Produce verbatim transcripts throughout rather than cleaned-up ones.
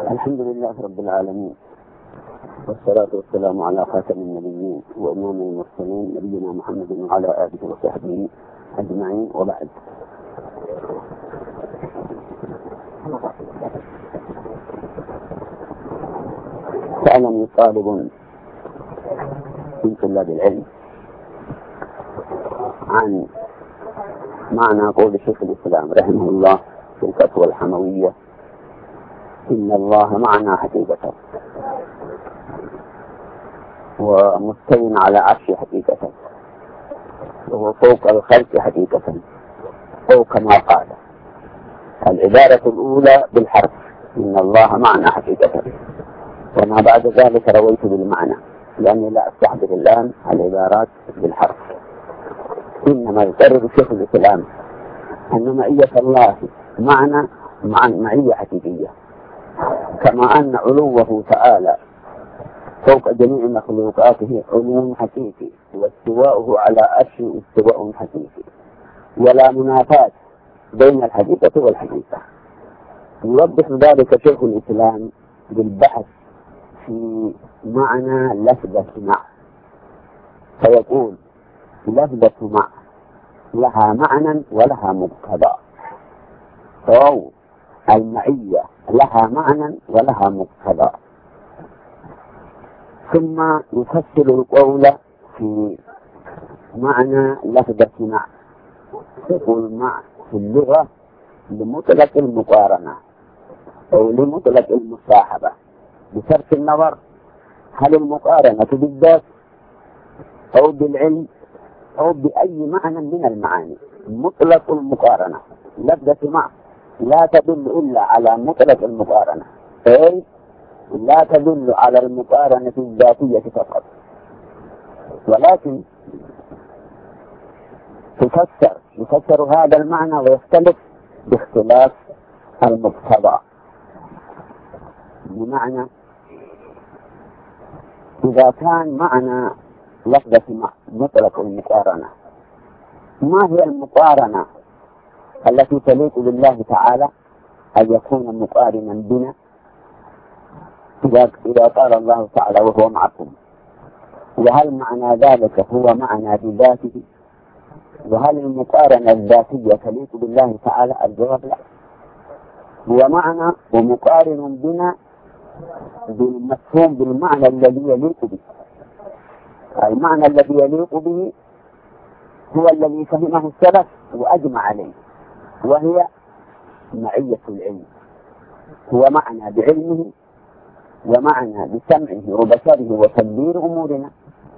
الحمد لله رب العالمين، والصلاة والسلام على خاتم النبيين وإمام المرسلين نبينا محمد وعلى آله وصحبه أجمعين، وبعد. سألني طالب من طلاب العلم عن معنى قول شيخ الإسلام رحمه الله في الفتوى الحموية: إن الله معنا حقيقة، ومستوٍ على عرشه حقيقة، وهو فوق الخلق حقيقة، أو كما قال. العبارة الأولى بالحرف: إن الله معنا حقيقة، وما بعد ذلك رويت بالمعنى، لأني لا أستحضر الآن العبارات بالحرف. إنما يقرر شيخ الإسلام أن معية الله معنا مع معية حقيقية، كما أن علوه تعالى فوق جميع مخلوقاته علو حقيقي، واستواؤه على عرشه استواء حقيقي، ولا منافاة بين الحقيقة والحقيقة. يوضح ذلك شيخ الإسلام بالبحث في معنى لفظة مع، فيقول: لفظة مع لها معنى ولها مقتضى، أو المعية لها معنى ولها مقتضى. ثم يفصل القول في معنى لفظة مع، يقول: مع في اللغة لمطلق المقارنة أو لمطلق المصاحبة، بصرف النظر هل المقارنة بالذات أو بالعلم أو بأي معنى من المعاني. مطلق المقارنة لفظة مع لا تدل إلا على مطلق المقارنة، أي لا تدل على المقارنة الذاتية فقط، ولكن تفسر يفسر هذا المعنى ويختلف باختلاف المقتضى. بمعنى إذا كان معنى لفظة مطلق المقارنة، ما هي المقارنة التي تليق بالله تعالى أن يكون مقارنا بنا؟ إذا قال الله تعالى: وهو معكم، وهل معنى ذلك هو معنى بذاته؟ وهل المقارنة الذاتية تليق بالله تعالى؟ الجواب لا. هو معنى ومقارن بنا بالمفهوم بالمعنى الذي يليق به. المعنى الذي يليق به هو الذي فهمه السلف وأجمع عليه، وهي معية العلم. هو معنى بعلمه، ومعنى بسمعه وبصره وتدبير أمورنا.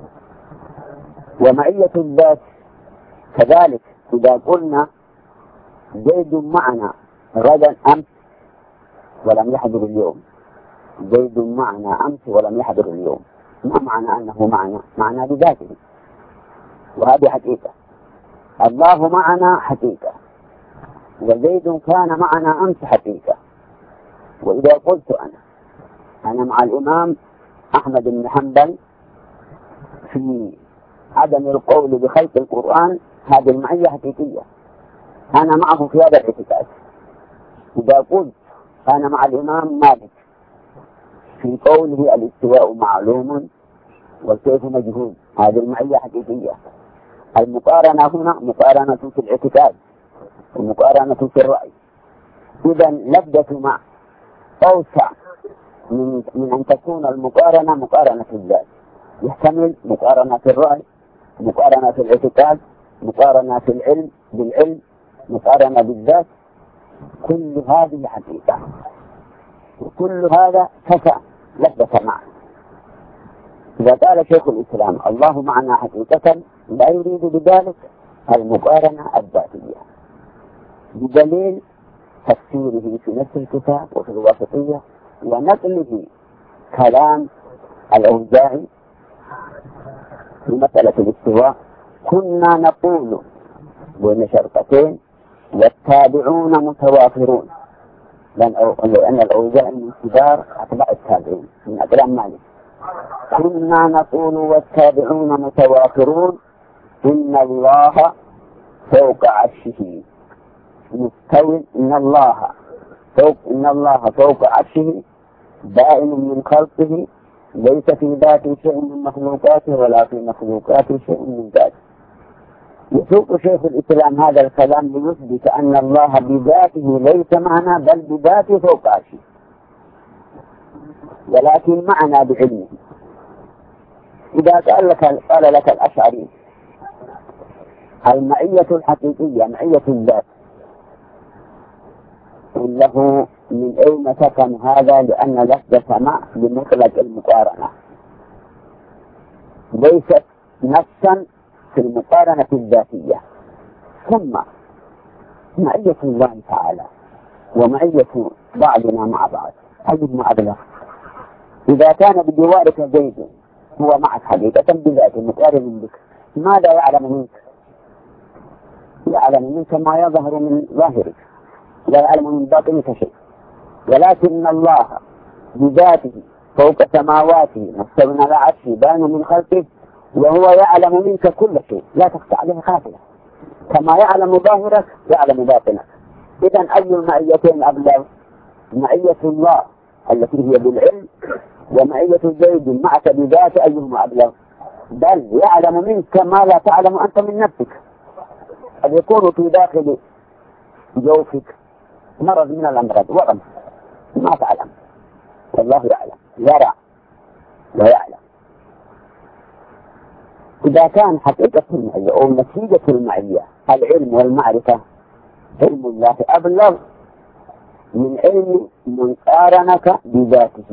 ومعية الذات كذلك، إذا قلنا زيد معنا غدا أمس ولم يحضر اليوم، زيد معنا أمس ولم يحضر اليوم، ما معنى أنه معنا؟ معنى بذاته، وهذه حقيقة. الله معنا حقيقة، وزيد كان معنا أمس حقيقة. وإذا قلت أنا أنا مع الإمام أحمد بن حنبل في عدم القول بخلق القرآن، هذه المعية حقيقية، أنا معه في هذا الاعتقاد. إذا قلت أنا مع الإمام مالك في قوله الاستواء معلوم والكيف مجهول، هذه المعية حقيقية. المقارنة هنا مقارنة في الاعتقاد ومقارنة في الرأي. إذا لفظة مع أوسع من, من أن تكون المقارنة مقارنة في الذات، يحتمل مقارنة في الرأي، مقارنة في الاعتقاد، مقارنة في العلم بالعلم، مقارنة بالذات. كل هذه حقيقة، وكل هذا كفى لفظة مع. إذا قال شيخ الإسلام الله معنا حقيقة، لا يريد بذلك المقارنة الذاتية، بدليل تفسيره في نفس الكتاب وفي الواسطية، ونقله كلام الأوزاعي في مسألة الاستواء: كنا نقول بين شرطتين والتابعون متوافرون، لأن الأوزاعي من كبار أتباع التابعين من أقلام مالك. كنا نقول والتابعون متوافرون إن الله فوق عرشه مستوٍ، إن الله فوق إن الله فوق عرشه بائن من خلقه، ليس في ذاته شيء من مخلوقاته ولا في مخلوقاته شيء من ذاته. يسوق شيخ الإسلام هذا الكلام ليثبت أن الله بذاته ليس معنى، بل بذاته فوق عرشه، ولكن معنى بعلمه. إذا قال لك قال لك الأشعري المعية الحقيقية معية الذات، قل له من أين تفهم هذا؟ لأن لفظ سمع بمطلق المقارنة، ليست نفسا في المقارنة الذاتية. ثم معية الله تعالى ومعية بعضنا مع بعض أيهما أبلغ؟ إذا كان بجوارك زيد هو معك حقيقة بذاته مقارن بك، ماذا يعلم منك؟ يعلم منك ما يظهر من ظاهرك، لا يعلم من باطنك شيء. ولكن الله بذاته فوق سماواته مستوى على عرشه بان من خلقه، وهو يعلم منك كل شيء لا تخفى عليه خافية، كما يعلم ظاهرك يعلم باطنك. إذن أي المعيتين أبلغ؟ معية الله التي هي بالعلم، ومعية زيد معك بذات أيهما أبلغ؟ بل يعلم منك ما لا تعلم أنت من نفسك. قد يكون في داخل جوفك مرض من الأمراض ورم ما تعلم، والله يعلم، يرى ويعلم. إذا كان حقيقة المعية أو نتيجة المعية العلم والمعرفة، علم الله أبلغ من علم مقارنك بذاته.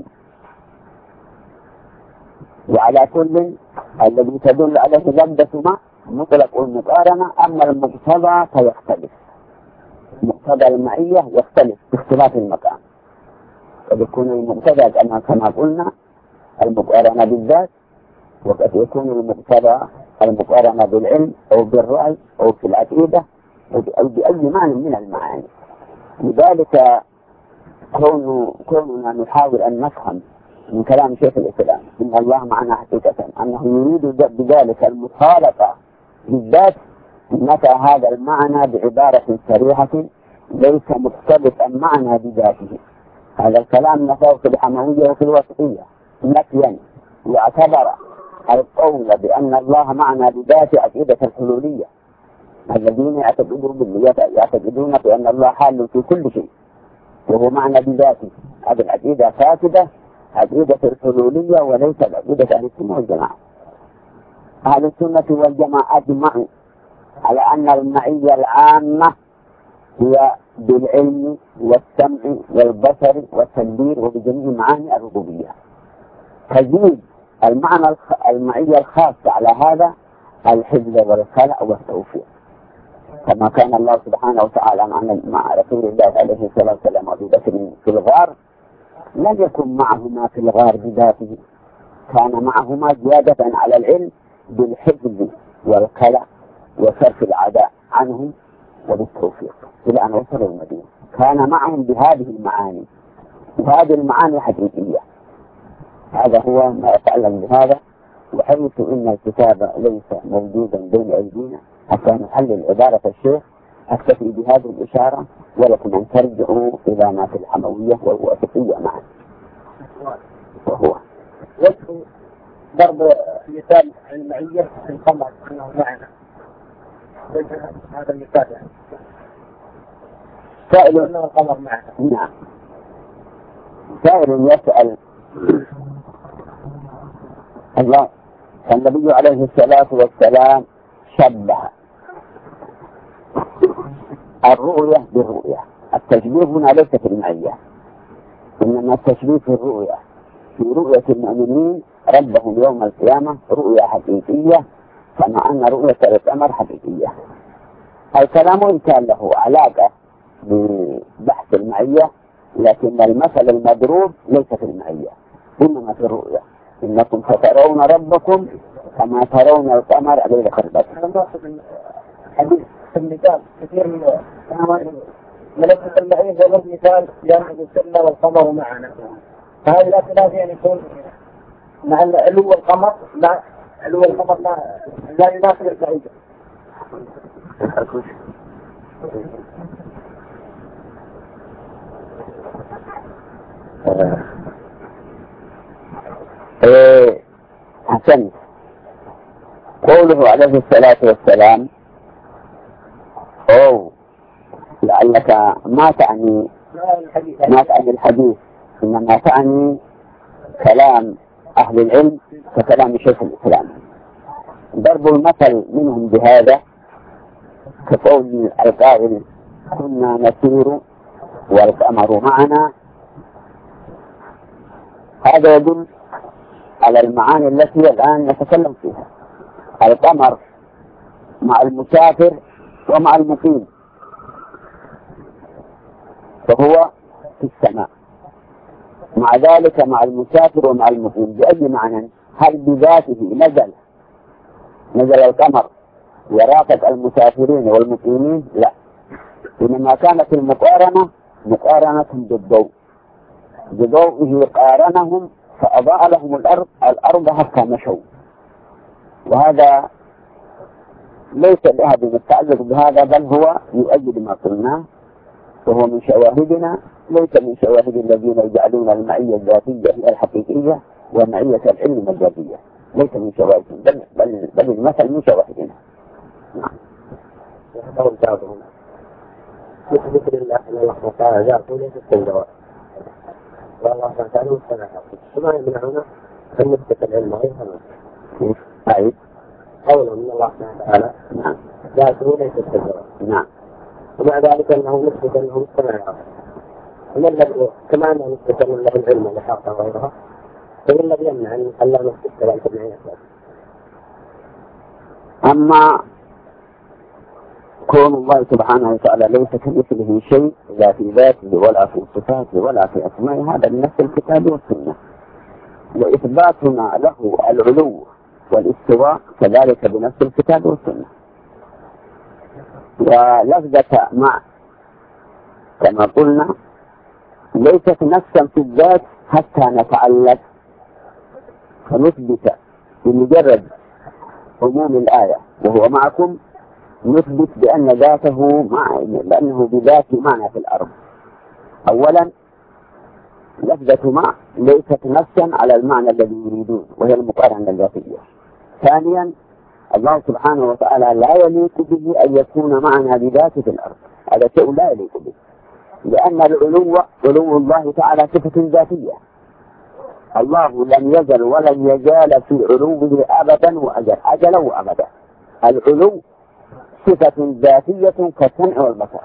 وعلى كل الذي تدل عليه لبدة ما مطلق المقارنة، أما المقتضى فيختلف. مقتضى المعية يختلف باختلاف المكان، قد يكون المقتضى كما قلنا المقارنة بالذات، وقد يكون المقتضى المقارنة بالعلم أو بالرأي أو في العقيدة أو بأي معنى من المعاني. لذلك كون كوننا نحاول أن نفهم من كلام شيخ الإسلام إن الله معنا حقيقة أنه يريد بذلك المخالطة بالذات، نفى هذا المعنى بعبارة صريحة ليس مختلفا معنى بذاته. هذا الكلام نفاه في الحموية وفي الوسطية نفيا، واعتبر القول بأن الله معنا بذاته عقيدة الحلولية الذين يعتقدون يعتقدون بأن الله حال في كل شيء وهو معنى بذاته. هذه العقيدة فاسدة، عقيدة الحلولية وليس عقيدة أهل السنة والجماعة. أهل السنة والجماعة أجمعوا على أن المعية العامة هي بالعلم والسمع والبصر والتدبير وبجميع معاني الربوبية. تزيد المعنى المعية الخاصة على هذا الحفظ والخلق والتوفيق، كما كان الله سبحانه وتعالى مع رسول الله عليه الصلاة والسلام وأبي بكر في الغار، لم يكن معهما في الغار بذاته، كان معهما زيادة على العلم بالحفظ والخلق وصرف العداء عنهم وبالتوفيق إلى أن وصلوا المدينة. كان معهم بهذه المعاني، وهذه المعاني حقيقية. هذا هو ما يتعلم بهذا. وحيث إن الكتاب ليس موجودا بين أيدينا حتى نحلل عبارة الشيخ، أكتفي بهذه الإشارة، ولكم أن ترجعوا إلى ما في الحموية والوسطية معا. وهو وجه ضرب مثال المعية في القمر أنه معنا، هذا المثال يعني سائل أنه القمر معنا. نعم. سائل يسأل الله، النبي عليه الصلاة والسلام شبه الرؤية بالرؤية. التشبيه هنا ليس في المعية، إنما التشبيه في الرؤية، في رؤية المؤمنين ربهم يوم القيامة رؤية حقيقية، كما أن رؤية القمر حقيقية. الكلام إن كان له علاقة ببحث المعية، لكن المثل المضروب ليس في المعية إنما في الرؤية. إنكم سترون ربكم كما ترون القمر ليلة البدر. أنا أقصد حديث في المثال كثير من ملكة المعين ضرب مثال يوم السنة والقمر معنا، فهذا لا خلاف يعني يكون مع علو القمر مع علو القمر مع لا يناسب المعية. أحسنت. قوله عليه الصلاة والسلام أو لعلك ما تعني ما تعني الحديث، إنما تعني كلام أهل العلم ككلام شيخ الإسلام. ضرب المثل منهم بهذا كقول القائل كنا نسير والقمر معنا، هذا يدل على المعاني التي الآن نتكلم فيها. القمر مع المسافر ومع المقيم، فهو في السماء، مع ذلك مع المسافر ومع المقيم بأي معنى؟ هل بذاته نزل نزل القمر ورافق المسافرين والمقيمين؟ لا، إنما كانت المقارنة مقارنة بالضوء، بضوئه قارنهم فأضاء لهم الأرض الأرض حتى مشوا. وهذا ليس لأحد التعلق بهذا، بل هو يؤيد ما قلناه، وهو من شواهدنا، ليس من شواهد الذين يجعلون المعية الذاتية هي الحقيقية ومعية العلم الذاتية، ليس من شواهدنا، بل, بل, بل المثل من شواهدنا. نعم. قول بعضهم مثل ذكر الله أن الله تعالى ذاته ليست كالجواب، والله تعالى مستمعها، فما يمنعنا أن نثبت العلم غيرها. أي قوله من الله تعالى نعم ذاته ليست كالجواب، نعم، ومع ذلك أنه نثبت أنه مستمعها، كما أنه نثبت أن له العلم لحاقة غيرها، فهو الذي يمنع أن الله نثبت كلام تبعية. أما كون الله سبحانه وتعالى ليس كمثله شيء، لا في ذاته ولا في صفاته ولا في أسمائه، هذا من نفس الكتاب والسنة. وإثباتنا له العلو والاستواء كذلك بنفس الكتاب والسنة. ولفظة مع كما قلنا ليست نفسا في الذات حتى نتعلق فنثبت بمجرد عموم الآية وهو معكم، نثبت بأن ذاته مع لأنه بذاته معنى في الأرض. أولا لفظة مع ليست نفسا على المعنى الذي يريدون وهي المقارنة الذاتية. ثانيا الله سبحانه وتعالى لا يليق به أن يكون معنا بذاته في الأرض، هذا شيء لا يليق به، لأن العلو علو الله تعالى صفة ذاتية. الله لم يزل ولن يزال في علوه أبدا وأجل أجلا وأبدا. العلو صفة ذاتية كالسمع والبصر،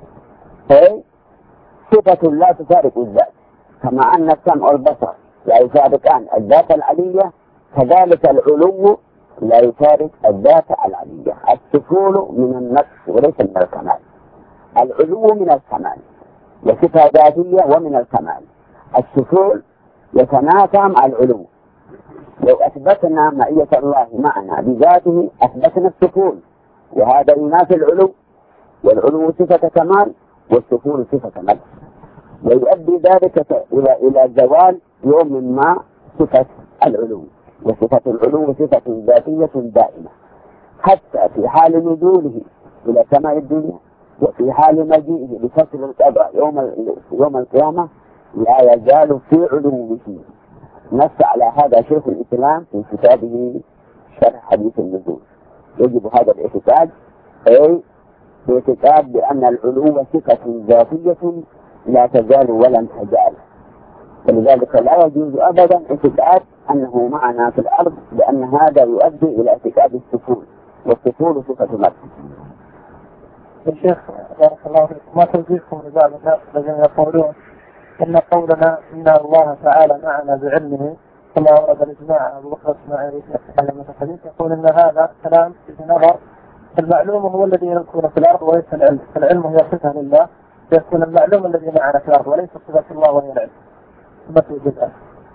أي صفة لا تفارق الذات، كما أن السمع والبصر لا يفارقان الذات العلية، كذلك العلو لا يفارق الذات العلية. السفول من النقص وليس من الكمال، العلو من الكمال وصفة ذاتية ومن الكمال. السفول يتنافى مع العلو. لو أثبتنا معية الله معنا بذاته أثبتنا السفول، وهذا ينافي العلو، والعلو صفة كمال والسفول صفة نقص، ويؤدي ذلك إلى إلى زوال يوم ما صفة العلو. وصفة العلو صفة ذاتية دائمة، حتى في حال نزوله إلى سماء الدنيا وفي حال مجيئه بفصل القضاء يوم يوم القيامة لا يزال في علوه. نص على هذا شيخ الإسلام في كتابه شرح حديث النزول. يجب هذا الاعتقاد، أي الاعتقاد بأن العلو صفة ذاتية لا تزال ولن تزال، فلذلك لا يجوز أبدا اعتقاد أنه معنا في الأرض، لأن هذا يؤدي إلى اعتقاد السفول، والسفول صفة نقص. الشيخ بارك الله فيكم، ما توجيهكم لبعض الناس الذين يقولون إن قولنا إن الله تعالى معنا بعلمه كما ورد الإجماع أبو بكر الإسماعيلي في الحديث، يقول إن هذا كلام بنظر المعلوم هو الذي يكون في الأرض وليس العلم، فالعلم هي صفة لله، فيكون المعلوم الذي معنا في الأرض وليس صفة الله وهي العلم. ما توجد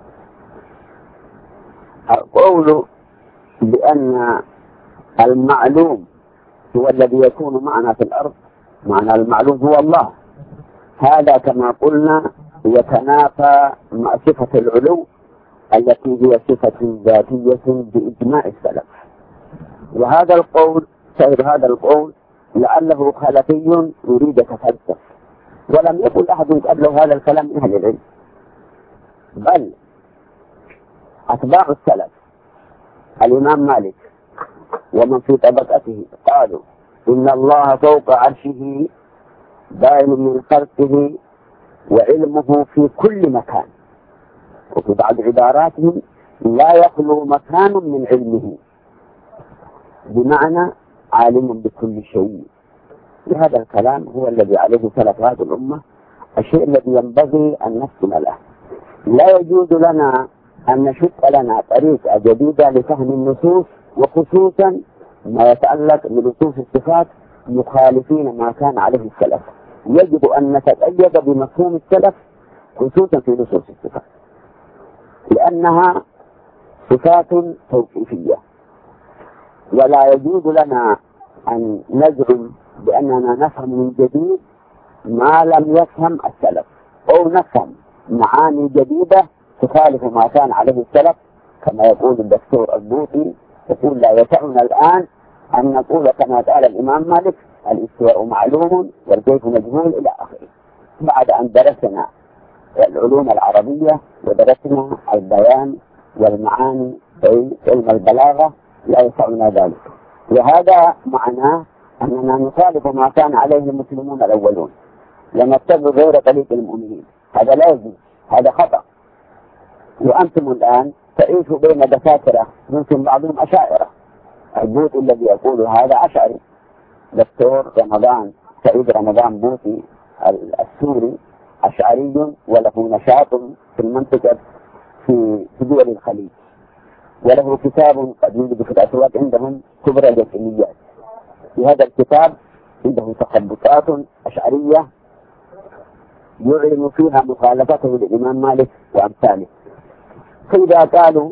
القول بأن المعلوم هو الذي يكون معنا في الأرض، معنى المعلوم هو الله، هذا كما قلنا يتنافى مع صفة العلو التي هي صفة ذاتية بإجماع السلف. وهذا القول سيد هذا القول لعله خلفي يريد تفلسف، ولم يقل أحد قبله هذا الكلام من أهل العلم، بل أتباع السلف الإمام مالك ومن في طبقته قالوا إن الله فوق عرشه باين من خلقه وعلمه في كل مكان. وفي بعض عباراتهم لا يخلو مكان من علمه، بمعنى عالم بكل شيء. وهذا الكلام هو الذي عليه سلف هذه الأمة، الشيء الذي ينبغي أن نسلم له. لا يجوز لنا أن نشق لنا طريقة جديدة لفهم النصوص، وخصوصا ما يتعلق بنصوص الصفات مخالفين ما كان عليه السلف. يجب أن نتقيد بمفهوم السلف خصوصا في نصوص الصفات، لأنها صفات توقيفية، ولا يجوز لنا أن نزعم بأننا نفهم من جديد ما لم يفهم السلف، أو نفهم معاني جديدة تخالف ما كان عليه السلف، كما يقول الدكتور البوطي، يقول لا يسعنا الآن أن نقول كما قال الإمام مالك الاستواء معلوم والكيف مجهول إلى آخره، بعد أن درسنا العلوم العربية ودرسنا البيان والمعاني في علم البلاغة. لا يسعنا ذلك، وهذا معناه أننا نخالف ما كان عليه المسلمون الأولون، ونتبع غير طريق المؤمنين. هذا لا يجوز، هذا خطأ. وأنتم الآن تعيشوا بين دكاترة يمكن بعضهم أشاعرة. البوطي الذي يقول هذا أشعري، دكتور رمضان سعيد رمضان بوطي السوري أشعري، وله نشاط في المنطقة في دول الخليج، وله كتاب قد يوجد في الأسواق عندهم كبرى اليقينيات. في هذا الكتاب عنده تخبطات أشعرية يعلن فيها مخالفته للإمام مالك وأمثاله. فإذا قالوا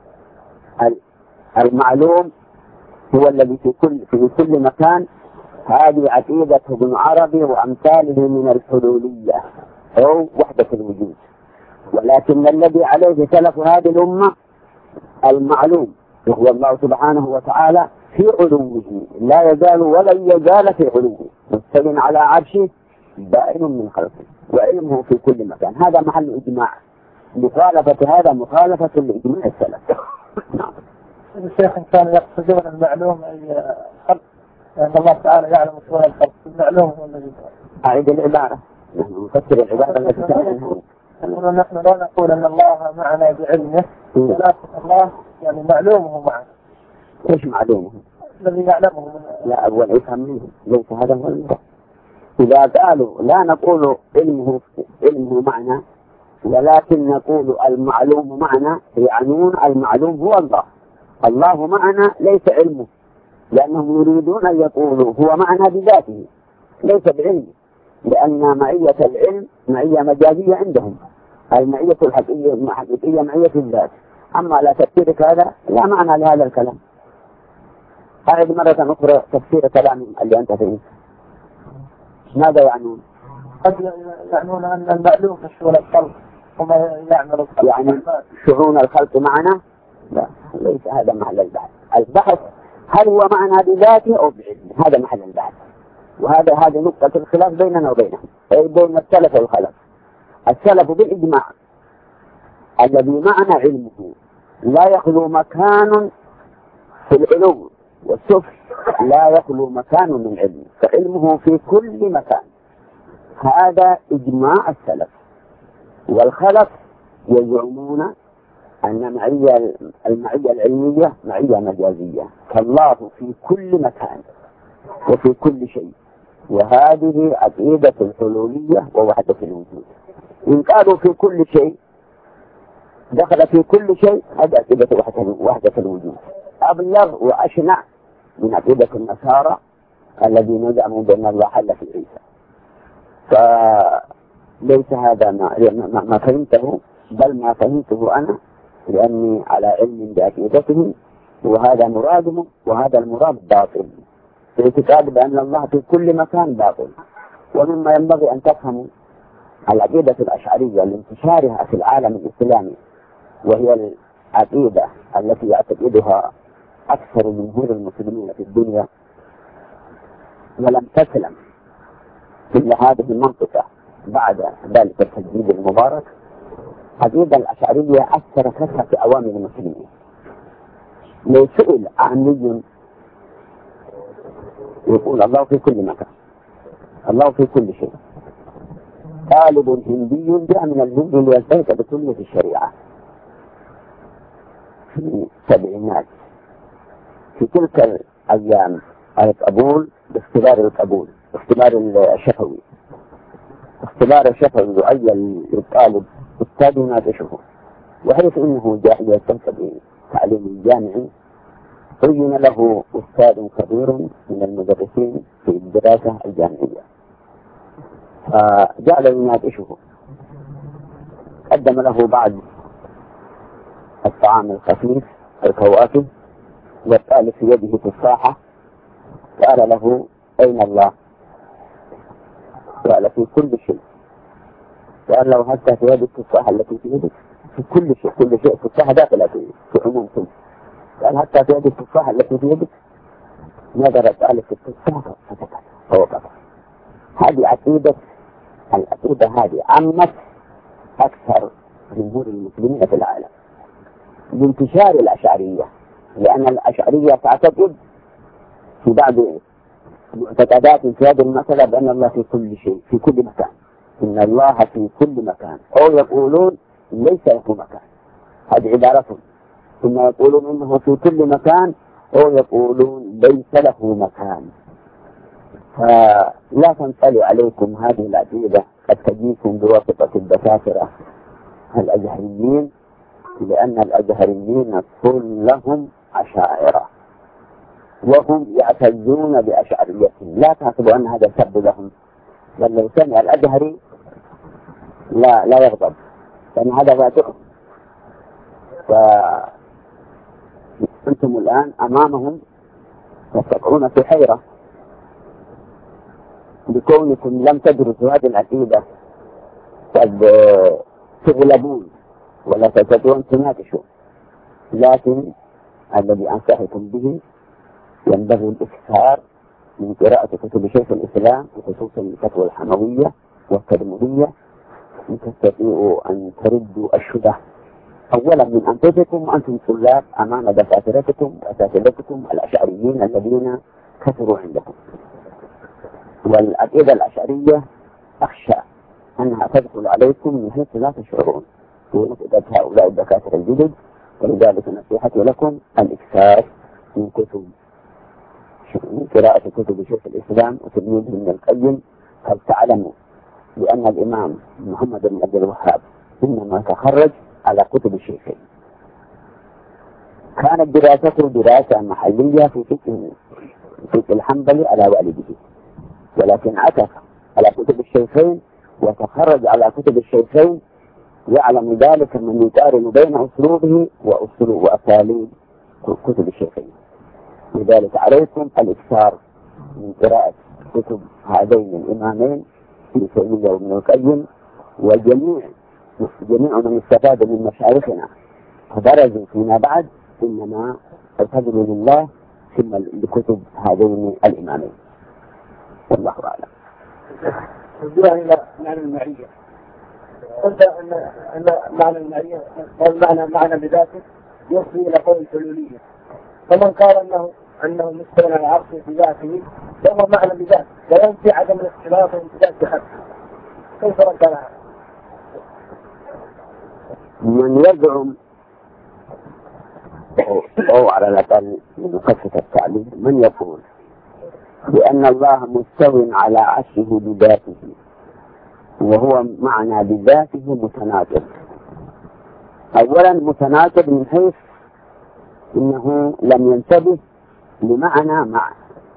المعلوم هو الذي في كل في كل مكان، هذه عقيدة ابن عربي وأمثاله من الحلولية أو وحدة الوجود. ولكن الذي عليه سلف هذه الأمة المعلوم هو الله سبحانه وتعالى في علوه، لا يزال ولن يزال في علوه، مستو على عرشه بائن من خلقه وعلمه في كل مكان. هذا محل إجماع. مخالفة هذا مخالفة لإجماع السلف. نعم. الشيخ إن كان يقصدون المعلوم أي خلق، لأن الله تعالى يعلم سوى الخلق، المعلوم هو الذي أعيد العبارة، نحن نفسر العبارة التي تعنيها. نحن لا نقول أن الله معنا بعلمه، ولكن الله يعني معلومه معنا. إيش معلومه؟ الذي يعلمه من... لا أول يفهم منه، ليس هذا هو المراد. إذا قالوا لا نقول علمه علمه معنا، ولكن نقول المعلوم معنا، يعنون المعلوم هو الله. الله معنا ليس علمه، لأنهم يريدون أن يقولوا هو معنا بذاته ليس بعلمه، لأن معية العلم معية مجازية عندهم، المعية الحقيقية الحقيقية معية الذات. أما لا تفسيرك هذا لا معنى لهذا الكلام. أعد مرة أخرى تفسير كلام اللي أنت فيه. ماذا يعنون؟ قد يعنون أن المعلوم مشهور الخلق وما يعمل الخلق، يعني شؤون الخلق معنا؟ لا، ليس هذا محل البحث. البحث هل هو معنا بذاته أو بعلمه، هذا محل البحث. وهذا هذه نقطة الخلاف بيننا وبينهم، أي بين السلف والخلف. السلف بالإجماع الذي معنا علمه لا يخلو مكان في العلو، والسفل لا يخلو مكان من علمه، فعلمه في كل مكان. هذا إجماع السلف. والخلف يزعمون أن معية المعية العلمية معية مجازية، كالله في كل مكان وفي كل شيء. وهذه عقيدة الحلولية ووحدة الوجود. إن قالوا في كل شيء دخل في كل شيء، هذه عقيدة وحدة الوجود، أبلغ وأشنع من عقيدة النصارى الذين يزعمون بأن الله حل في عيسى. فليس هذا ما, ما فهمته، بل ما فهمته أنا، لأني على علم بعقيدتهم، وهذا مرادهم، وهذا المراد باطل. الاعتقاد بأن الله في كل مكان باطل. ومما ينبغي أن تفهموا العقيدة الأشعرية لانتشارها في العالم الإسلامي، وهي العقيدة التي يعتقدها أكثر جمهور المسلمين في الدنيا، ولم تسلم إلا هذه المنطقة بعد ذلك التجديد المبارك. العقيدة الأشعرية أثرت في عوام المسلمين، لو سئل عامي يقول الله في كل مكان، الله في كل شيء. طالب هندي جاء من الهند ليلتقط بكلية الشريعة في السبعينات. في تلك الأيام القبول باختبار القبول، اختبار الشفوي، اختبار الشفوي يعين للطالب أستاذ يناقشه، وحيث أنه جاء ليلتقط بتعليم الجامعي عين له أستاذ كبير من المدرسين في الدراسة الجامعية، فجعل يناقشه. قدم له بعض الطعام الخفيف الفواكه، والطالب في يده تفاحة، قال له أين الله؟ قال في كل شيء. قال له حتى في يد التفاحة التي في يدك؟ في كل شيء، كل شيء التفاحة داخلة في عموم كل. قال حتى في يد التفاحة التي في يدك؟ نظر الطالب في التفاحة فسكت فوقف. هذه عقيدة، العقيدة هذه عمت أكثر جمهور المسلمين في العالم بانتشار الأشعرية، لأن الأشعرية تعتقد في بعض معتقدات في هذه المسألة بأن الله في كل شيء في كل مكان، إن الله في كل مكان، أو يقولون ليس له مكان، هذه عبارتهم، ثم يقولون إنه في كل مكان، أو يقولون ليس له مكان. فلا تنطلي عليكم هذه العقيدة، قد تجيكم بواسطة الدكاترة الأزهريين، لأن الأزهريين كلهم أشاعرة وهم يعتزون بأشعريتهم. لا تحسبوا أن هذا سب لهم، بل لو سمع الأزهري لا لا يغضب، لأن هذا ذاتهم. فأنتم الآن أمامهم تستطيعون في حيرة بكونكم لم تدرسوا هذه العقيدة، قد تغلبون ولا تستطيعون تناقشوا. لكن الذي أنصحكم به ينبغي الإكثار من قراءة كتب شيخ الإسلام، وخصوصا الفتوى الحموية والترمذية، لتستطيعوا أن تردوا الشبه أولا من أنفسكم وأنتم طلاب أمام دكاترتكم وأساتذتكم الأشعريين الذين كثروا عندكم. والعقيدة الأشعرية أخشى أنها تدخل عليكم من حيث لا تشعرون في نقطة هؤلاء الدكاترة الجدد، ولذلك نصيحتي لكم الإكثار من كتب من قراءة كتب شيخ الإسلام وتلميذه ابن القيم. هل تعلموا بأن الإمام محمد بن عبد الوهاب إنما تخرج على كتب الشيخين؟ كانت دراسته دراسة محلية في فقه فقه الحنبلي على والده، ولكن عكف على كتب الشيخين وتخرج على كتب الشيخين. يعلم ذلك من يقارن بين أسلوبه وأسلوب وأساليب كتب الشيخين. لذلك عليكم الإكثار من قراءة كتب هذين الإمامين ابن تيمية وابن القيم، وجميع جميع من استفاد من مشايخنا فدرجوا فيما بعد إنما الفضل لله ثم لكتب هذين الإمامين. والله أعلم. رجوعا إلى معنى المعية، قلت أن أن معنى المعية والمعنى معنى بذاته يفضي إلى قول الحلولية، فمن قال أنه أنه مستوى على العرش بذاته فهو معنى بذاته لا ينفي عدم الاختلاف وامتداد بحقه. كيف رد على هذا؟ من يزعم أو على الأقل من قصة التعليم من يقول بأن الله مستوى على عرشه بذاته، وهو معنى بذاته متناقض. أولا متناقض من حيث إنه لم ينتبه لمعنى مع،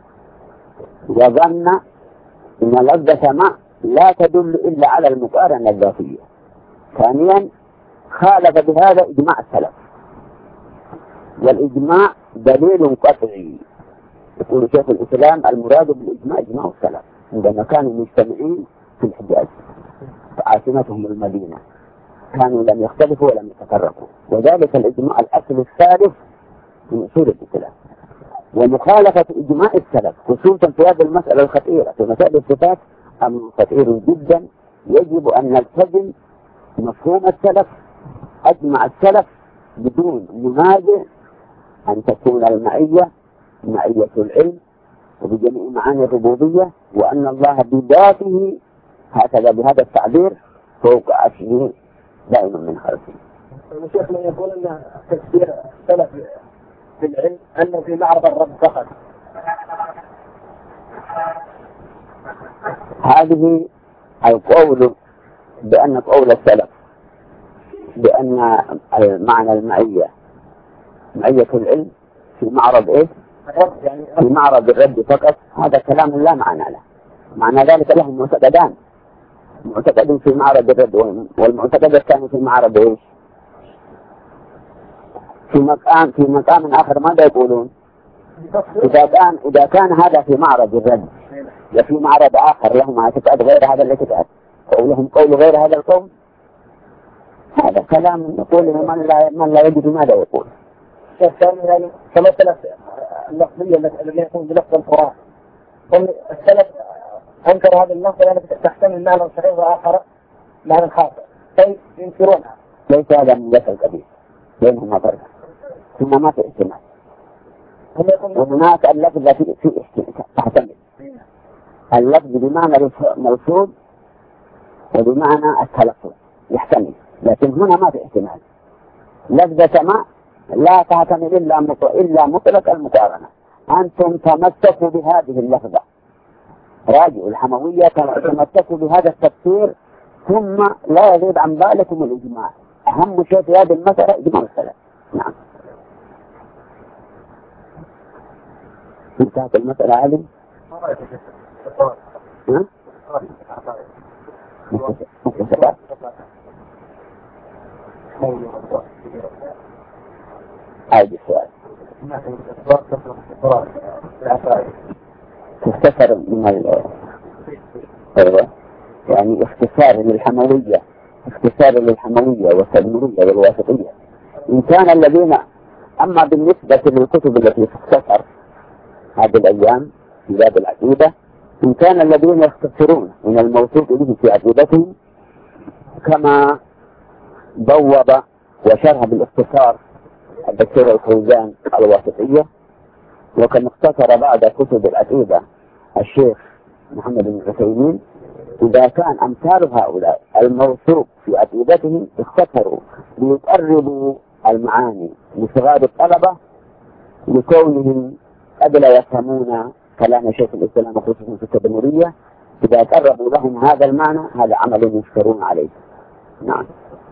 وظن إن لذة مع لا تدل إلا على المقارنة الذاتية. ثانيا خالف بهذا إجماع السلف، والإجماع دليل قطعي. يقول شيخ الإسلام المراد بالإجماع إجماع السلف عندما كانوا مجتمعين في الحجاز عاصمتهم المدينة، كانوا لم يختلفوا ولم يتفرقوا، وذلك الإجماع الأصل الثالث من أصول الإسلام. ومخالفة إجماع السلف خصوصا في هذه المسألة الخطيرة في مسائل الصفات أمر خطير جدا، يجب أن نلتزم مفهوم السلف، أجمع السلف بدون منازع أن تكون المعية معية العلم وبجميع معاني الربوبية، وأن الله بذاته هكذا بهذا التعبير فوق عرشه دائما من خلقه. الشيخ يقول أن تفسير سلف في العلم أنه في معرض الرب فقط. هذه القول بأن قول السلف بأن المعنى المعية معية العلم في معرض إيه؟ في معرض الرد فقط، هذا كلام لا معنى له. معنى ذلك لهم معتقدان، معتقد في معرض الرد، والمعتقد الثاني في معرض إيش؟ في مقام في مقام آخر ماذا يقولون؟ إذا كان إذا كان هذا في معرض الرد وفي معرض آخر لهم اعتقاد غير هذا الاعتقاد، قولهم قول غير هذا القول، هذا كلام يقوله من لا من لا يجد ماذا يقول. يعني كمثل اللفظية التي يكون بلفظ القرآن، السلف أنكر هذا اللفظ لأنه تحتمل معنى صحيح وآخر معنى خاطئ، كيف ينكرونها؟ ليس هذا من لفظ الكبير بينهما فرق، ثم ما في احتمال. وهناك اللفظ في في احتمال تحتمل، اللفظ بمعنى موصول وبمعنى التلفظ يحتمل، لكن هنا ما في احتمال. لفظ سماء لا تحتمل إلا إلا مطلق المقارنة. أنتم تمسكوا بهذه اللفظة، راجعوا الحموية تمسكوا بهذا التفسير، ثم لا يغيب عن بالكم الإجماع. أهم شيء في هذه المسألة إجماع السلف. نعم. انتهت المسألة علي؟ ها؟ مكتسبات؟ هذا السؤال. تختصر من ال أيوة، يعني اختصار للحموية، اختصار للحموية والتدمرية والواسطية. إن كان الذين، أما بالنسبة للكتب التي تختصر هذه الأيام في باب العقيدة، إن كان الذين يختصرون من الموثوق به في عقيدتهم كما بوب وشرح بالاختصار الدكتور الفوزان الواسطية، وكما اختصر بعد كتب العقيدة الشيخ محمد بن عثيمين، إذا كان أمثال هؤلاء الموثوق في عقيدتهم اختصروا ليقربوا المعاني لصغار الطلبة لكونهم قد لا يفهمون كلام شيخ الإسلام خصوصا في التدمرية، إذا قربوا لهم هذا المعنى هذا عمل يشكرون عليه. نعم.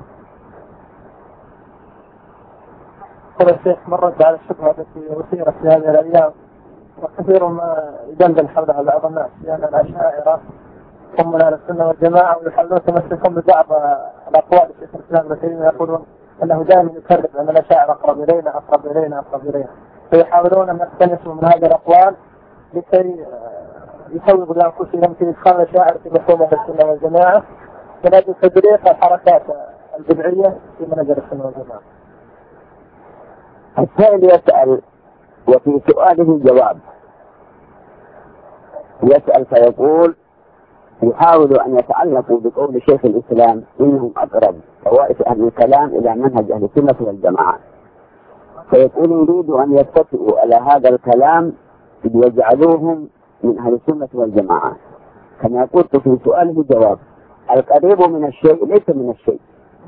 قال الشيخ مرت على الشبهة التي أثيرت في هذه الأيام وكثير ما يدندن حولها بعض الناس، لأن الأشاعرة هم من أهل السنة والجماعة ويحاولون تمسكهم ببعض الأقوال الشيخ الإسلام ابن تيمية يقولون أنه دائما يكرر أن الأشاعرة أقرب إلينا أقرب إلينا أقرب إلينا، فيحاولون أن يقتنصوا من هذه الأقوال لكي يسوقوا لأنفسهم في إدخال الأشاعرة في مفهوم أهل السنة والجماعة من أجل تدريس الحركات البدعية في منهج السنة والجماعة. السائل يسأل وفي سؤاله جواب، يسأل فيقول يحاول أن يتعلقوا بقول شيخ الإسلام إنهم أقرب طوائف أهل الكلام إلى منهج أهل السنة والجماعة، فيقول يريد أن يتفقوا على هذا الكلام ليجعلوهم من أهل السنة والجماعة. كما قلت في سؤاله جواب، القريب من الشيء ليس من الشيء،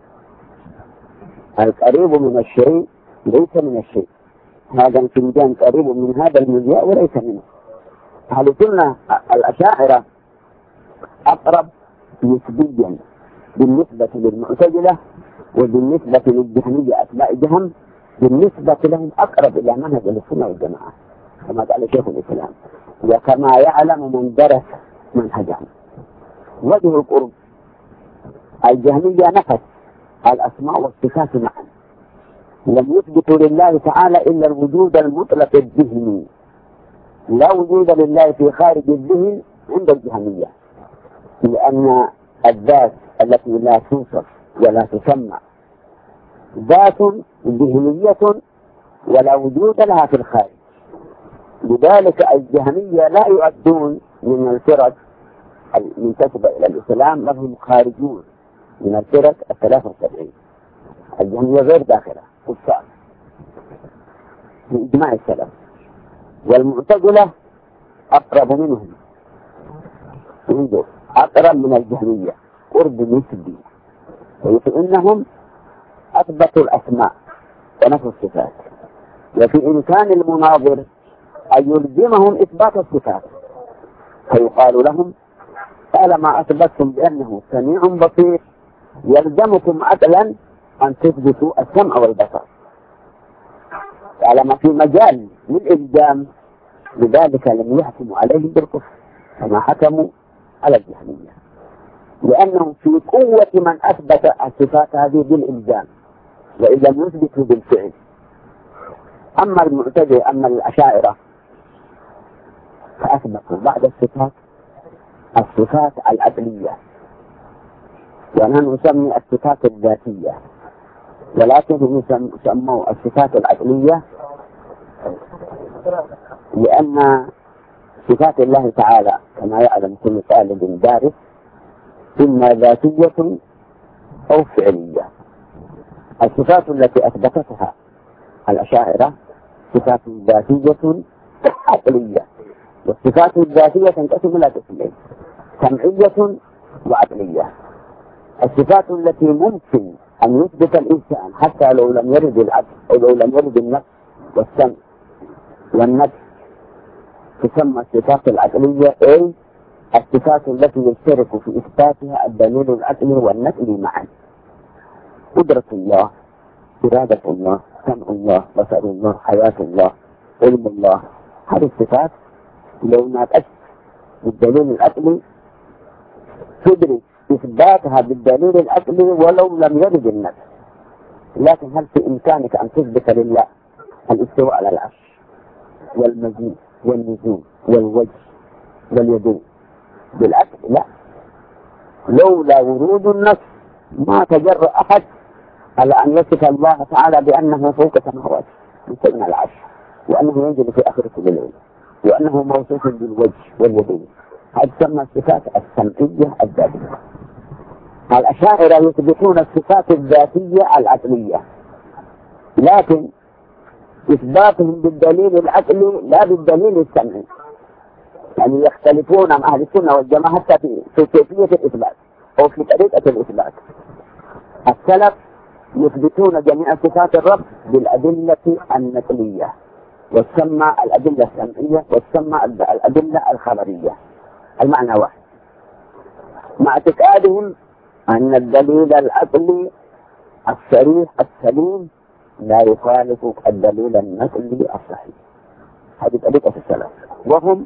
القريب من الشيء ليس من الشيء، هذا الفنجان قريب من هذا المذياع وليس منه. أهل السنة الأشاعرة أقرب نسبيا بالنسبة للمعتزلة وبالنسبة للجهمية أتباع جهم، بالنسبة لهم أقرب إلى منهج السنة والجماعة كما قال شيخ الإسلام، وكما يعلم من درس منهجهم. وجه القرب، الجهمية نفت الأسماء والصفات معا، لم يثبتوا لله تعالى إلا الوجود المطلق الذهني، لا وجود لله في خارج الذهن عند الجهمية، لأن الذات التي لا توصف ولا تسمى ذات ذهنية ولا وجود لها في الخارج. لذلك الجهمية لا يؤدون من الفرق المنتسبة إلى الإسلام، لهم خارجون من الفرق الثلاثة والسبعين. الجهمية غير داخلة كفار. في إجماع السلف. والمعتزلة أقرب منهم، أقرب من الجهمية قرب نسبي، فإنهم أثبتوا الأسماء ونفوا الصفات، وفي إمكان المناظر أن يلزمهم إثبات الصفات، فيقال لهم طالما أثبتتم بأنه سميع بصير يلزمكم عقلا أن تثبتوا السمع والبصر، طالما في مجال للإلزام، لذلك لم يحكموا عليه بالكفر كما حكموا على الجهمية، لأنهم في قوة من أثبت الصفات هذه بالإلزام وإذا لم يثبتوا بالفعل. أما المعتزلة أما الأشاعرة فأثبتوا بعد الصفات الصفات العقلية، ونحن نسمي الصفات الذاتية، ولكن يسموا الصفات العقلية لأن صفات الله تعالى كما يعلم كل طالب دارس إما ذاتية أو فعلية. الصفات التي أثبتتها الأشاعرة صفات ذاتية عقلية، والصفات الذاتية تنقسم إلى قسمين: سمعية وعقلية. الصفات التي ممكن أن يثبت الإنسان حتى لو لم يرد العقل أو لو لم يرد النفس والسمع والنفس تسمى الصفات العقلية، أي الصفات التي يشترك في إثباتها الدليل العقلي والنقلي معا: قدرة الله، إرادة الله، سمع الله، بصر الله، حياة الله، علم الله. هذه الصفات لو ناقشت بالدليل العقلي تدرك إثباتها بالدليل العقلي ولو لم يرد النفس. لكن هل في إمكانك أن تثبت لله الاستواء على العرش والمجيء والنزول والوجه واليدين بالعقل؟ لا، لولا ورود النص ما تجرأ أحد على أن يصف الله تعالى بأنه فوق سماواته من العرش، وأنه ينزل في آخرة الليل، وأنه موصوف بالوجه واليدين. هذه تسمى الصفات السمعية الذاتية. الأشاعرة يثبتون الصفات الذاتية العقلية، لكن إثباتهم بالدليل العقلي لا بالدليل السمعي، يعني يختلفون مع أهل السنة والجماعة حتى في كيفية الإثبات أو في طريقة الإثبات. السلف يثبتون جميع صفات الرب بالأدلة النقلية، وتسمى الأدلة السمعية وتسمى الأدلة الخبرية، المعنى واحد، مع اعتقادهم أن الدليل العقلي الصريح السليم لا يخالف الدليل النقلي الصحيح. هذه طريقة السلف، وهم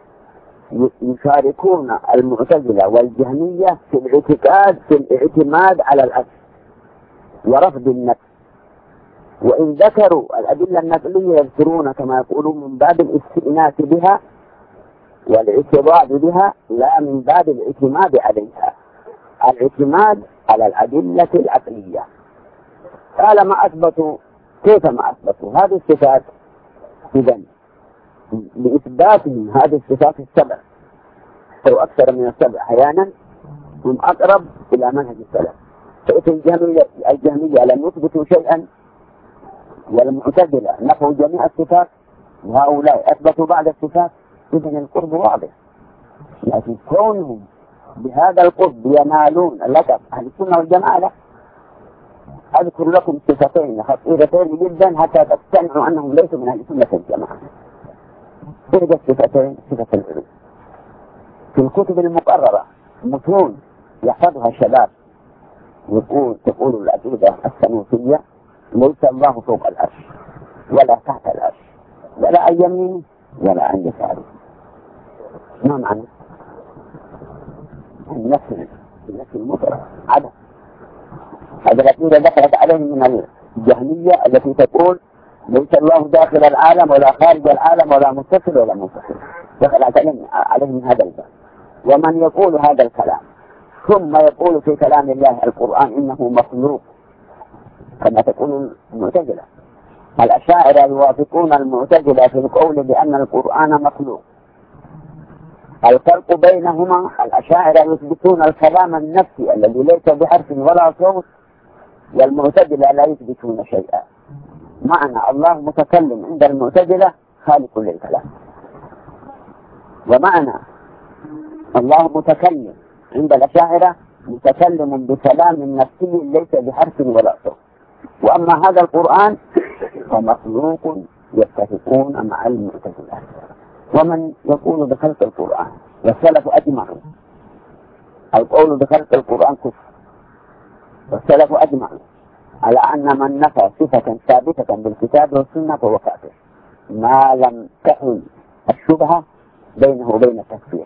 يشاركون المعتزلة والجهمية في الاعتقاد في الاعتماد على العقل ورفض النفس، وإن ذكروا الأدلة النقلية يذكرون كما يقولون من باب الاستئناس بها والاعتراض بها، لا من باب الاعتماد عليها، الاعتماد على الأدلة العقلية. قال ما أثبتوا، كيف ما أثبتوا هذه الصفات؟ إذن لإثباتهم هذه الصفات السبع أو أكثر من السبع أحيانا هم أقرب إلى منهج السلف. فإذا الجهمية الجهمية لم يثبتوا شيئا والمعتزلة نفوا جميع الصفات وهؤلاء أثبتوا بعض الصفات، إذن القرب واضح. لكن كونهم بهذا القرب ينالون لقب أهل السنة والجماعة لا. أذكر لكم صفتين خطيرتين جدا حتى تقتنعوا أنهم ليسوا من أهل السنة والجماعة. إحدى الصفتين صفة العلو. في الكتب المقررة متون يحفظها الشباب يقول تقول العقيدة السنوسية ليس الله فوق العرش ولا تحت العرش ولا عن يمينه ولا عن يساره. ما معنى؟ النفس النفس المطلق عدم. هذه العقيدة دخلت عليه من الجهمية التي تقول ليس الله داخل العالم ولا خارج العالم ولا متصل ولا منفصل، دخلت عليه من هذا الباب. ومن يقول هذا الكلام ثم يقول في كلام الله القرآن إنه مخلوق كما تقول المعتزلة. الأشاعرة يوافقون المعتزلة في القول بأن القرآن مخلوق. الفرق بينهما الأشاعرة يثبتون الكلام النفسي الذي ليس بحرف ولا صوت، والمعتزلة لا يثبتون شيئا. معنى الله متكلم عند المعتزلة خالق للكلام، ومعنى الله متكلم عند الأشاعرة متكلم بكلام نفسي ليس بحرف ولا صوت. وأما هذا القرآن فمخلوق، يتفقون مع المعتزلة. ومن يقول بخلق القرآن والسلف أجمعون، القول بخلق القرآن كفر، والسلف أجمعون على أن من نفى صفة ثابتة بالكتاب والسنة فهو كافر ما لم تحل الشبهة بينه وبين التكفير.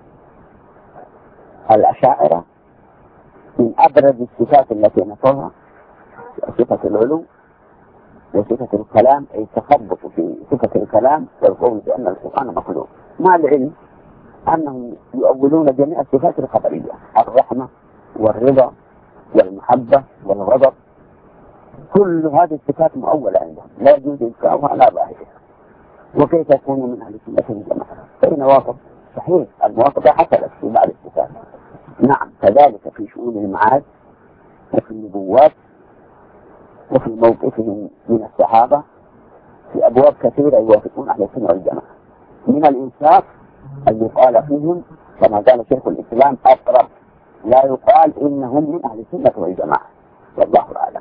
الأشاعرة من أبرز الصفات التي نفوها صفة العلو وصفة الكلام، أي تخبط في صفة الكلام والقول بأن القرآن مخلوق، مع العلم أنهم يؤولون جميع الصفات الخبرية، الرحمة والرضا والمحبة والغضب، كل هذه الصفات مؤولة عندهم لا يجوز إنكارها على ظاهرها. وكيف يكونوا من أهل السنة والجماعة؟ فإن واقف صحيح، المواقف حصلت في بعض الصفات، نعم، كذلك في شؤون المعاد وفي النبوات وفي موقفهم من الصحابة في أبواب كثيرة يوافقون أهل السنة والجماعة. من الإنصاف أن يقال فيهم كما قال شيخ الإسلام أقرب، لا يقال إنهم من أهل السنة والجماعة، والله أعلم.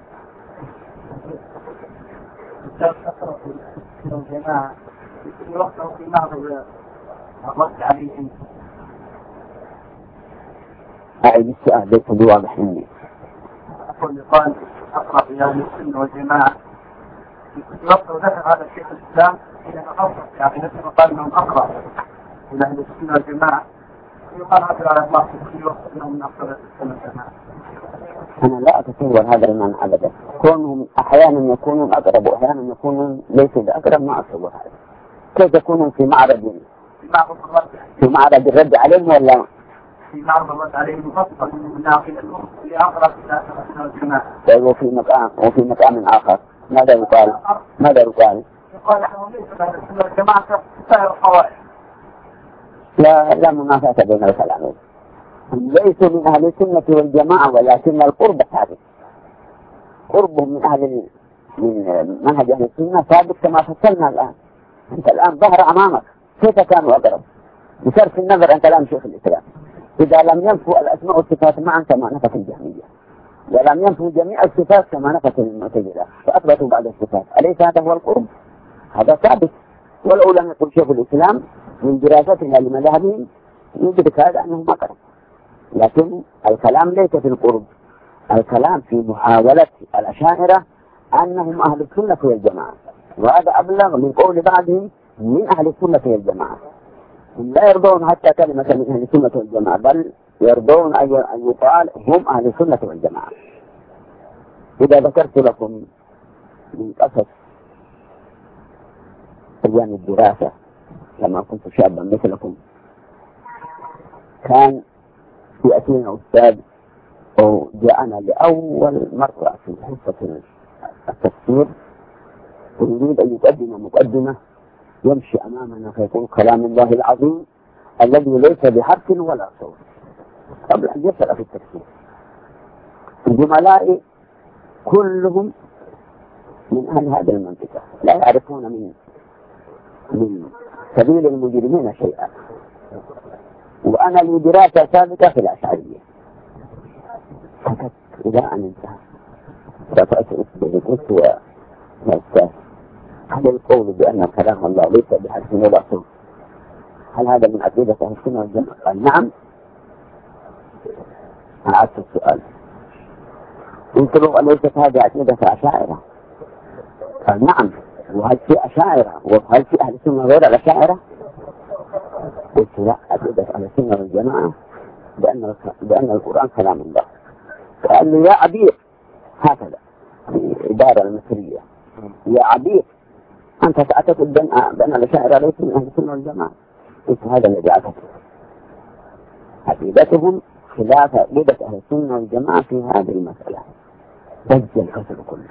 أقرب الجماعة في وقته في بعض الرد عليهم. أعيد السؤال ليس بواضح مني. أقول يقال أقرب إلى أهل السنة والجماعة في وقته ذكر هذا الشيخ الإسلام إلى أقرب، يعني نفسه قال أنهم أقرب إلى أهل السنة والجماعة، يقال هذا على الله في وقت أنهم من أقرب السنة والجماعة. أنا لا أتصور هذا المعنى أبدا، كونهم أحيانا يكونون أقرب وأحيانا يكونون ليسوا بأقرب، ما أتصور هذا. كيف يكونون في معرض في معرض الرد عليهم ولا في معرض الرد عليهم مخصصا من ناقلتهم لأقرب إلى السنة والجماعة؟ وفي مقام وفي مقام آخر ماذا يقال؟ ماذا يقال؟ يقال نحن ليس أهل السنة والجماعة كسائر الطوائف. لا لا منافاة بين الكلامين، ليسوا من أهل السنة والجماعة ولكن القرب ثابت، قربهم من أهل من منهج أهل السنة ثابت كما فصلنا الآن. أنت الآن ظهر أمامك كيف كانوا أقرب بصرف النظر عن كلام شيخ الإسلام. إذا لم ينفوا الأسماء والصفات معا كما نفت الجهمية، ولم ينفوا جميع الصفات كما نفت المعتزلة فأثبتوا بعض الصفات، أليس هذا هو القرب؟ هذا ثابت. ولو لم يقل شيخ الإسلام من دراستنا لمذهبهم يدرك هذا أنه أقرب، لكن الكلام ليس في القرب، الكلام في محاولة الأشاعرة أنهم أهل السنة والجماعة، وهذا أبلغ من قول بعضهم من أهل السنة والجماعة. هم لا يرضون حتى كلمة من أهل السنة والجماعة، بل يرضون أن يقال هم أهل السنة والجماعة. إذا ذكرت لكم من قصص أيام الدراسة لما كنت شابا مثلكم، كان يأتينا أستاذ أو جاءنا لأول مرة في حصة التفسير ويريد أن يقدم مقدمة يمشي أمامنا فيقول كلام الله العظيم الذي ليس بحرف ولا صوت قبل أن يبدأ في التفسير. الزملاء كلهم من أهل هذه المنطقة لا يعرفون من من سبيل المجرمين شيئا، وأنا لي دراسة سابقة في الأشعرية. فكت إلى أن انتهى رفعت إصبعي قلت يا أستاذ هل القول بأن كلام الله ليس بحرف ولا صوت هل هذا من عقيدة أهل السنة والجماعة؟ قال نعم. أعدت السؤال قلت له أليست هذه عقيدة أشاعرة؟ قال نعم. وهل في أشاعرة وهل في أهل السنة غير الأشاعرة؟ قلت لا، عقيدة أهل السنة والجماعة بأن بأن القرآن كلام الله. قال لي يا عبيد، هكذا العبارة المصرية، يا عبيد أنت تعتقد بأن الأشاعرة ليس من أهل السنة والجماعة. قلت هذا الذي أعتقد، عقيدتهم خلاف عقيدة أهل السنة والجماعة في هذه المسألة. دج الفصل كله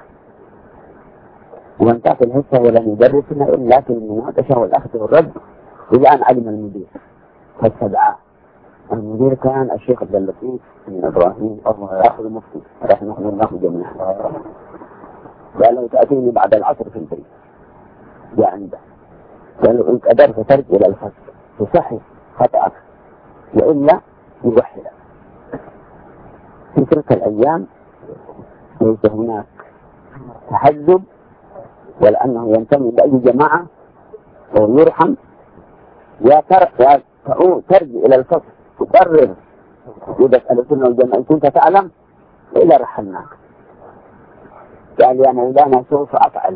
وانتهت الحصة ولم يدرسنا إلا في المناقشة والأخذ والرد إلى أن علم المدير فاستدعاه. المدير كان الشيخ عبد اللطيف بن إبراهيم الله يأخذ المفتي رحمه الله جميعا. قال له تأتيني بعد العصر في البيت، جاء عنده قال له إن قدرت ترجع إلى الفصل تصحح خطأك وإلا يوحدك. في تلك الأيام ليس هناك تحزب ولا أنه ينتمي لأي جماعة أو يرحم، يا ترجع إلى الفصل تقرر وجودك أهل السنة والجماعة إن كنت تعلم وإلا رحلناك. قال يا مولانا سوف أفعل.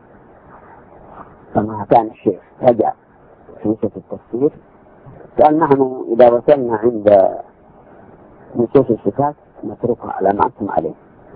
فما كان الشيخ رجع في نصف التفسير قال نحن إذا وصلنا عند نصوص الصفات نتركها على ما أنتم عليه،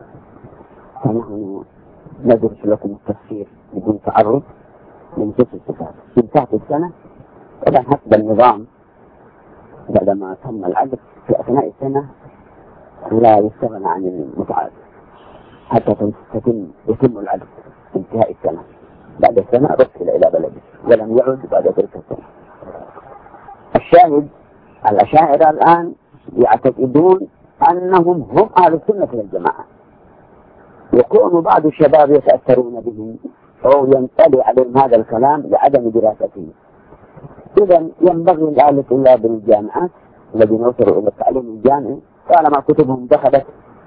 فنحن ندرس لكم التفسير بدون تعرض لنصوص الصفات في انتهت السنة. طبعا حسب النظام بعدما تم العقد في أثناء السنة لا يستغنى عن المتعاقد حتى تتم يتم العقد في انتهاء السنة. بعد السنة رسل إلى بلده ولم يعد بعد تلك السنة. الشاهد الأشاعرة الآن يعتقدون أنهم هم أهل السنة والجماعة، يكون بعض الشباب يتأثرون بهم أو ينطلي عليهم هذا الكلام لعدم دراسته. إذا ينبغي لأهل طلاب الجامعات الذين وصلوا إلى التعليم الجامعي طالما كتبهم دخلت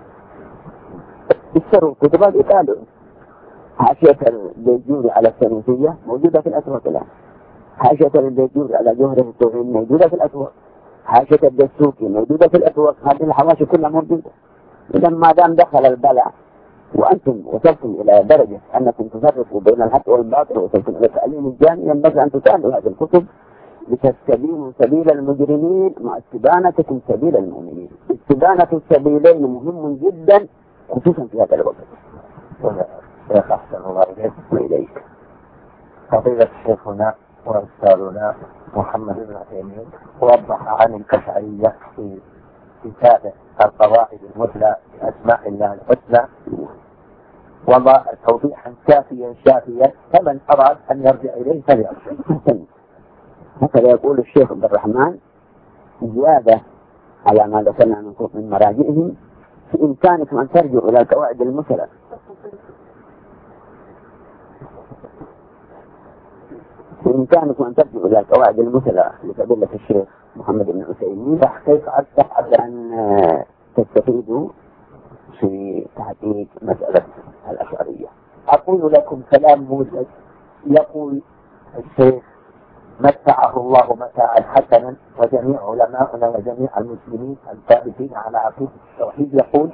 اشتروا كتبات يتابعوا. حاشية البيجوري على السنوسية موجودة في الأسواق الآن، حاشية البيجوري على جوهرة التوحيد موجودة في الأسواق، حاشية الدسوقي موجودة في الأسواق، هذه الحواشي كلها موجودة. إذا ما دام دخل البلاء وأنتم وصلتم إلى درجة أنكم تفرقوا بين الحق والباطل وصلتم إلى التعليم الجامعي ينبغي أن تتابعوا هذه الكتب لتستبينوا سبيل المجرمين مع استبانتكم سبيل المؤمنين. استبانة السبيلين مهم جدا خصوصا في هذا الوقت. شيخ أحسن الله إليك وإليك. فضيلة شيخنا وأستاذنا محمد بن عثيمين وضح عن الأشعرية في كتابه القواعد المثلى بأسماء الله الحسنى، وضع توضيحا كافيا شافيا، فمن أراد أن يرجع إليه فليرجع. هكذا يقول الشيخ عبد الرحمن زيادة على ما ذكرنا من مراجعهم: في إمكانكم أن ترجعوا إلى القواعد المثلى. بإمكانكم أن ترجعوا إلى القواعد المثلى لفضيلة الشيخ محمد بن عثيمين تحقيق أكثر أن تستفيدوا في تحقيق مسألة الأشعرية. أقول لكم كلام موجز يقول الشيخ متعه الله متاعا حسنا، وجميع علماؤنا وجميع المسلمين الثابتين على عقيدة التوحيد يقول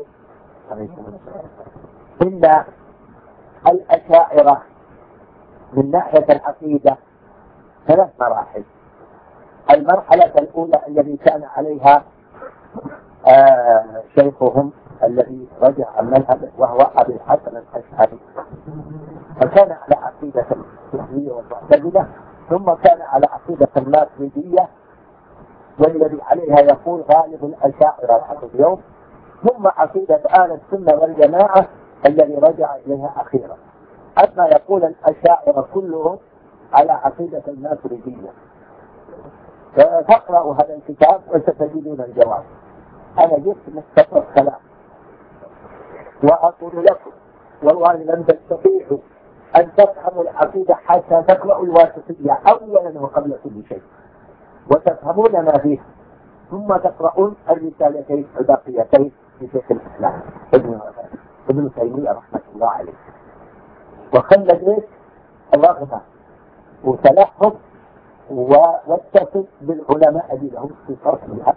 إن الأشاعرة من ناحية العقيدة ثلاث مراحل. المرحلة الأولى الذي كان عليها آه شيخهم الذي رجع عن مذهبه وهو أبي الحسن الأشعري، فكان على عقيدة الصوفية والمعتزلة، ثم كان على عقيدة الماتريدية والذي عليها يقول غالب الأشاعرة لحد اليوم، ثم عقيدة أهل السنة والجماعة الذي رجع إليها أخيرا. أما يقول الأشاعرة كلهم على عقيدة الماتريدية. فاقرأوا هذا الكتاب وستجدون الجواب. أنا جئت مستقر كلام وأقول لكم والله لن تستطيعوا أن تفهموا العقيدة حتى تقرأوا الواسطية أولا وقبل كل شيء وتفهمون ما فيها، ثم تقرؤون الرسالتين الباقيتين لشيخ الإسلام ابن ابن تيمية رحمة الله عليه، وخلد إيش الرغبة وتلحظ واتصل بالعلماء الذين لهم اختصاص بها.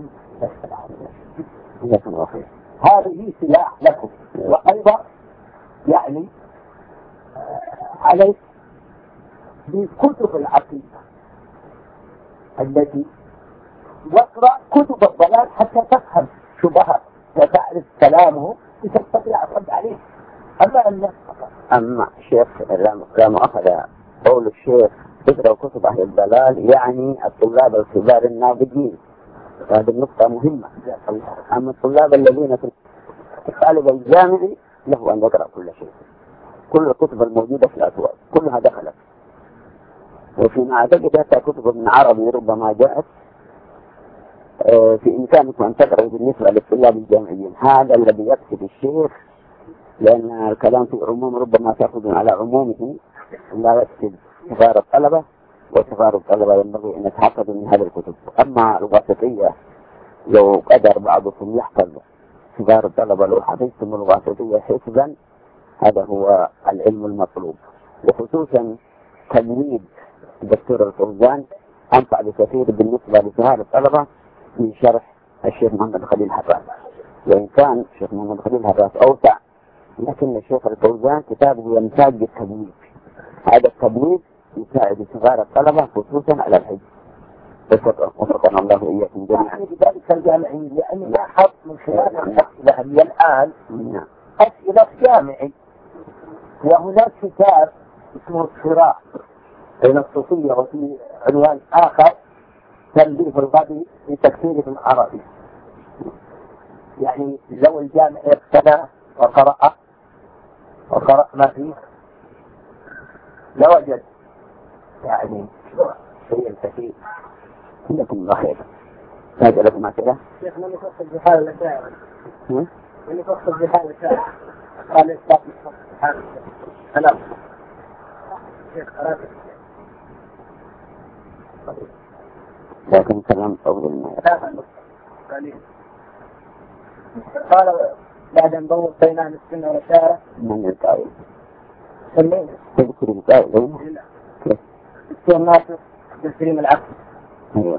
هذه سلاح لكم. وأيضا يعني عليك بكتب العقيدة التي واقرأ كتب الضلال حتى تفهم شبهات وتعرف كلامه لتستطيع الرد عليه. أما أن أما الشيخ لا مؤاخذ قول الشيخ اقرأوا كتب أهل الضلال يعني الطلاب الكبار الناضجين، وهذه النقطة مهمة. أما الطلاب الذين في الطالب الجامعي له أن يقرأ كل شيء، كل الكتب الموجودة في الأسواق كلها دخلت، وفيما أعتقد حتى كتب ابن عربي ربما جاءت في إمكانكم أن تقرأوا بالنسبة للطلاب الجامعيين. هذا الذي يقصد الشيخ لأن الكلام في عموم ربما تأخذ على عمومه لا يقصد صغار الطلبة، وصغار الطلبة ينبغي أن يتحفظوا من هذه الكتب. أما الواسطية لو قدر بعضكم يحفظ صغار الطلبة، لو حفظتم الواسطية حفظا هذا هو العلم المطلوب. وخصوصا تمهيد الدكتور الفوزان أنفع بكثير بالنسبة لصغار الطلبة من شرح الشيخ محمد خليل حراس، وإن كان الشيخ محمد خليل حراس أوسع، لكن الشيخ الفوزان كتابه يمتاز بالتمهيد. هذا التمهيد يساعد صغار الطلبة خصوصا على الحفظ. وفقنا الله وإياكم جميعا. يعني بذلك الجامعي لأني لاحظت من خلال الأسئلة هي الآن أسئلة جامعي، وهناك كتاب اسمه الصراع بين الصوفية، وفي عنوان آخر تنبيه الغبي لتكفير العربي. يعني لو الجامع اقتنى وقرأ وقرأ ما فيه لوجد يعني شيء كثير. لكم الله خير. هذا لكم أسئلة؟ شيخ من يفصل بحال الأشاعر من يفصل بحال الأشاعر قال إثبات بحال الأشاعر. شيخ راتب لكن كلام أفضل ما قال بعد أن بوّر بين أهل السنة والأشاعرة من القائل سمين تذكر القائل السنة الناصر تسليم العقل. أيوه.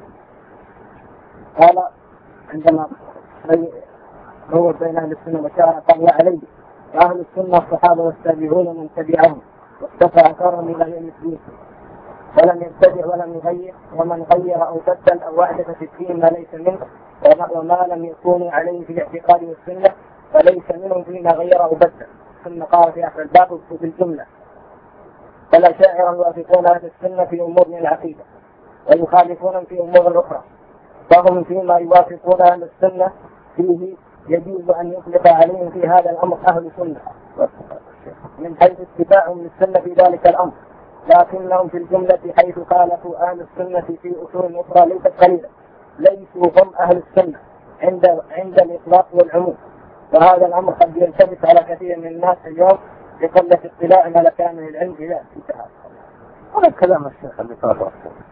قال عندما بوّر بين أهل السنة والأشاعرة قال يا علي أهل السنة الصحابة والتابعون من تبعهم واقتفى أثرهم إلى يوم الدين، ولم يبتدع ولم يغير، ومن غير أو بدل أو أحدث في الدين ما ليس منه وما لم يكونوا عليه في الاعتقاد والسنة فليس منهم فيما غير أو بدل. ثم قال في آخر الباب في الجملة فالأشاعرة يوافقون أهل السنة في أمور من العقيدة ويخالفون في أمور أخرى، فهم فيما يوافقون أهل السنة فيه يجوز أن يطلق عليهم في هذا الأمر أهل السنة من حيث اتباعهم للسنة في ذلك الأمر، لكنهم في الجملة حيث خالفوا أهل السنة في أصول أخرى ليست قليلة ليسوا هم أهل السنة عند عند الإطلاق والعموم. وهذا الأمر قد يلتبس على كثير من الناس اليوم بقلة اطلاع على كامل العلم في ذلك. هذا كلام الشيخ اللي طرحه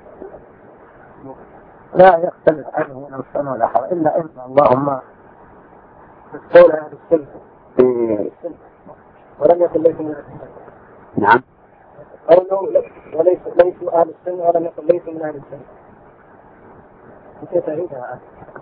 لا يختلف عنه من السنة ولا حرام، إلا إن اللهم تقول أهل السنة ولم يكن ليسوا من السنة. نعم. قولوا وليسوا ليسوا أهل السنة ولم يكن ليسوا من أهل السنة. كيف تعيدها؟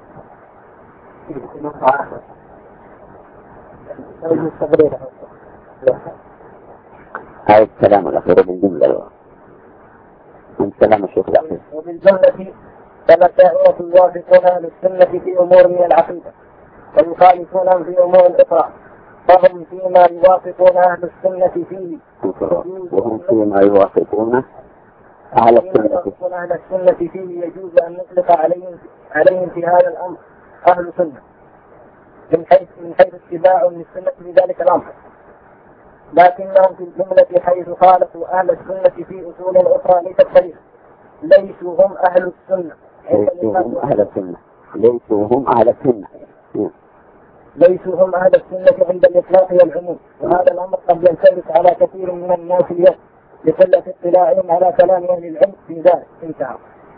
هذا الكلام الأخير بالجملة من كلام الشيخ الأخير. وبالجملة فالأشاعرة يوافقون أهل السنة في أمور من العقيدة ويخالفونهم في أمور الإطلاق، فهم فيما يوافقون أهل السنة فيه وهم فيما يوافقون أهل السنة أهل السنة فيه يجوز أن نطلق عليهم عليهم في هذا الأمر أهل السنة من حيث من حيث اتباعهم للسنة في ذلك الأمر، لكنهم في الجملة حيث خالفوا أهل السنة في أصول أخرى ليست قليلة ليسوا هم أهل السنة ليسوا هم أهل السنة ليسوا هم أهل السنة ليسوا هم أهل السنة عند الإطلاق والعموم. وهذا الأمر قد يلتبس على كثير من الناس اليوم بقلة اطلاعهم على كلام أهل العلم في ذلك. انتهى.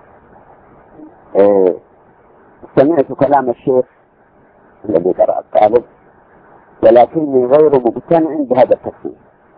إيه. سمعت كلام الشيخ الذي قرأ الطالب ولكني غير مقتنع بهذا التفسير،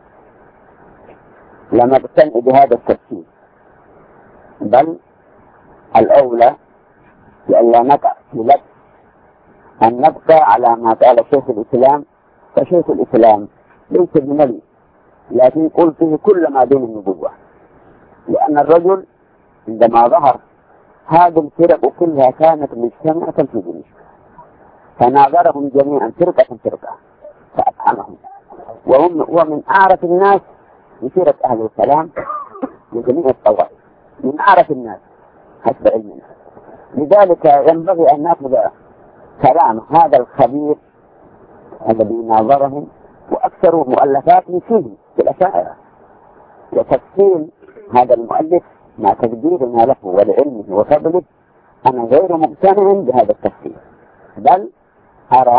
لم أقتنع بهذا التفسير، بل الأولى لألا نقع في لبس أن نبقى على ما قال شيخ الإسلام. فشيخ الإسلام ليس بنبي، لكن قل فيه كل ما دون النبوة، لأن الرجل عندما ظهر هذه الفرق كلها كانت مجتمعة في دمشق، فناظرهم جميعا فرقة فرقة فأفهمهم، وهم ومن أعرف الناس بسيرة أهل الكلام لجميع الطوائف، من أعرف الناس حسب علمنا. لذلك ينبغي أن نأخذ كلام هذا الخبير الذي ناظرهم وأكثر مؤلفات فيه في الأشاعرة، وتفصيل هذا المؤلف مع تقديرنا له ولعلمه وفضله. أنا غير مقتنع بهذا التفصيل، بل أرى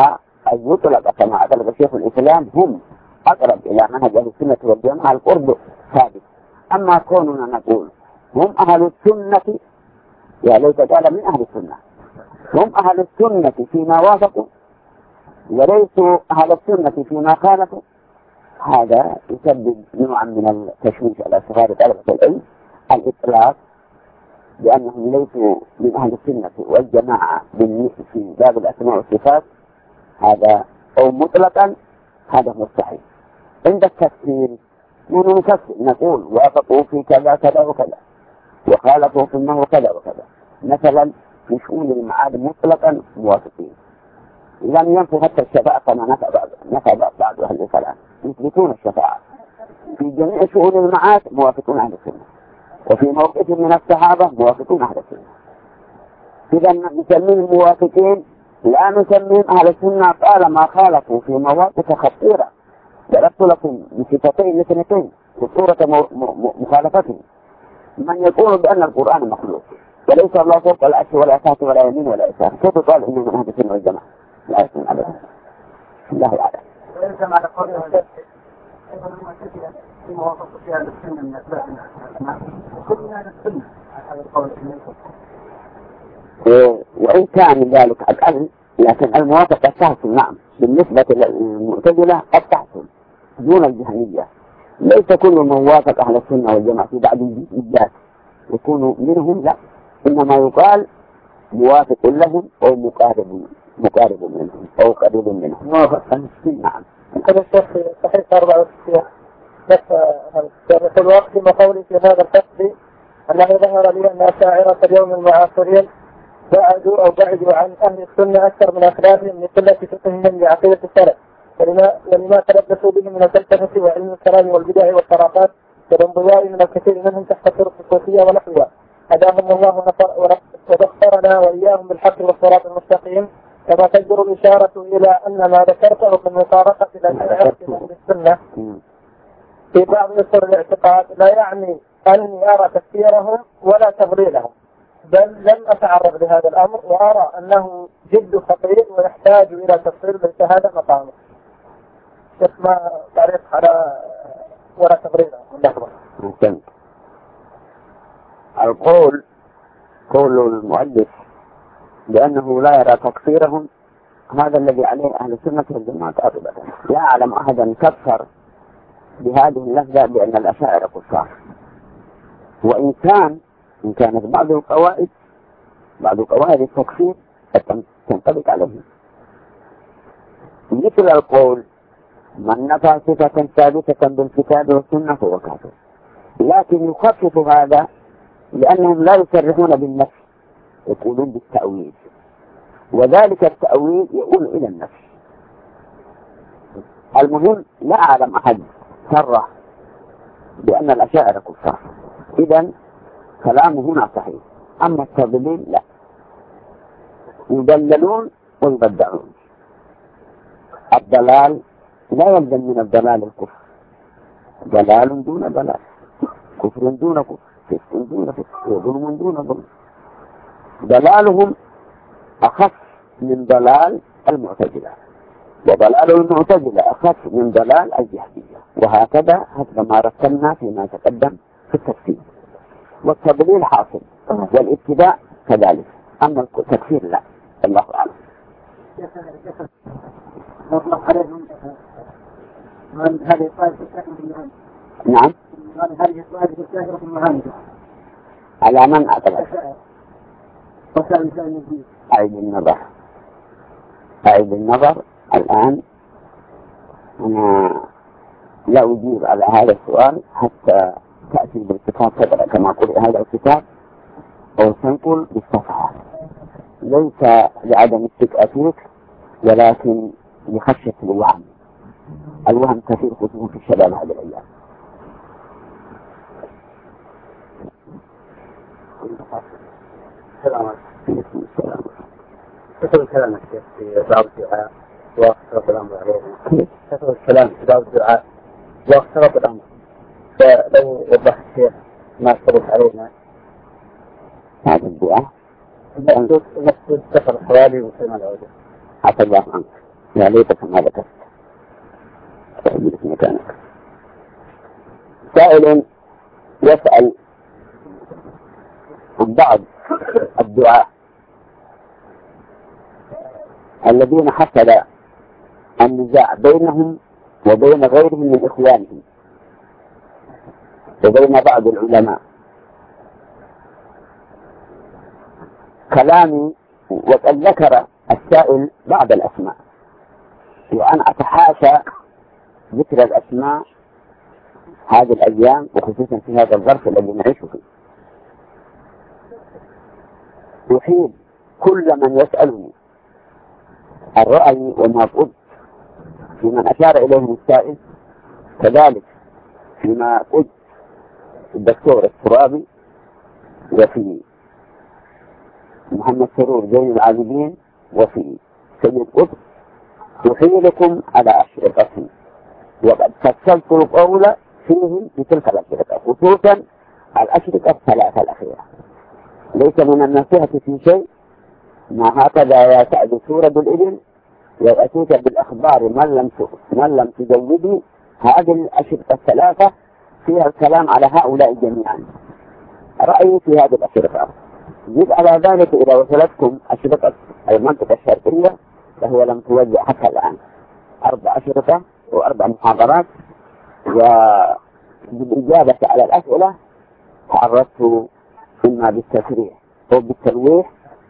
أن يطلق كما أطلق شيخ الإسلام هم أقرب إلى منهج أهل السنة والجماعة القرب ثابت. أما كوننا نقول هم أهل السنة، يا ليت قال من أهل السنة، هم أهل السنة فيما وافقوا وليسوا أهل السنة فيما خالفوا، هذا يسبب نوعا من التشويش على صغار طلبة العلم، الإطلاق بأنهم ليسوا من أهل السنة والجماعة في باب الأسماء والصفات، هذا أو مطلقا هذا مستحيل. عند التفسير نحن نفسر نقول وافقوا في كذا كذا وكذا وخالفوا في أنه كذا وكذا، مثلا في شؤون المعاد مطلقا موافقين، لم ينفوا حتى الشفاعة كما نفى بعض نفى بعض أهل الكلام، يثبتون الشفاعة في جميع شؤون المعاد، موافقون أهل السنة، وفي موقف من الصحابة موافقون أهل السنة. إذا نسميهم موافقين لا نسميهم أهل السنة طالما خالفوا في مواقف خطيرة. ضربت لكم بصفتين اثنتين في صورة مخالفتهم. من يقول بأن القرآن مخلوق وليس الله فوق العرش ولا تحت ولا يمين ولا يسار، كيف يقال إنه من أهل السنة والجماعة؟ لا يسمع أبدا. الله يعلم. ويسمع لقوله في موافقة في أهل السنة من أسباب كل من أهل السنة على القول. وإن كان ذلك أقل، لكن الموافقة تحصل نعم بالنسبة للمعتزلة قد تحصل دون الجهمية. ليس كل من وافق أهل السنة والجماعة في بعض الجزئيات يكون منهم، لا، إنما يقال موافق لهم أو مقارب مقارب منهم أو قريب منهم. موافق أهل السنة نعم. هذا الشيخ صحيح أربعة وستين بس في الوقت ما قولي في هذا الفصل أنه ظهر لي أن أشاعرة اليوم المعاصرين بعدوا أو بعدوا عن أهل السنة أكثر من أخلافهم لقلة فقههم لعقيدة السلف، ولما ولما تلبسوا به من الفلسفة وعلم الكلام والبدع والخرافات والانضواء من الكثير منهم تحت طرق الصوفية ونحوها. هداهم الله وبصرنا وإياهم بالحق والصراط المستقيم، كما تجدر الإشارة إلى أن ما ذكرته من مفارقة الأشاعرة أهل السنة في بعض أصول الاعتقاد لا يعني أني أرى تفسيرهم ولا تضليلهم، بل لم أتعرض لهذا الأمر وأرى أنه جد خطير ويحتاج إلى تفصيل، ليس هذا مقامه. اسمع تعريف على ولا تضليلهم. القول قول المؤلف بأنه لا يرى تكفيرهم، هذا الذي عليه أهل السنة والجماعة أبدا. لا أعلم أحدا كفر بهذه اللفظة بأن الأشاعرة كفار، وإن كان إن كانت بعض القواعد بعض قواعد التكفير تنطبق عليهم، مثل القول من نفى صفة ثابتة بالكتاب والسنة فهو كافر، لكن يخفف هذا لأنهم لا يصرحون بالنفي، يقولون بالتأويل، وذلك التأويل يقول إلى النفي. المهم لا أعلم أحد صرح بأن الأشاعرة كفار، إذن كلامه هنا صحيح. أما التضليل لا، يدللون ويبدعون. الضلال لا يلزم من الضلال الكفر، ضلال دون ضلال، كفر دون كفر، فسق دون فسق، وظلم دون ظلم. ضلالهم أخف من ضلال المعتزلة، وضلال المعتزلة أخف من ضلال الجهمية، وهكذا حسب ما رسلنا فيما تقدم في التفسير. والتضليل حاصل والابتداء كذلك، أما التكفير لا. الله أعلم. نعم. على من أعتقد؟ أعيد النظر أعيد النظر الآن. أنا لا أجيب على هذا السؤال حتى تأتي بالكتاب صدر كما قل هذا الكتاب، أو تنقل بالصفحة، ليس لعدم التكأتيك ولكن لخشية الوهم. الوهم كثير خصوصا في الشباب هذه الأيام. السلام عليكم. كثر كلامك في بعض الدعاء واختلط الأمر عليه. كثر الكلام في بعض الدعاء واختلط الأمر، فلو وضح الشيخ ما اختلط علينا هذا الدعاء المقصود المقصود سفر حوالي وسنة العودة. حتى الله عنك. يا ليتك ما ذكرت اجلس مكانك. سائل يسأل عن بعض الدعاء الذين حصل النزاع بينهم وبين غيرهم من إخوانهم وبين بعض العلماء. كلامي وقد ذكر السائل بعض الأسماء، وأنا أتحاشى ذكر الأسماء هذه الأيام وخصوصا في هذا الظرف الذي نعيش فيه. أحيل كل من يسألني الرأي وما قلت في من أشار إليه السائل، كذلك فيما قلت الدكتور الترابي وفي محمد سرور زين العابدين وفي سيد قطب، أحيلكم على أشرطتهم، وقد فصلت القول فيهم في تلك الأشرطة، خصوصا الأشرطة الثلاثة الأخيرة. ليس من النصيحة في شيء، ما هكذا يا سعد سورة الإبل وأتيك بالأخبار من لم من لم تجودي. هذه الأشرطة الثلاثة فيها الكلام على هؤلاء جميعا. رأيي في هذه الأشرطة. زد على ذلك إذا وصلتكم أشرطة المنطقة الشرقية فهي لم توزع حتى الآن أربع أشرطة وأربع محاضرات، وبالإجابة على الأسئلة تعرضت إما بالتسريح أو بالتلويح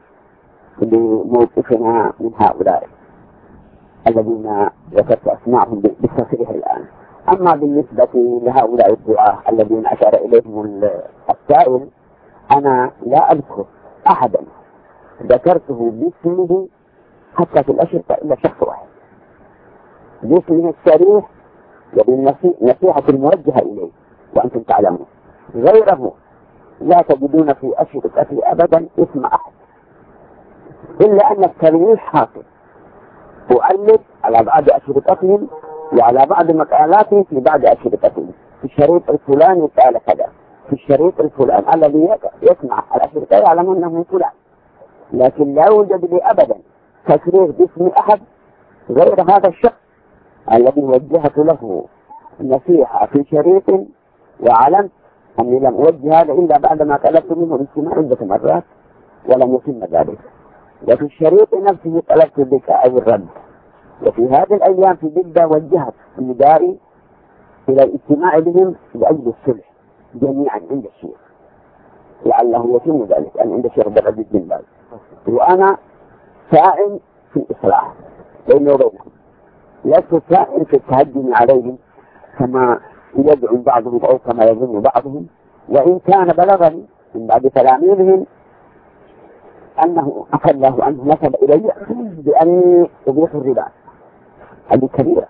لموقفنا من هؤلاء الذين ذكرت أسماءهم بالتصريح الآن. أما بالنسبة لهؤلاء الدعاة الذين أشار إليهم السائل، أنا لا أذكر أحدا ذكرته باسمه حتى في الأشرطة إلا شخص واحد باسمه الصريح وبالنصيحة الموجهة إليه وأنتم تعلمون. غيره لا تجدون في أشرطتي أبدا اسم أحد، إلا أن التلويح حاصل. أؤلف على بعض أشرطتهم وعلى بعض مقالاتهم في بعض أشرطتهم. في الشريط الفلاني قال كذا، في الشريط الفلاني الذي يسمع الأشرطة يعلم أنه فلان، لكن لا يوجد لي أبدا تصريح باسم أحد غير هذا الشخص الذي وجهت له نصيحة في شريط وعلمت أني لم أوجه هذا إلا بعدما طلبت منه الاستماع عدة مرات ولم يتم ذلك. وفي الشريط نفسه طلبت بك أو الرد. وفي هذه الأيام في جدة وجهت ندائي إلى الاجتماع بهم لأجل الصلح جميعا عند الشيخ، لعله يتم ذلك أن عند الشيخ عبد العزيز بن باز، وأنا ساعٍ في الإصلاح بيني وبينهم، لست ساعٍ في التهجم عليهم كما يدعو بعضهم أو كما يظن بعضهم. وإن كان بلغني من بعد تلاميذهم أنه عفى الله عنه نسب إلي بأني أبيح الربا، هذه كبيرة،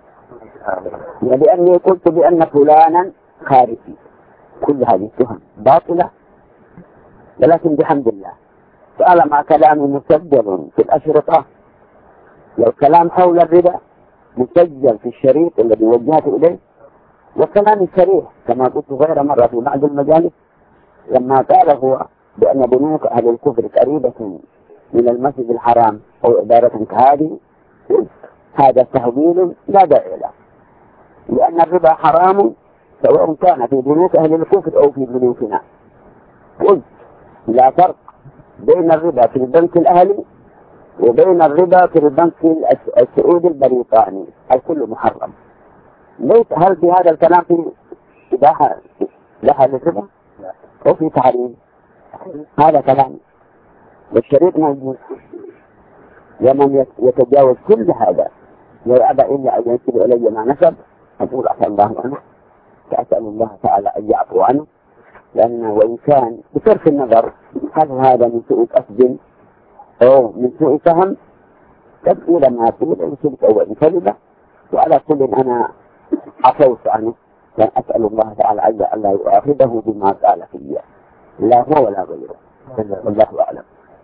وبأني قلت بأن فلانا خارجي. كل هذه التهم باطلة، ولكن بحمد الله طالما كلامي مسجل في الأشرطة، لو كلام حول الربا مسجل في الشريط الذي وجهت إليه، وكلامي صريح كما قلت غير مرة في بعض المجالس لما قال هو بأن بنوك أهل الكفر قريبة من المسجد الحرام أو عبارة كهذه، هذا تهويل لا داعي له، لأن الربا حرام سواء كان في بنوك أهل الكفر أو في بنوكنا. قلت لا فرق بين الربا في البنك الأهلي وبين الربا في البنك السعودي البريطاني، الكل محرم. ليس هل في هذا الكلام في إباحة لها للربا أو في تحريم؟ هذا كلام والشريط موجود. ومن يتجاوز كل هذا ويأبى إلا أن ينسب إلي ما نسب أقول عفى الله عنه، فأسأل الله تعالى أن يعفو عنه، لأنه وإن كان بصرف النظر هل هذا من سوء قصد أو من سوء فهم تبقى لما أقول إن سبت أو إن كذب، وعلى كل أنا عفوت عنه، وأسأل الله تعالى أن لا يؤاخذه بما قال فيه، لا هو ولا غيره، والله أعلم.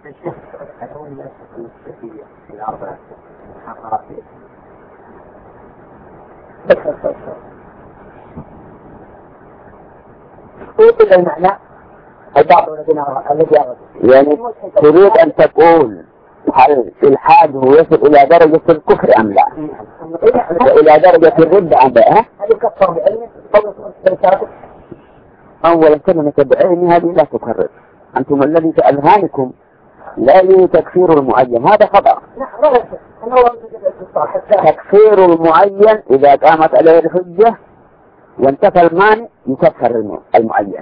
قلت المعنى البعض الذين الذي يعني تريد أن تقول هل الحاد هو يصل إلى درجة الكفر أم لا؟ وإلى درجة الردة أم لا؟ هل يكفر بعلمه قبل الثلاثة؟ أولا كلمة بعلم هذه لا تكرر. أنتم الذي في أذهانكم لا يوجد تكفير المعين، هذا خطأ. تكفير المعين إذا قامت عليه الحجة وانتفى المانع يكفر المعين.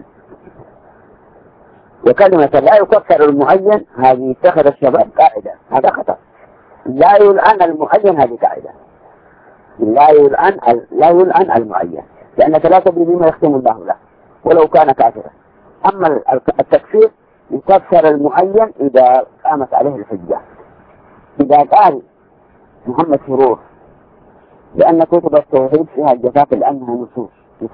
وكلمة لا يكفر المعين هذه اتخذ الشباب قاعدة، هذا خطأ. لا يلعن المعين هذه قاعدة. لا يلعن لا يلعن المعين، لأنك لا تدري بما يختم الله له ولو كان كافرا. أما التكفير يكفر المعين إذا قامت عليه الحجة. إذا قال محمد سرور لأن كتب التوحيد فيها الجفاف لأنها نصوص،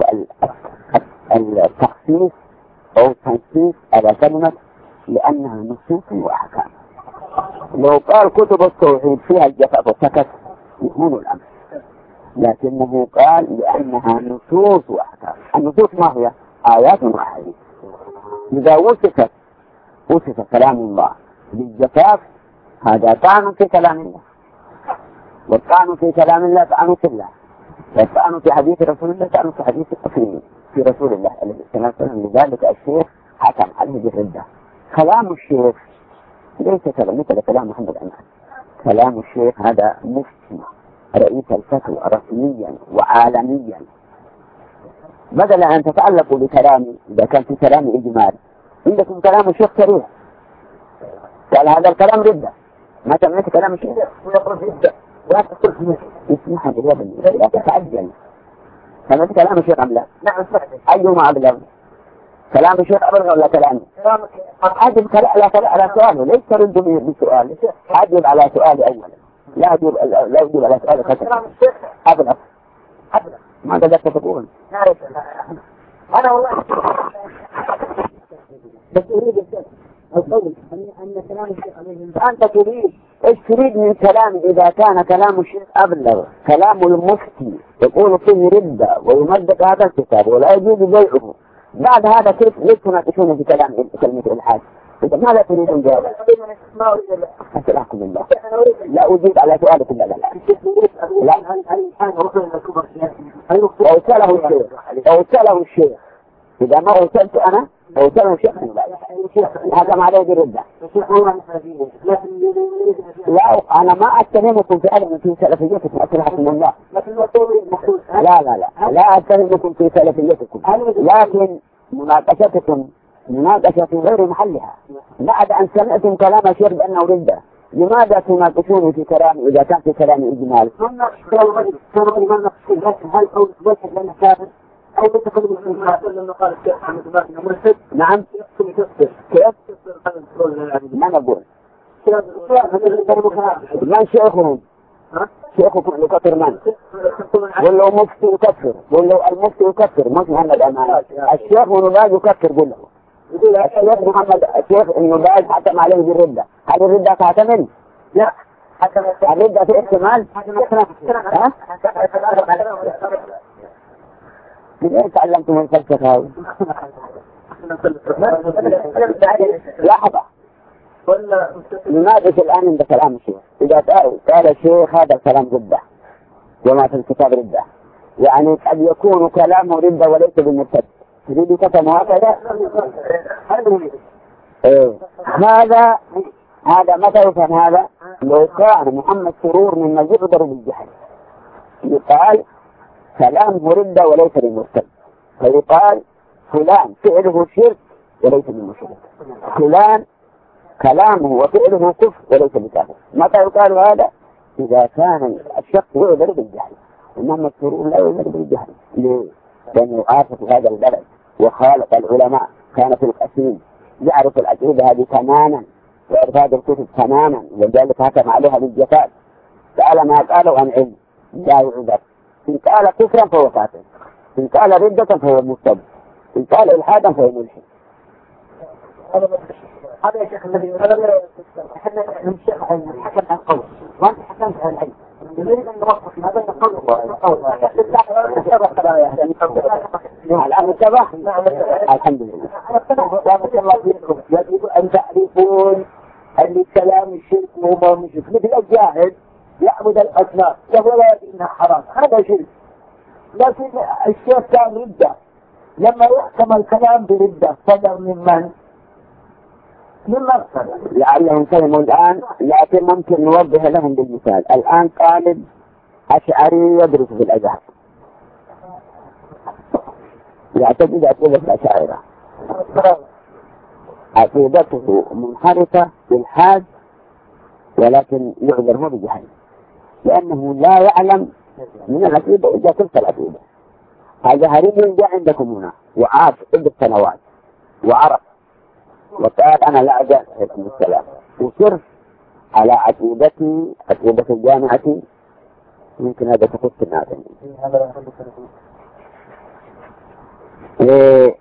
التخصيص أو التنصيص على كلمة لأنها نصوص وأحكام. لو قال كتب التوحيد فيها الجفاف وسكت يكون الأمر، لكنه قال لأنها نصوص وأحكام. النصوص ما هي؟ آيات وأحاديث. إذا وصفت وصف كلام الله بالجفاف هذا طعن في كلام الله، والطعن في كلام الله طعن في الله، والطعن في حديث رسول الله طعن في حديث التفسير في رسول الله عليه الصلاة والسلام. لذلك الشيخ حكم عليه بالردة. كلام الشيخ ليس كلام مثل كلام محمد أمان. كلام الشيخ هذا مفتي رئيس الفتوى رسميا وعالميا، بدل أن تتعلقوا بكلامي إذا كان في كلام إجمال. عندكم كلام الشيخ صريح، قال هذا الكلام ردة، ما سمعت كلام الشيخ ويقرأ ردة ولا تقول فيه اسمح لي يا بني لا تتعجل. سمعت كلام الشيخ أم لا؟ نعم سمعت. أيهما أبلغ؟ كلام الشيخ أبلغ ولا كلامي؟ أجب على سؤاله، ليس ترد بسؤال، أجب على سؤالي أولا، لا أجب لا أجب على سؤالي فتح. أبلغ أبلغ ما قدرت تقول. أنا والله بس أريد القول أن كلام الشيخ عليه. أنت تريد إيش تريد من كلام؟ إذا كان كلام الشيخ أبلغ، كلام المفتي يقول فيه ردة ويمدد هذا الكتاب ولا يجوز بيعه، بعد هذا كيف ليش تناقشون في كلام كلمة الحاج؟ إذا ماذا تريدون جوابا؟ أسألكم بالله لا أجيب على سؤالك لا لا لا أوصله الشيخ أوصله الشيخ إذا ما أوصلت أنا أوصله الشيخ هذا ما عليه بالردة. لا أنا ما أتهمكم في أدم في سلفيتكم أسألكم الله. لا لا لا لا أتهمكم في سلفيتكم، لكن مناقشتكم مناقشة غير محلها. بعد أن سمعتم كلام الشيخ بأنه ردة لماذا تناقشون في كلام إذا كان في كلام إجمال؟ هل أو تبشر لأنه كافر أو تتكلم عن المعاصر لأنه قال الشيخ محمد بن مرشد؟ نعم كيف؟ ما نقول من شيخهم؟ شيخكم يكفر من؟ ولا مفتي يكفر؟ ولا المفتي يكفر؟ مش محمد أمان. الشيخ ونباز يكفر قل له الشيخ محمد الشيخ النباز حكم عليه بالردة. هذه الردة تعتمد؟ لا الردة في احتمال؟ ها؟ من أين تعلمتم الفلسفة هذه؟ لحظة نناقش الآن عند كلام الشيخ. إذا قال الشيخ هذا الكلام ردة وما في الكتاب ردة، يعني قد يكون كلامه ردة وليس بالمرتد. تريد تفهم هكذا؟ إيه. هذا هذا متى يفهم هذا؟ لو كان محمد سرور مما يقدر بالجهل يقال كلامه ردة وليس بالمرتد، فيقال فلان فعله شرك وليس بالمشرك، فلان كلامه وفعله كفر وليس بكافر. متى يقال هذا؟ إذا كان الشخص يعذر بالجهل، إنما السرور لا يعذر بالجهل. ليه؟ لأنه عاش في هذا البلد وخالط العلماء، كان في القسيم يعرف العقيدة هذه تماما ويعرف هذه الكتب تماما، ولذلك حكم عليها بالجفاف. سأل ما قالوا عن علم لا يعذر. إن قال كفرا فهو كافر، إن قال ردة فهو مرتد، إن قال إلحادا فهو ملحد. هذا يا شيخ الذي احنا الشيخ حكم عن قول وانت حكمت عن العلم، نريد ان نوقف هذا القول الان انتبه. الحمد لله. بارك الله فيكم. يجب ان تعرفون اللي كلام الشرك وهو مش مثل الجاهل يعبد الأصنام وهو لا يدري إنها حرام، هذا شرك. لكن الشيخ كان ردة، لما يحكم الكلام بردة صدر من من؟ من مصدر. لعلهم فهموا الآن، لكن ممكن نوضح لهم بالمثال. الآن طالب أشعري يدرس في الأزهر يعتقد عقيدة الأشاعرة، عقيدته منحرفة بالحاد، ولكن يعذر هو بجهل لأنه لا يعلم من العقيدة إذا تلك العقيدة. هذا هريم جاء عندكم هنا وعاش عدة سنوات وعرف وقال أنا لا أجاز عليكم السلام وصرف على عقيدتي عقيدة الجامعة. يمكن هذا تخص الناس. إيه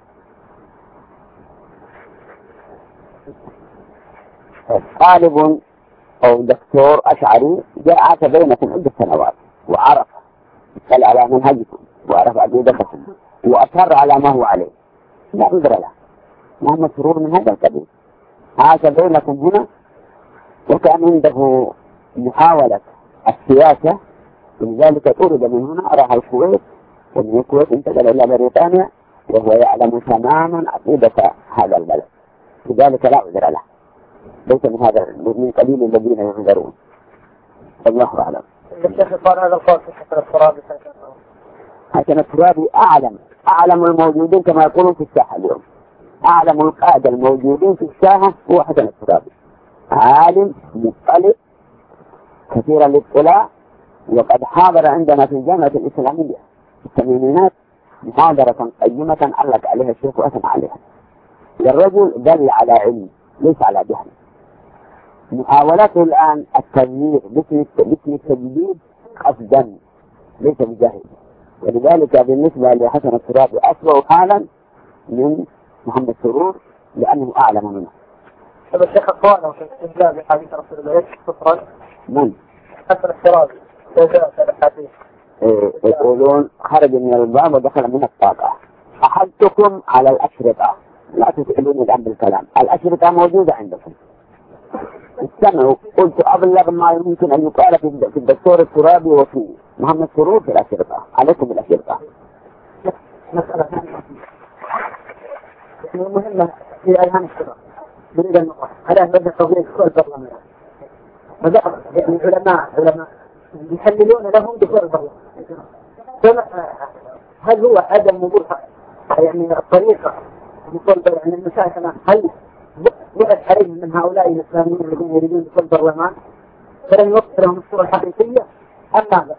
طالب أو دكتور أشعري جاء عاش بينكم عدة سنوات وعرف اطلع على منهجكم وعرف عقيدتكم وأصر على ما هو عليه، لا عذر له، ما هو مسرور من هذا القبيل. عاش بينكم هنا وكان عنده محاولة السياسة، ولذلك طرد من هنا راح الكويت، ومن الكويت انتقل إلى بريطانيا وهو يعلم تماما عقيدة هذا البلد، لذلك لا عذر له، ليس من هذا من قليل الذين يعذرون. الله أعلم. الشيخ قال هذا القول في حسن الترابي. حسن الترابي أعلم أعلم الموجودين كما يقولون في الساحة اليوم، أعلم القادة الموجودين في الساحة هو حسن الترابي، عالم مطلع كثيرا الاطلاع، وقد حاضر عندنا في الجامعة الإسلامية في الثمانينات محاضرة قيمة علق عليها الشيخ وأثنى عليها. الرجل دل على علم ليس على جهل. محاولته الآن التغيير باسم التجديد قصدا ليس بجهل، ولذلك بالنسبة لحسن الترابي أسوأ حالا من محمد سرور لأنه أعلم منه. هذا الشيخ أقواله في الاستدلال بحديث رسول الله يكشف كفرا من؟ حسن الترابي هذا الحديث. يقولون خرج من الباب ودخل من الطاقة. أحدكم على الأشرطة، لا تسألوني الآن بالكلام، الأشرطة موجودة عندكم، استمعوا. قلت أبلغ ما يمكن أن يقال في الدكتور الترابي وفي محمد سرور في الأشرطة، عليكم بالأشرطة. مسألة ثانية مهمة في أذهان الشباب نريد أن نقول هذا بدأ توضيح كل البرلمان، بدأ يعني العلماء علماء يحللون لهم دخول البرلمان. هل هو عدم وجود يعني الطريقة يقول يعني المشايخ هل وقت عليهم من هؤلاء الإسلاميين الذين يريدون دخول البرلمان فلن يوصل لهم الصورة الحقيقية أم ماذا؟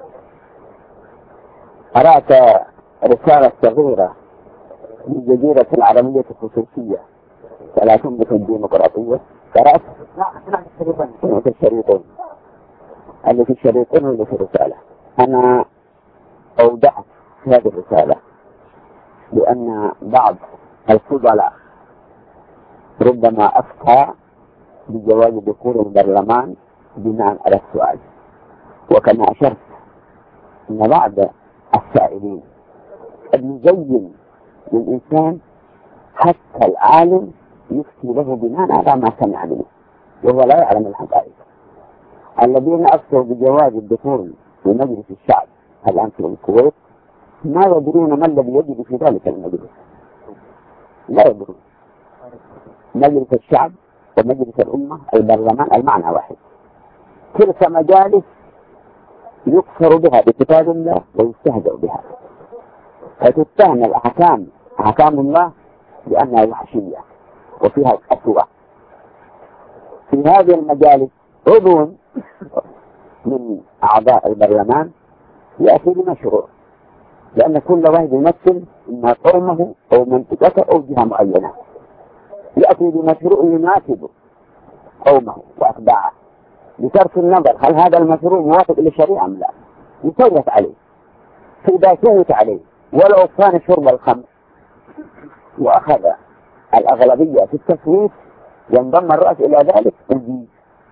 قرأت رسالة صغيرة من جزيرة العربية الخصوصية فلا تملك الديمقراطية، قرأت؟ لا سمعت الشريطين. سمعت الشريطين اللي في الشريطين واللي في الرسالة. أنا أوضحت في هذه الرسالة لأن بعض الفضلاء ربما أفتى بجواز دخول البرلمان بناء على السؤال، وكما أشرت أن بعض السائلين قد يزين للإنسان حتى العالم يفتي له بناء على ما سمع منه وهو لا يعلم الحقائق. الذين أفتوا بجواز الدخول في مجلس الشعب الآن في الكويت ما يدرون ما الذي يجب في ذلك المجلس، لا يدرون. مجلس الشعب ومجلس الأمة البرلمان المعنى واحد، تلك مجالس يكفر بها بكتاب الله ويستهزأ بها، فتتهم الأحكام أحكام الله لأنها وحشية وفيها القسوة. في هذه المجالس عضو من أعضاء البرلمان يأتي بمشروع، لأن كل واحد يمثل إما قومه أو منطقته أو جهة معينة، يأتي بمشروع يناسب قومه وأتباعه بصرف النظر هل هذا المشروع موافق للشريعة أم لا، يصوت عليه. فإذا صوت عليه ولو كان شرب الخمر وأخذ الأغلبية في التصويت ينضم الرأس إلى ذلك الجيش.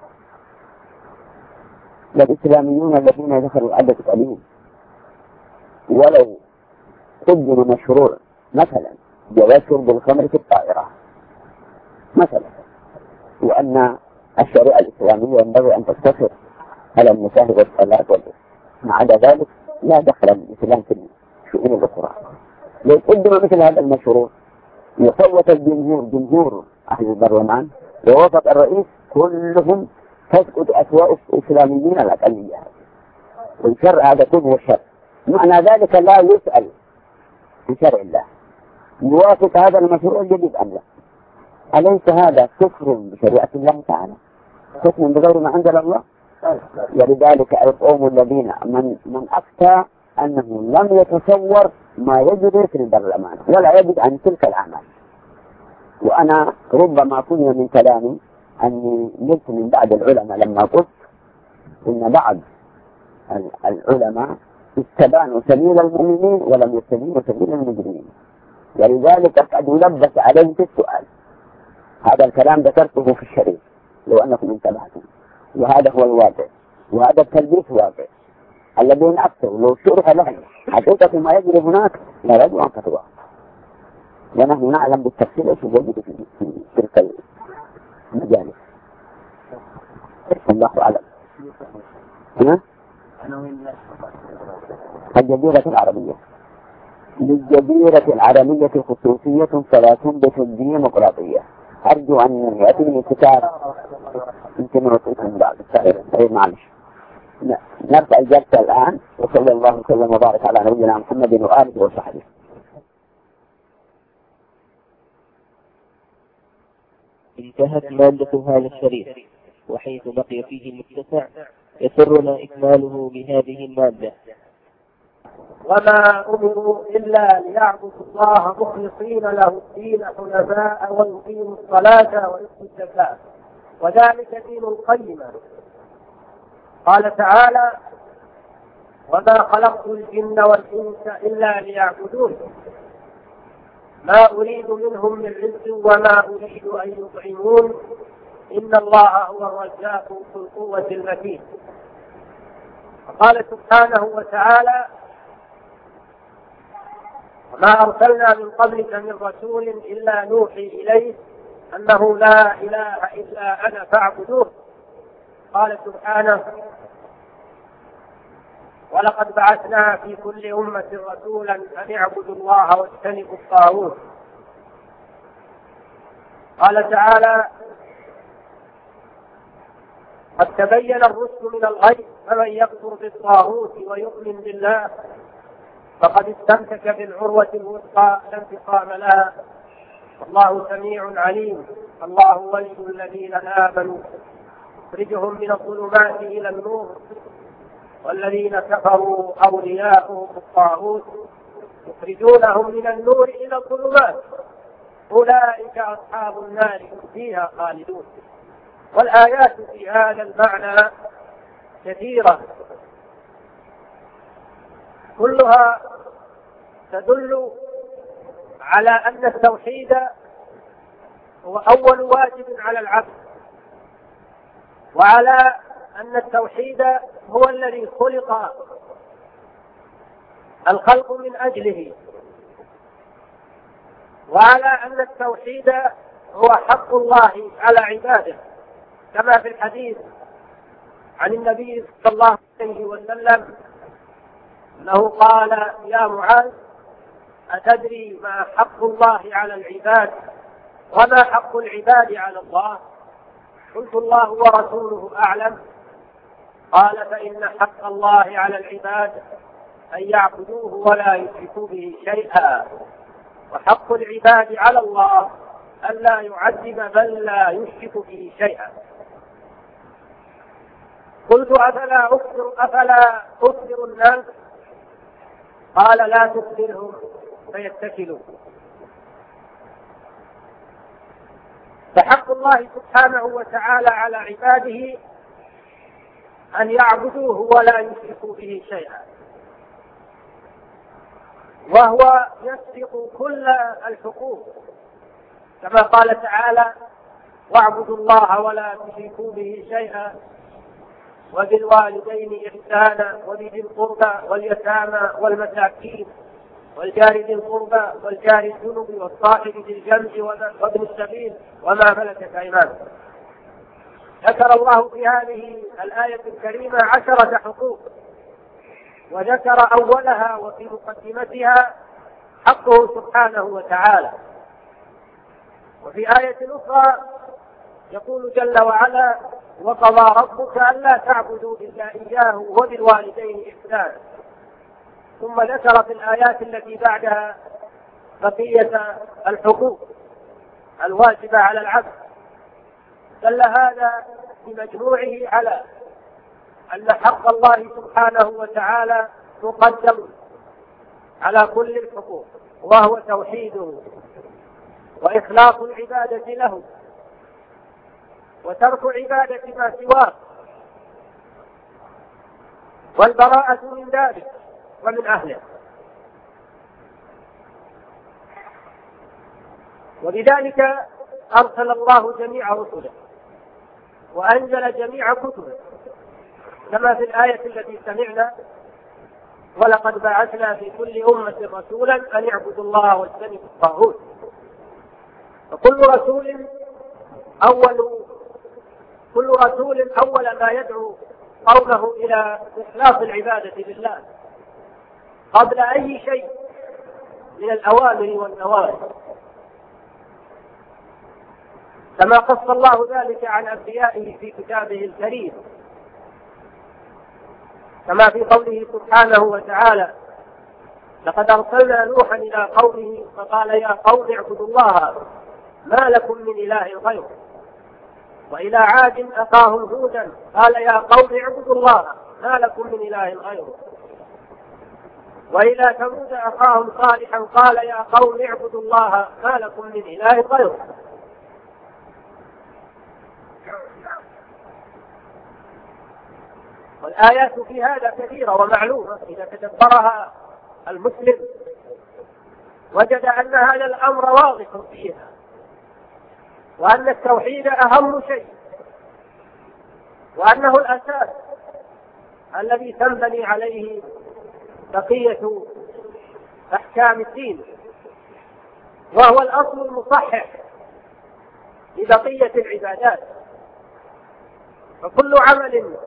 الإسلاميون الذين دخلوا عدد قليل ولو قدموا مشروع مثلا جواز شرب الخمر في الطائرة مثلا، وأن لأن الشريعة الإسلامية ينبغي أن تقتصر على النكاح والصلاة والبر، ما عدا ذلك لا دخل الإسلام في الشؤون الأخرى. لو قدم مثل هذا المشروع يصوت الجمهور جمهور أهل البرلمان ووافق الرئيس كلهم تسقط أسواء الإسلاميين الأقلية، والشرع هذا كله الشرع، معنى ذلك لا يسأل عن شرع الله يوافق هذا المشروع الجديد أم لا. أليس هذا كفر بشريعة الله تعالى، كفر بغير ما أنزل الله؟ ولذلك القوم الذين من من أفتى أنه لم يتصور ما يجري في البرلمان ولا يجد عن تلك الأعمال. وأنا ربما كنا من كلامي أني قلت من بعض العلماء لما قلت إن بعض العلماء استبانوا سبيل المؤمنين ولم يستبينوا سبيل المجرمين، ولذلك قد يلبس عليه في السؤال. هذا الكلام ذكرته في الشريف لو أنكم انتبهتم، وهذا هو الواقع، وهذا التلبيس واقع. الذين أكثروا لو شرح لهم حقيقة ما يجري هناك لرجوا عن فتوى، ونحن نعلم بالتفصيل ايش يوجد في تلك المجالس. الله أعلم. ها؟ الجزيرة العربية للجزيرة العربية خصوصية فلا تنبت الديمقراطية. أرجو أن يأتيني كتاب يمكن نعطيكم بعد التعريف. معلش نرفع الجلسة الآن، وصلى الله وسلم وبارك على نبينا محمد وآله وصحبه. انتهت مادة هذا الشريط، وحيث بقي فيه المتسع يسرنا إكماله بهذه المادة. وما أمروا إلا ليعبدوا الله مخلصين له الدين حنفاء ويقيموا الصلاة ويؤتوا الزكاة وذلك دين القيمة. قال تعالى: وما خلقت الجن والإنس إلا ليعبدون ما أريد منهم من رزق وما أريد أن يطعمون إن الله هو الرزاق ذو القوة المتين. وقال سبحانه وتعالى: وما أرسلنا من قبلك من رسول إلا نوحي إليه أنه لا إله إلا أنا فاعبدوه. قال سبحانه: ولقد بعثنا في كل أمة رسولا أن اعبدوا الله واجتنبوا الطاغوت. قال تعالى: قد تبين الرشد من الغي فمن يكفر بالطاغوت ويؤمن بالله فقد استمسك بالعروة الوثقى لا انفصام لها والله سميع عليم. الله ولي الذين آمنوا يخرجهم من الظلمات إلى النور والذين كفروا أولياؤهم الطاغوت يخرجونهم من النور إلى الظلمات أولئك أصحاب النار هم فيها خالدون. والآيات في هذا المعنى كثيرة كلها تدل على أن التوحيد هو أول واجب على العبد، وعلى أن التوحيد هو الذي خلق الخلق من أجله، وعلى أن التوحيد هو حق الله على عباده، كما في الحديث عن النبي صلى الله عليه وسلم أنه قال: يا معاذ أتدري ما حق الله على العباد وما حق العباد على الله؟ قلت: الله ورسوله أعلم. قال: فإن حق الله على العباد أن يعبدوه ولا يشركوا به شيئا، وحق العباد على الله أن لا يعذب من لا يشرك به شيئا. قلت: أفلا أخبر, أفلا أخبر الناس؟ قال: لا تخبرهم فيتكلوا. فحق الله سبحانه وتعالى على عباده أن يعبدوه ولا يشركوا به شيئا، وهو يسبق كل الحقوق كما قال تعالى: واعبدوا الله ولا تشركوا به شيئا وبالوالدين إحسانا وبذي القربى واليتامى والمساكين والجار ذي القربى والجار الجنب والصاحب ذي الجنب وابن السبيل وما ملكت أيمانكم. ذكر الله في هذه الآية الكريمة عشرة حقوق، وذكر أولها وفي مقدمتها حقه سبحانه وتعالى. وفي آية أخرى يقول جل وعلا: وقضى ربك ألا تعبدوا إلا إياه وبالوالدين إحسانا. ثم ذكر في الآيات التي بعدها بقية الحقوق الواجبة على العبد. دل هذا بمجموعه على أن حق الله سبحانه وتعالى مقدم على كل الحقوق، وهو توحيده وإخلاص العبادة له وترك عبادة ما سواه والبراءة من ذلك ومن أهله. وبذلك أرسل الله جميع رسله وأنزل جميع كتبه، كما في الآية التي سمعنا: ولقد بعثنا في كل أمة رسولا أن اعبدوا الله واجتنبوا الطاغوت. فكل رسول أول كل رسول أول ما يدعو قومه إلى إخلاص العبادة لله قبل أي شيء من الأوامر والنواهي، كما قص الله ذلك عن أنبيائه في كتابه الكريم، كما في قوله سبحانه وتعالى: لقد أرسلنا نوحا إلى قومه فقال يا قوم اعبدوا الله ما لكم من إله غيره. وإلى عاد أخاهم هودا قال يا قوم اعبدوا الله ما لكم من إله غيره. وإلى ثمود أخاهم صالحا قال يا قوم اعبدوا الله ما لكم من إله غيره. والآيات في هذا كثيرة ومعلومة، إذا تدبرها المسلم وجد أن هذا الأمر واضح فيها، وأن التوحيد أهم شيء، وأنه الأساس الذي تنبني عليه بقية أحكام الدين، وهو الأصل المصحح لبقية العبادات. فكل عمل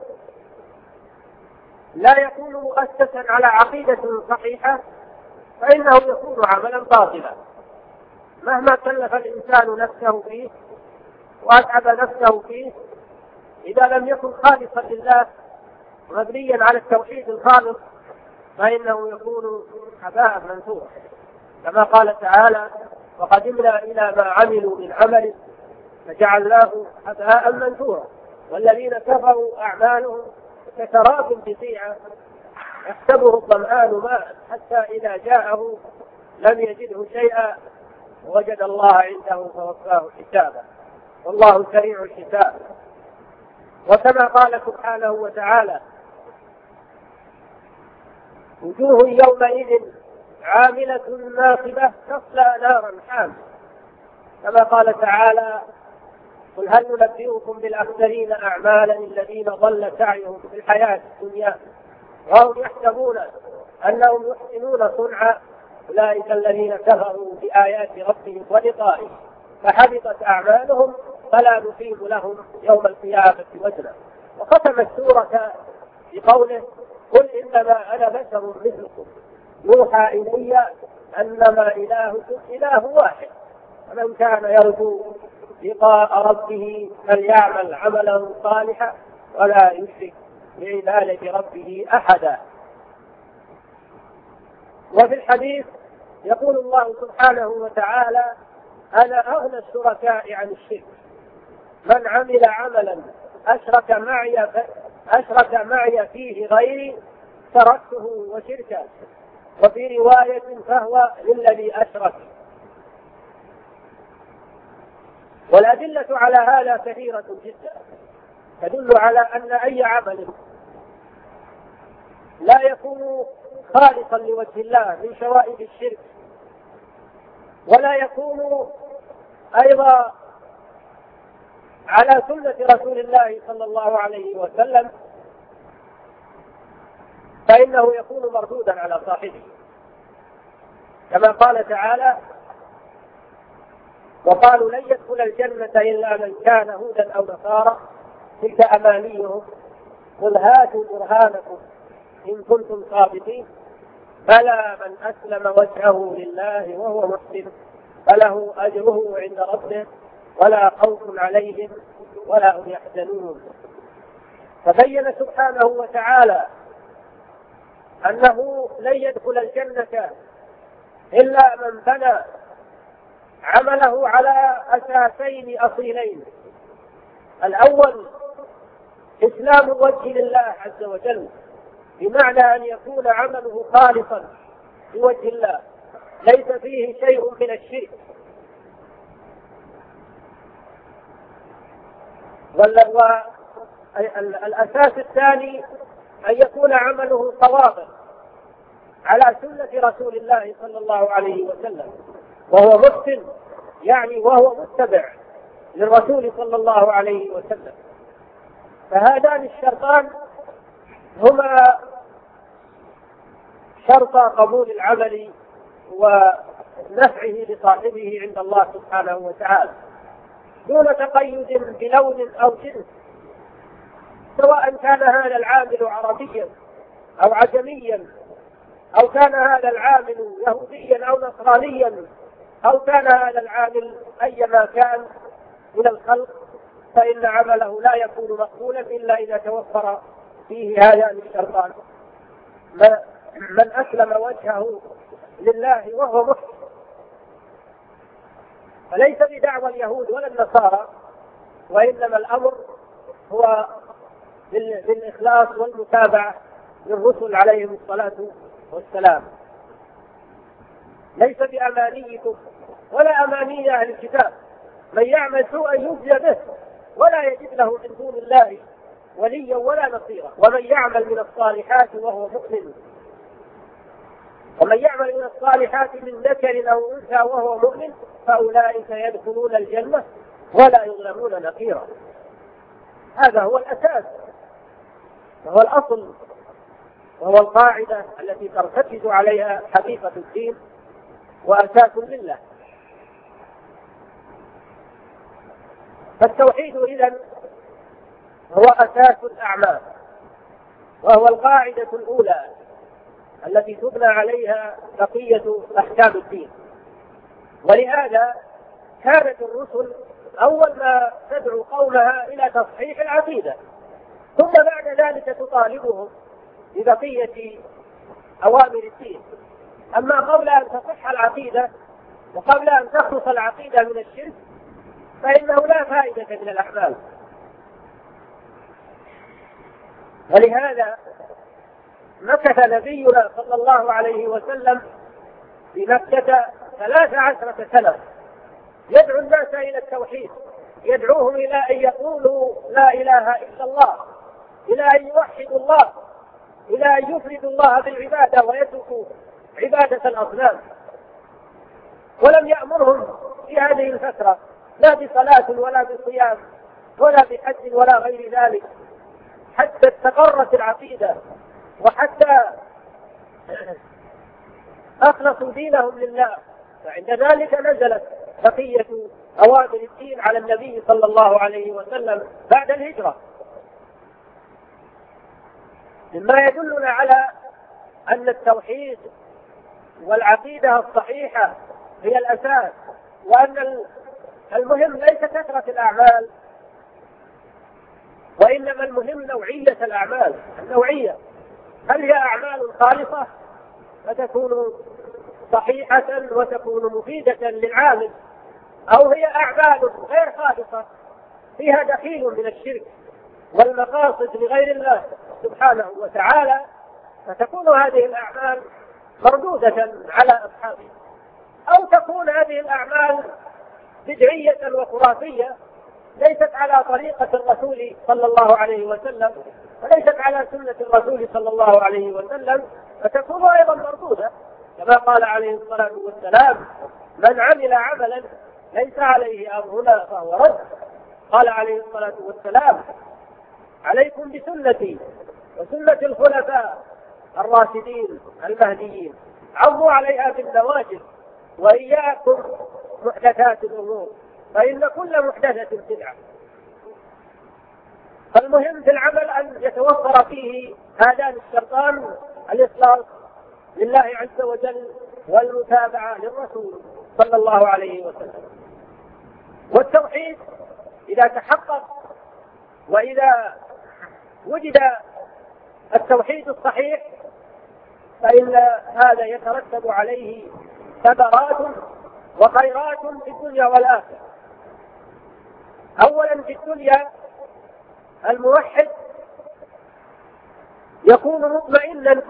لا يكون مؤسسا على عقيدة صحيحة فإنه يكون عملا باطلا، مهما كلف الإنسان نفسه فيه وأتعب نفسه فيه. إذا لم يكن خالصا لله مبنيا على التوحيد الخالص فإنه يكون هباء منثورا، كما قال تعالى: وقدمنا إلى ما عملوا من عمل فجعلناه هباء منثورا. والذين كفروا أعمالهم كسراب بقيعة يحسبه الظمآن ماء حتى إذا جاءه لم يجده شيئا ووجد الله عنده فوفاه حسابه، والله سريع الحساب. وكما قال سبحانه وتعالى: وجوه يومئذ عاملة ناصبة تصلى نارا حامية، كما قال تعالى: قل هل ننبئكم بالأخسرين أعمالا الذين ضل سعيهم في الحياة الدنيا وهم يحسبون أنهم يحسنون صنعا أولئك الذين كفروا بآيات ربهم ولقائه فحبطت أعمالهم فلا نقيم لهم يوم القيامة وزنا. وختم السورة بقوله: قل إنما أنا بشر مثلكم يوحى إلي أنما إلهكم إله واحد فمن كان يرجو لقاء ربه فليعمل عملا صالحا ولا يشرك بعبادة ربه أحدا. وفي الحديث يقول الله سبحانه وتعالى: أنا أغنى الشركاء عن الشرك، من عمل عملا أشرك معي أشرك معي فيه غيري تركته وشركه. وفي رواية فهو للذي أشرك. والأدلة على هذا كثيرة جدا تدل على أن أي عمل لا يكون خالصا لوجه الله من شوائب الشرك ولا يكون أيضا على سنة رسول الله صلى الله عليه وسلم فإنه يكون مردودا على صاحبه، كما قال تعالى: وقالوا لن يدخل الجنة إلا من كان هودا أو نصارى تلك أمانيهم، قل هاتوا برهانكم إن كنتم صادقين، بلى من أسلم وجهه لله وهو محسن فله أجره عند ربه ولا خوف عليهم ولا هم يحزنون. فبين سبحانه وتعالى أنه لن يدخل الجنة إلا من بنى عمله على أساسين أصيلين: الأول إسلام الوجه لله عز وجل، بمعنى أن يكون عمله خالصا لوجه الله ليس فيه شيء من الشرك، والأساس الثاني أن يكون عمله صوابا على سنة رسول الله صلى الله عليه وسلم، وهو محسن يعني وهو متبع للرسول صلى الله عليه وسلم. فهذان الشرطان هما شرط قبول العمل ونفعه لصاحبه عند الله سبحانه وتعالى، دون تقيد بلون أو جنس، سواء كان هذا العامل عربيا أو عجميا، أو كان هذا العامل يهوديا أو نصرانيا، أو كان هذا العامل أيما كان من الخلق، فإن عمله لا يكون مقبولا إلا إذا توفر فيه هذان الشرطان: من أسلم وجهه لله وهو محسن. فليس بدعوى اليهود ولا النصارى، وإنما الأمر هو بالإخلاص والمتابعة للرسل عليهم الصلاة والسلام، ليس بأمانيكم ولا أماني أهل الكتاب، من يعمل سوءا يجزى به ولا يجد له من دون الله وليا ولا نصيرا، ومن يعمل من الصالحات وهو مؤمن ومن يعمل من الصالحات من ذكر أو أنثى وهو مؤمن فأولئك يدخلون الجنة ولا يظلمون نقيرا. هذا هو الأساس وهو الأصل وهو القاعدة التي ترتكز عليها حقيقة الدين وأساس لله. فالتوحيد إذن هو أساس الأعمال، وهو القاعدة الأولى التي تبنى عليها بقية أحكام الدين. ولهذا كانت الرسل أول ما تدعو قومها إلى تصحيح العقيدة، ثم بعد ذلك تطالبهم ببقية أوامر الدين. أما قبل أن تصح العقيدة وقبل أن تخلص العقيدة من الشرك فإنه لا فائدة من الأعمال. ولهذا مكث نبينا صلى الله عليه وسلم في مكة ثلاث عشرة سنة يدعو الناس إلى التوحيد، يدعوهم إلى أن يقولوا لا إله إلا الله، إلى أن يوحدوا الله، إلى أن يفردوا الله بالعبادة ويتركوا عبادة الأصنام. ولم يأمرهم في هذه الفترة لا بصلاة ولا بصيام ولا بحج ولا غير ذلك، حتى استقرت العقيدة وحتى أخلصوا دينهم لله. فعند ذلك نزلت بقية أوامر الدين على النبي صلى الله عليه وسلم بعد الهجرة، مما يدلنا على أن التوحيد والعقيدة الصحيحة هي الأساس، وأن المهم ليس كثرة الأعمال، وإنما المهم نوعية الأعمال. النوعية، هل هي أعمال خالصة فتكون صحيحة وتكون مفيدة للعامل، أو هي أعمال غير خالصة فيها دخيل من الشرك والمقاصد لغير الله سبحانه وتعالى، فتكون هذه الأعمال مردودة على أصحابها، أو تكون هذه الأعمال بدعية وخرافية ليست على طريقة الرسول صلى الله عليه وسلم وليست على سنة الرسول صلى الله عليه وسلم، فتكون أيضا مردودة، كما قال عليه الصلاة والسلام: من عمل عملا ليس عليه أمرنا فهو رد. قال عليه الصلاة والسلام: عليكم بسنتي وسنة الخلفاء الراشدين المهديين، عضوا عليها بالنواجذ، وإياكم محدثات الأمور فإن كل محدثة بدعة. فالمهم في العمل أن يتوفر فيه هذان الشرطان: الإخلاص لله عز وجل والمتابعة للرسول صلى الله عليه وسلم. والتوحيد إذا تحقق وإذا وجد التوحيد الصحيح فإن هذا يترتب عليه ثمرات وخيرات في الدنيا والآخرة. أولا في الدنيا الموحد يكون مطمئنا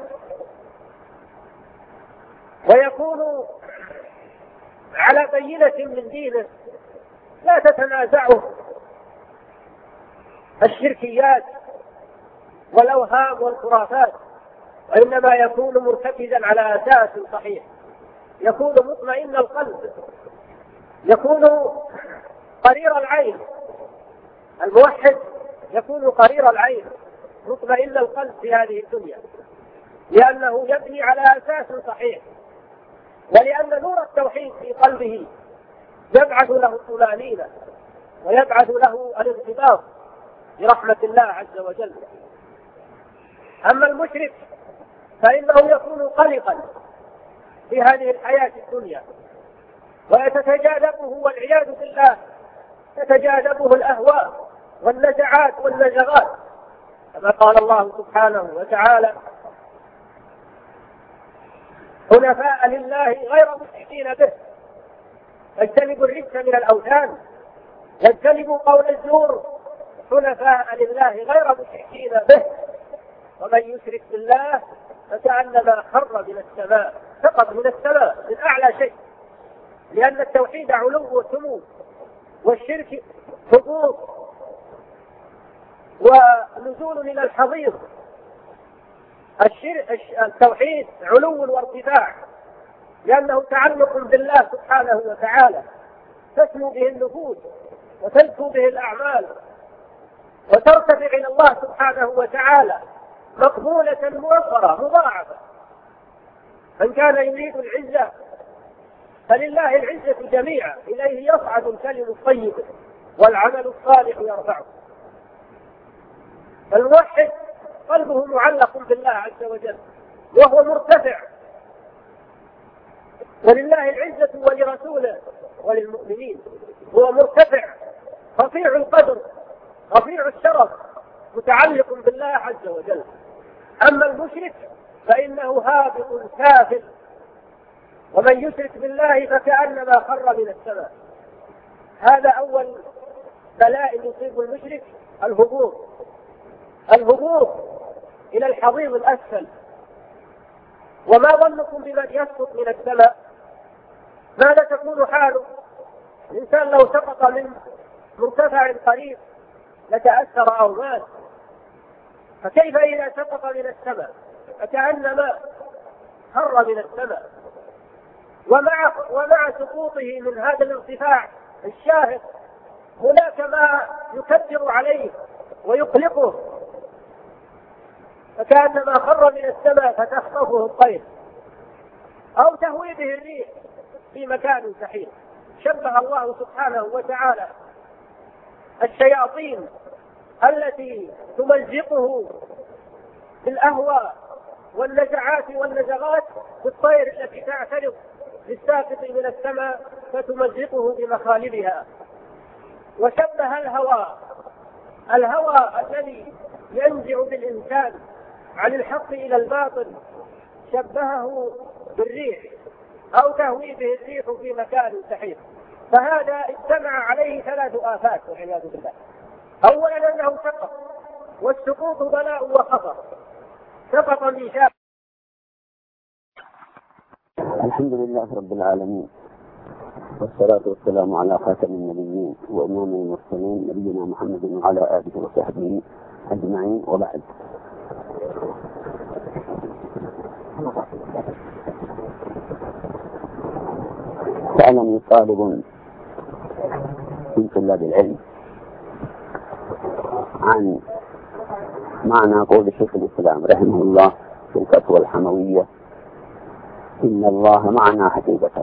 ويكون على بينة من دينه، لا تتنازعه الشركيات والأوهام والخرافات، وإنما يكون مرتكزا على أساس صحيح، يكون مطمئن القلب، يكون قرير العين. الموحد يكون قرير العين مطمئن القلب في هذه الدنيا، لأنه يبني على أساس صحيح، ولأن نور التوحيد في قلبه يبعث له الطمأنينة ويبعث له الارتباط برحمة الله عز وجل. أما المشرك فإنه يكون قلقا في هذه الحياة الدنيا ويتجاذبه والعياذ بالله تتجاذبه الأهواء والنزعات والنزغات، كما قال الله سبحانه وتعالى: حنفاء لله غير مشركين به فاجتنبوا الرجس من الأوثان واجتنبوا قول الزور حنفاء لله غير مشركين به ومن يشرك بالله فكأنما خر من السماء، سقط من السماء من أعلى شيء، لأن التوحيد علو وسمو والشرك هبوط ونزول من الحضيض. التوحيد علو وارتفاع لأنه تعلق بالله سبحانه وتعالى، تسمو به النفوس وتزكو به الأعمال وترتفع إلى الله سبحانه وتعالى مقبولة موفرة مضاعفة. من كان يريد العزة فلله العزة جميعا، إليه يصعد الكلم الطيب والعمل الصالح يرفعه. الموحد قلبه معلق بالله عز وجل وهو مرتفع، ولله العزة ولرسوله وللمؤمنين، هو مرتفع رفيع القدر رفيع الشرف متعلق بالله عز وجل. أما المشرك فإنه هابط كافر، ومن يشرك بالله فكأنما خر من السماء. هذا أول بلاء يصيب المشرك، الهبوط الهبوط إلى الحضيض الأسفل. وما ظنكم بمن يسقط من السماء؟ ماذا تكون حاله؟ الإنسان لو سقط من مرتفع قريب لتأثر أو مات، فكيف إذا سقط من السماء؟ فكأنما خر من السماء. ومع ومع سقوطه من هذا الارتفاع الشاهق هناك ما يكدر عليه ويقلقه، فكأنما خر من السماء فتخطفه الطير أو تهوي به الريح في مكان سحيق. شبه الله سبحانه وتعالى الشياطين التي تمزقه بالأهواء والنزعات والنزغات بالطير التي تعترض للساقط من السماء فتمزقه بمخالبها. وشبه الهوى الهوى الذي ينزع بالإنسان عن الحق إلى الباطل، شبهه بالريح أو تهوي به الريح في مكان سحيق. فهذا اجتمع عليه ثلاث آفات والعياذ بالله. أولا أنه سقط، والسقوط بلاء وخطر، سقط من شاء. الحمد لله رب العالمين، والصلاة والسلام على خاتم النبيين وإمام المرسلين نبينا محمد وعلى آله وصحبه أجمعين، وبعد. سألني طالب من طلاب العلم عن معنى قول شيخ الإسلام رحمه الله في الفتوى الحموية: إن الله معنا حقيقة،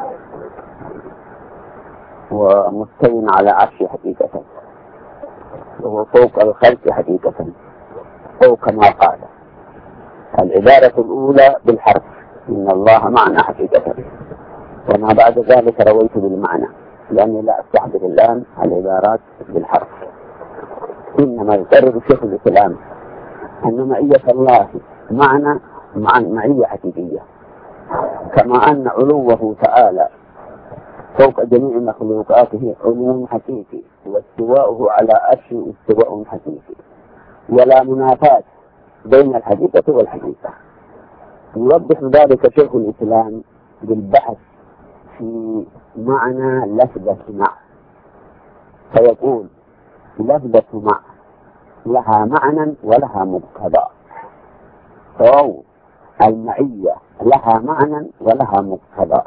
ومستوٍ على عرش حقيقة، وهو فوق الخلق حقيقة، أو كما قال العبارة الأولى بالحرف إن الله معنا حقيقة، وما بعد ذلك رويت بالمعنى لأني لا أستحضر الآن العبارات بالحرف. إنما يقرر شيخ الإسلام أن معية الله معنى مع معية حقيقية، كما أن علوه تعالى فوق جميع مخلوقاته علو حقيقي، واستواؤه على عرشه استواء حقيقي، ولا منافاة بين الحقيقة والحقيقة. يوضح ذلك شيخ الإسلام بالبحث في معنى لفظة مع، فيقول لفظة مع لها معنى ولها مقتضى، أو المعية لها معنى ولها مقتضى.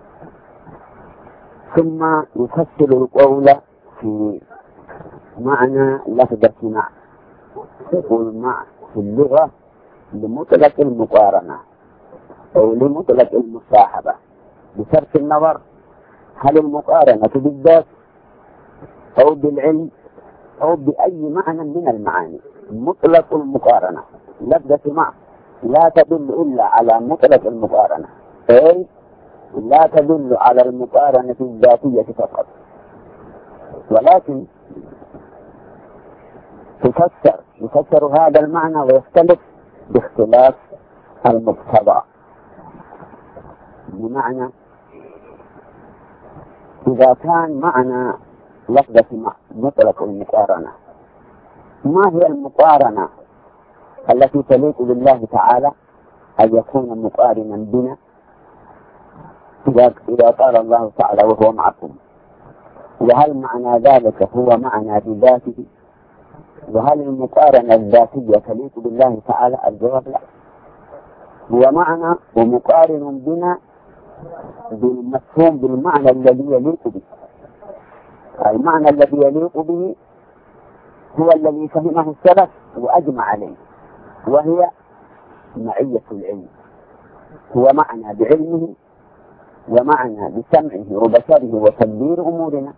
ثم يفسر القول في معنى لفظة مع، يقول مع في اللغة لمطلق المقارنة أو لمطلق المصاحبة، بصرف النظر هل المقارنة بالذات أو بالعلم أو بأي معنى من المعاني. مطلق المقارنة لفظة مع لا تدل إلا على مطلق المقارنة، أي لا تدل على المقارنة الذاتية فقط، ولكن تفسر يفسر هذا المعنى ويختلف باختلاف المقتضى. بمعنى إذا كان معنى لفظة مع مطلق المقارنة، ما هي المقارنة التي تليق بالله تعالى أن يكون مقارنا بنا؟ إذا قال الله تعالى وهو معكم، وهل معنى ذلك هو معنى بذاته؟ وهل المقارنة الذاتية تليق بالله تعالى؟ الجواب لا. هو معنى ومقارن بنا بالمفهوم بالمعنى الذي يليق به. المعنى الذي يليق به هو الذي فهمه السلف وأجمع عليه، وهي معية العلم. هو معنى بعلمه ومعنى بسمعه وبصره وتدبير أمورنا.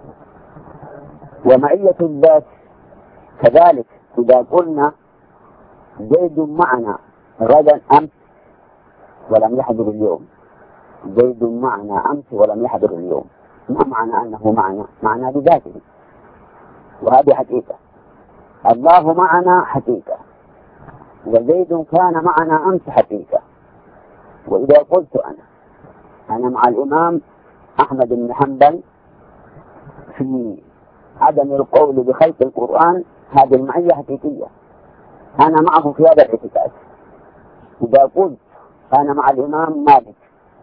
ومعية الذات كذلك، إذا قلنا زيد معنا غدا أمس ولم يحضر اليوم، زيد معنا أمس ولم يحضر اليوم، ما معنى أنه معنا؟ معنى بذاته، وهذه حقيقة. الله معنا حقيقة، وزيد كان معنا أمس حقيقة. وإذا قلت أنا أنا مع الإمام أحمد بن حنبل في عدم القول بخلق القرآن، هذه المعية حقيقية، أنا معه في هذا الاعتقاد. إذا قلت أنا مع الإمام مالك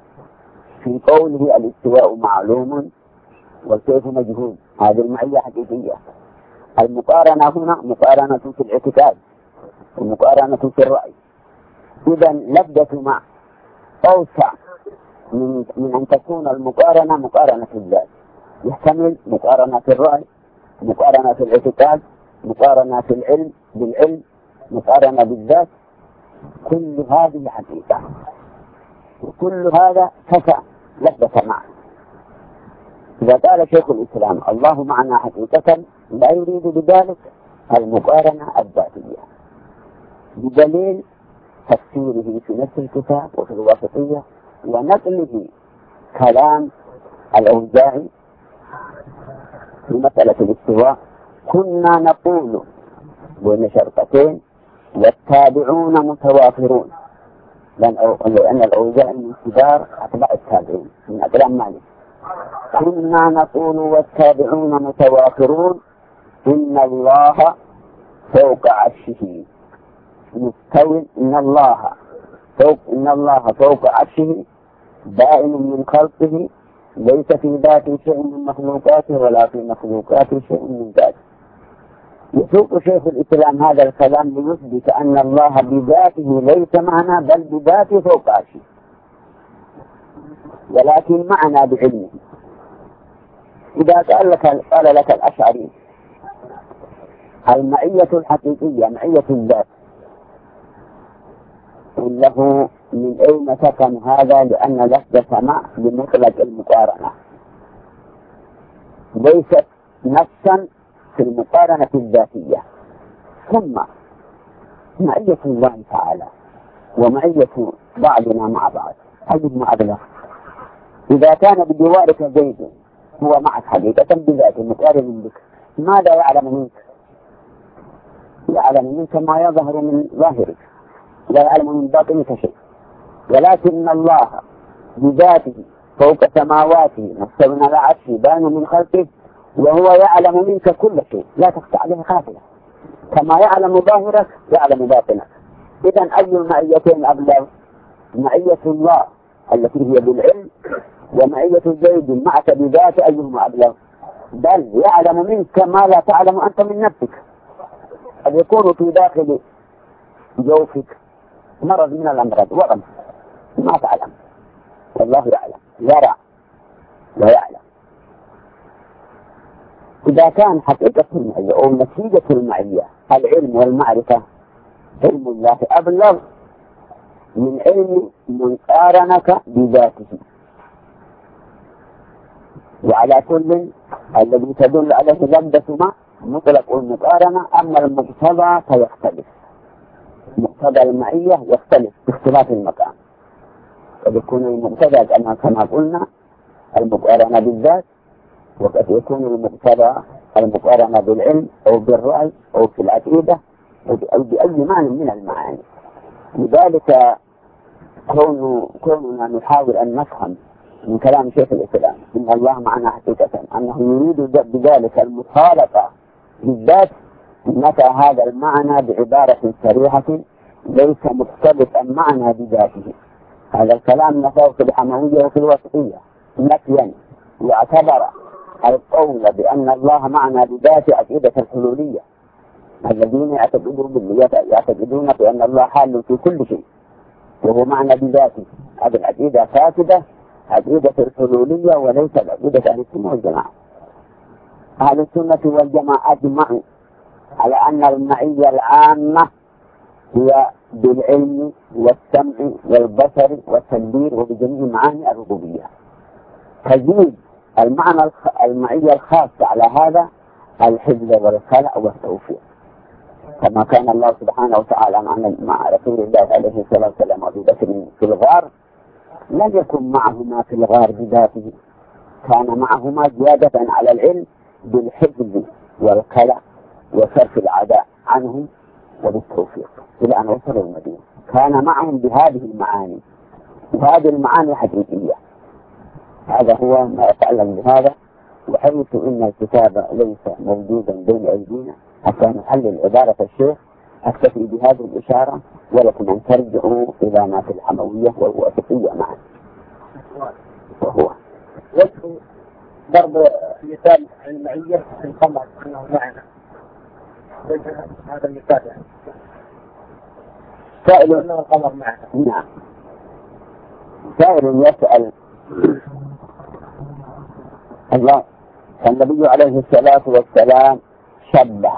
في قوله الاستواء معلوم والكيف مجهول، هذه المعية حقيقية. المقارنة هنا مقارنة في الاعتقاد ومقارنة في الرأي. إذا لفظة مع أوسع من, من أن تكون المقارنة مقارنة في الذات، يحتمل مقارنة في الرأي، مقارنة في الاعتقاد، مقارنة في العلم بالعلم، مقارنة بالذات. كل هذه حقيقة، وكل هذا كفى لفظة مع. إذا قال شيخ الإسلام الله معنا حقيقة، لا يريد بذلك المقارنة الذاتية، بدليل تفسيره في نفس الكتاب وفي الواسطية ونقله كلام الأوزاعي في مسألة الاستواء. كنا نقول بين شرطتين والتابعون متوافرون، لأن الأوزاعي من كبار أتباع التابعين من أتباع مالك. كنا نقول والتابعون متوافرون إن الله فوق عرشه مستوٍ، إن الله فوق إن الله فوق عرشه بائن من خلقه، ليس في ذاته شيء من مخلوقاته ولا في مخلوقاته شيء من ذاته. يسوق شيخ الإسلام هذا الكلام ليثبت أن الله بذاته ليس معنا، بل بذاته فوق عرشه، ولكن معنا بعلمه. إذا قال لك قال لك الأشعري المعية الحقيقية معية الذات، قل له من أين تفهم هذا؟ لأن لفظة مع بمطلق المقارنة، ليست نفسا في المقارنة الذاتية. ثم معية الله تعالى ومعية بعضنا مع بعض أيهما أبلغ؟ إذا كان بجوارك زيد هو معك حقيقة بذاته مقارن بك، ماذا يعلم منك؟ يعلم منك ما يظهر من ظاهرك، لا يعلم من باطنك شيء. ولكن الله بذاته فوق سماواته مستوى على عرشه بان من خلقه، وهو يعلم منك كل شيء لا تخفى عليه خافية، كما يعلم ظاهرك يعلم باطنك. إذن أي المعيتين أبلغ؟ معية الله التي هي بالعلم، ومعية زيد معك بذاته أيهما أبلغ؟ بل يعلم منك ما لا تعلم أنت من نفسك. قد يكون في داخل جوفك مرض من الأمراض ورم ما تعلم، والله يعلم، يرى ويعلم. إذا كان حقيقة المعية أو نتيجة المعية العلم والمعرفة، علم الله أبلغ من علم مقارنك بذاته. وعلى كل الذي تدل عليه لبدة ما مطلق المقارنة، أما المقتضى فيختلف. مقتضى المعية يختلف باختلاف المكان، قد يكون المقتضى كما قلنا المقارنة بالذات، وقد يكون المقتضى المقارنة بالعلم أو بالرأي أو في العقيدة أو بأي معنى من المعاني. لذلك كون كوننا نحاول أن نفهم من كلام شيخ الإسلام إن الله معنا حقيقة أنه يريد بذلك المخالطة بالذات، نفى هذا المعنى بعبارة صريحة ليس مختلفا معنا بذاته. هذا الكلام نفاه في الحموية وفي الوسطية نفيا، واعتبر القول بأن الله معنا بذاته عقيدة الحلولية الذين يعتقدون يعتقدون بأن الله حال في كل شيء وهو معنا بذاته. هذه العقيدة فاسدة، عقيدة الحلولية وليس عقيدة أهل السنة والجماعة. أهل السنة والجماعة أجمعوا على أن المعية العامة هي بالعلم والسمع والبصر والتدبير وبجميع معاني الربوبية. تزيد المعنى المعية الخاصة على هذا الحفظ والخلع والتوفيق، كما كان الله سبحانه وتعالى مع رسول الله عليه الصلاة والسلام وأبي بكر في الغار، لم يكن معهما في الغار بذاته، كان معهما زيادة على العلم بالحفظ والخلع وصرف العداء عنهم وبالتوفيق إلى أن وصلوا المدينة. كان معهم بهذه المعاني، وهذه المعاني حقيقية. هذا هو ما يتعلم بهذا. وحيث إن الكتاب ليس موجودا بين أيدينا حتى نحلل عبارة الشيخ، أكتفي بهذه الإشارة، ولكم أن ترجعوا إلى ما في الحموية والواسطية معا. وهو وجه ضرب مثال المعية في القمر أنه معنا، وجه هذا المثال يعني سائل أنه القمر معنا. نعم. سائل يسأل الله، فالنبي عليه الصلاة والسلام شبه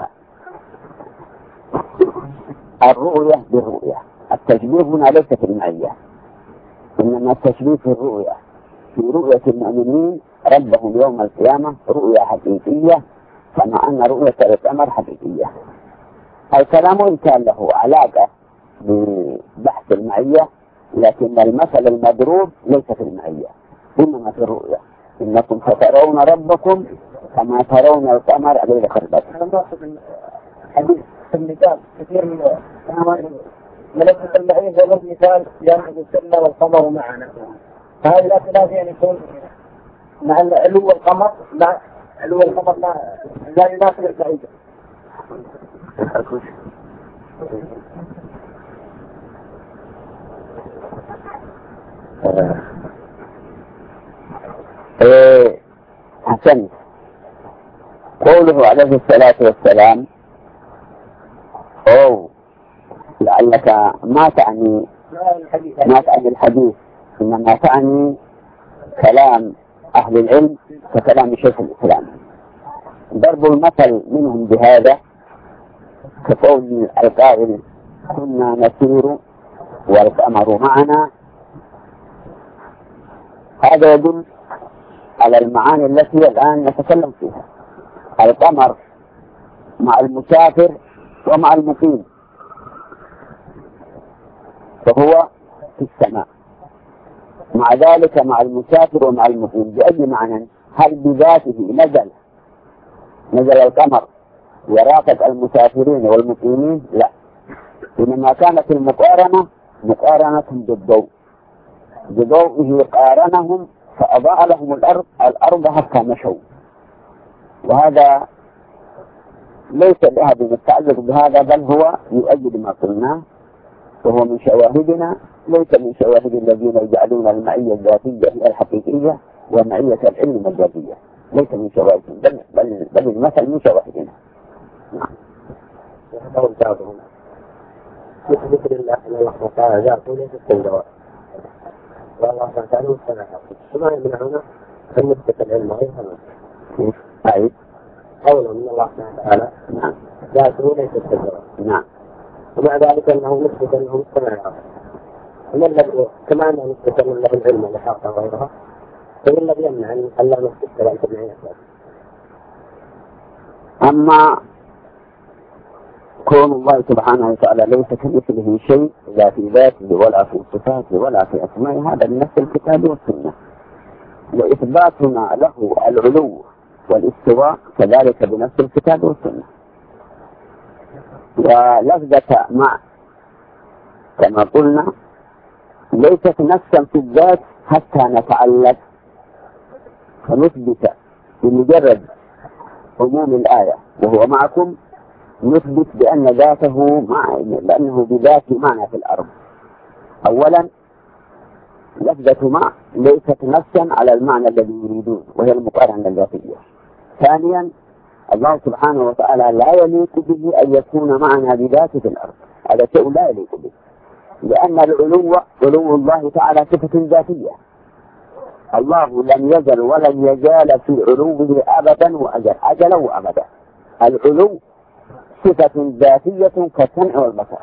الرؤية بالرؤية. التشبيه هنا ليس في المعية، إنما التشبيه في الرؤية، في رؤية المؤمنين ربهم يوم القيامة رؤية حقيقية، كما أن رؤية القمر حقيقية. الكلام إن كان له علاقة ببحث المعية، لكن المثل المضروب ليس في المعية إنما في الرؤية. إنكم سترون ربكم كما ترون القمر ليلة البدر. أنا أقصد حديث في المثال كثير من ملكة المعية ضرب مثال جامعة السنة والقمر معنا، فهذا لا خلاف يعني يكون مع علو القمر مع علو القمر لا لا يناسب المعية. ايه حسن. قوله عليه الصلاة والسلام او لعلك ما تعني ما تعني الحديث، انما تعني كلام اهل العلم ككلام شيخ الاسلام. ضرب المثل منهم بهذا كقول القائل كنا نسير والقمر معنا، هذا يدل على المعاني التي الآن نتكلم فيها. القمر مع المسافر ومع المقيم، فهو في السماء. مع ذلك مع المسافر ومع المقيم بأي معنى؟ هل بذاته نزل نزل القمر ورافق المسافرين والمقيمين؟ لا، إنما كانت المقارنة مقارنة بالضوء، بضوئه قارنهم فأضاء لهم الأرض الأرض حتى مشوا. وهذا ليس لأحد يتعلق بهذا، بل هو يؤيد ما قلناه، وهو من شواهدنا، ليس من شواهد الذين يجعلون المعية الذاتية هي الحقيقية ومعية العلم الذاتية، ليس من شواهدنا، بل, بل, بل المثل من شواهدنا. نعم. قول بعضهم مثل ذكر الله أن الله تعالى ذاته ليس الجواب، والله تعالى مستمع، فما يمنعنا أن نثبت العلم غير هذا. أي قوله من الله تعالى ذاته ليس الجواب. نعم. ومع ذلك أنه نثبت أنه مستمع، وما الذي كما أنه نثبت أن له العلم لحاقه غيرها، فما الذي يمنع أن الله نثبت ذلك المعية؟ أما كون الله سبحانه وتعالى ليس كمثله شيء، لا في ذاته ولا في صفاته ولا في أسمائه، هذا من نفس الكتاب والسنة. وإثباتنا له العلو والاستواء كذلك بنفس الكتاب والسنة. ولفظة مع كما قلنا ليست نفسا في الذات حتى نتعلق فنثبت بمجرد عموم الآية وهو معكم، نثبت بأن ذاته مع لأنه بذاته معنى في الأرض. أولا لفظة مع ليست نفسا على المعنى الذي يريدون وهي المقارنة الذاتية. ثانيا الله سبحانه وتعالى لا يليق به أن يكون معنا بذاته في الأرض، هذا شيء لا يليق به، لأن العلو علو الله تعالى صفة ذاتية. الله لم يزل ولن يزال في علوه أبدا وأجل أجلا وأبدا. العلو صفة ذاتية كالسمع والبصر،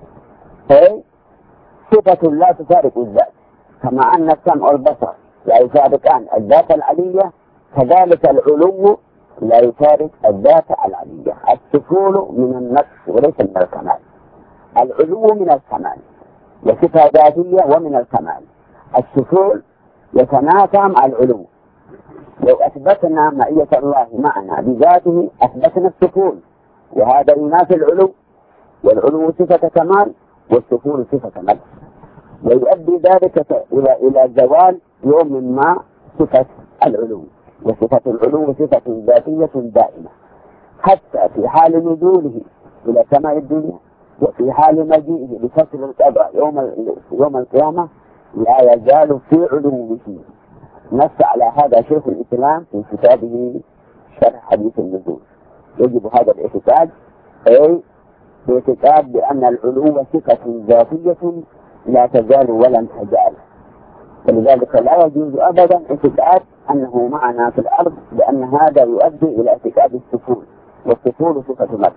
هي صفة لا تفارق الذات، كما أن السمع والبصر لا يفارقان الذات العلية، كذلك العلو لا يفارق الذات العلية. السفول من النقص وليس من الكمال، العلو من الكمال وصفة ذاتية ومن الكمال. السفول يتنافى مع العلو. لو أثبتنا معية الله معنا بذاته أثبتنا السفول، وهذا ينافي العلو، والعلو صفة كمال والسفول صفة نقص، ويؤدي ذلك إلى إلى زوال يوم ما صفة العلو. وصفة العلو صفة ذاتية دائمة، حتى في حال نزوله إلى سماء الدنيا وفي حال مجيئه لفصل القضاء يوم يوم القيامة لا يزال في علوه. نص على هذا شيخ الإسلام في كتابه شرح حديث النزول. يجب هذا الاعتقاد، أي الاعتقاد بأن العلو صفة ذاتية لا تزال ولن تزال، ولذلك لا يجوز أبدا اعتقاد أنه معنا في الأرض، لأن هذا يؤدي إلى اعتقاد السفول، والسفول صفة نقص.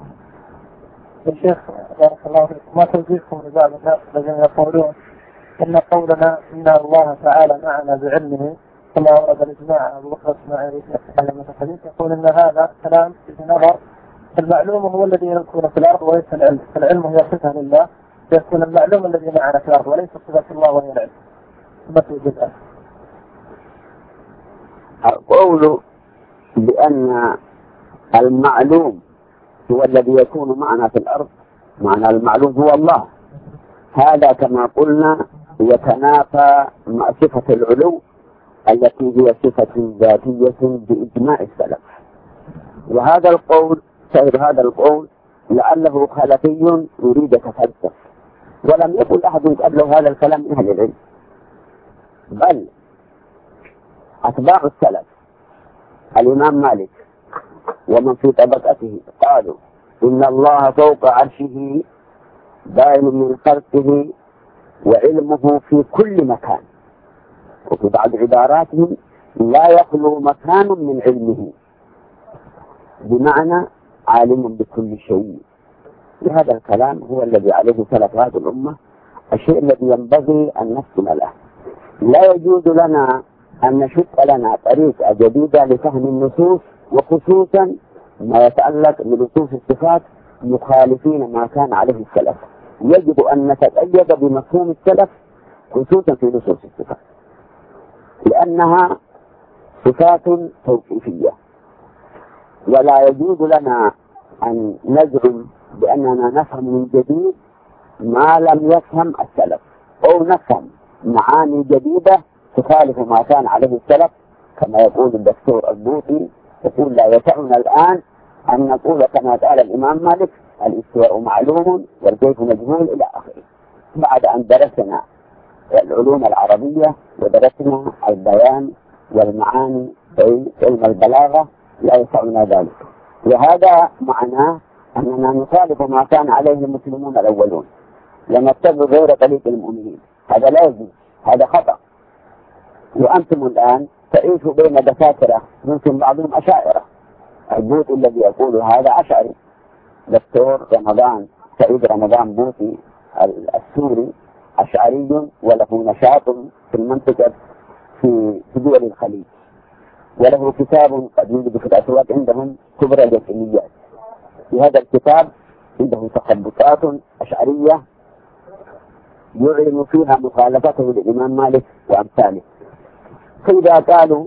الشيخ بارك الله فيكم، ما توجيهكم لبعض الناس الذين يقولون إن قولنا إن الله تعالى معنا بعلمه كما ورد الإجماع أبو بكر إسماعيل على المتحدث، يقول إن هذا كلام في نظر المعلوم هو الذي يكون في الأرض وليس العلم، فالعلم هي صفة لله، يكون المعلوم الذي معنا في الأرض وليس صفة الله وهي العلم. ما توجد القول بأن المعلوم هو الذي يكون معنا في الأرض، معنى المعلوم هو الله، هذا كما قلنا يتنافى مع صفة العلو التي هي صفة ذاتية بإجماع السلف. وهذا القول سيد هذا القول لعله خلفي يريد تفلسف، ولم يقل أحد قبله هذا الكلام من أهل العلم، بل أتباع السلف الإمام مالك ومن في طبقته قالوا إن الله فوق عرشه باين من خلقه وعلمه في كل مكان. وفي بعض عباراتهم لا يخلو مكان من علمه، بمعنى عالم بكل شيء. وهذا الكلام هو الذي عليه سلف هذه الأمة، الشيء الذي ينبغي أن نسلم له. لا يجوز لنا أن نشق لنا طريقة جديدة لفهم النصوص، وخصوصا ما يتعلق بنصوص الصفات مخالفين ما كان عليه السلف. يجب أن نتأيد بمفهوم السلف خصوصا في نصوص الصفات، لأنها صفات توقيفية، ولا يجوز لنا أن نزعم بأننا نفهم من جديد ما لم يفهم السلف، أو نفهم معاني جديدة تخالف ما كان عليه السلف، كما يقول الدكتور البوطي، يقول لا يسعنا الآن أن نقول كما قال الإمام مالك الاستواء معلوم والكيف مجهول إلى آخره، بعد أن درسنا العلوم العربية ودرسنا البيان والمعاني في علم البلاغة، لا يسعنا ذلك. وهذا معناه أننا نخالف ما كان عليه المسلمون الأولون، لنتبع غير طريق المؤمنين، هذا لا يجوز، هذا خطأ. وأنتم الآن تعيشوا بين دكاترة ممكن بعضهم أشاعرة، البوطي الذي يقول هذا أشعري، دكتور رمضان سعيد رمضان بوطي السوري أشعري، وله نشاط في المنطقة في دول الخليج، وله كتاب قد يوجد في الأسواق عندهم كبرى اليقينيات. في هذا الكتاب عنده تخبطات أشعرية يعلن فيها مخالفته للإمام مالك وأمثاله. فإذا قالوا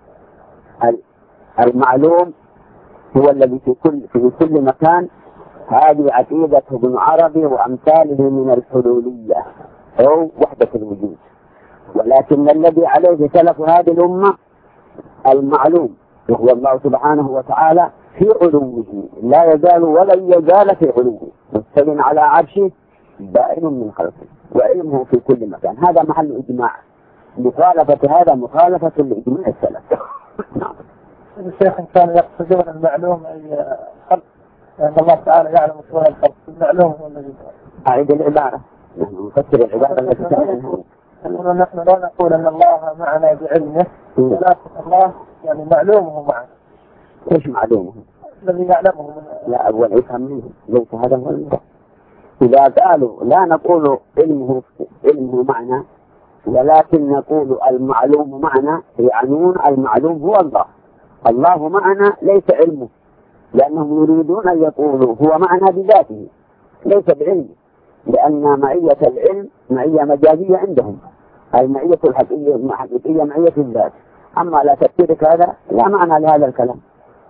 المعلوم هو الذي في كل في كل مكان، هذه عقيدة ابن عربي وأمثاله من الحلولية أو وحدة الوجود. ولكن الذي عليه سلف هذه الأمة المعلوم وهو الله سبحانه وتعالى في علوه، لا يزال ولن يزال في علوه، مستوٍ على عرشه بائن من خلقه، وعلمه في كل مكان. هذا محل إجماع. مخالفة هذا مخالفة لإجماع السلف. نعم. الشيخ كان يقصدون المعلوم أي خلق، لأن الله تعالى يعلم سوى الخلق، المعلوم هو الذي أعيد العبارة، نحن نفسر العبارة التي تعلمها. نحن لا نقول أن الله معنا بعلمه، ولكن الله يعني معلومه معنا. إيش معلومه؟ الذي يعلمه من... لا أول يفهم منه، ليس هذا هو المراد. إذا قالوا لا نقول علمه علمه معنا، ولكن نقول المعلوم معنا، يعنون المعلوم هو الله. الله معنا ليس علمه، لأنهم يريدون أن يقولوا هو معنا بذاته ليس بعلمه، لأن معية العلم معية مجازية عندهم، المعية الحقيقية معية الذات. أما لا تفسيرك هذا لا معنى لهذا الكلام.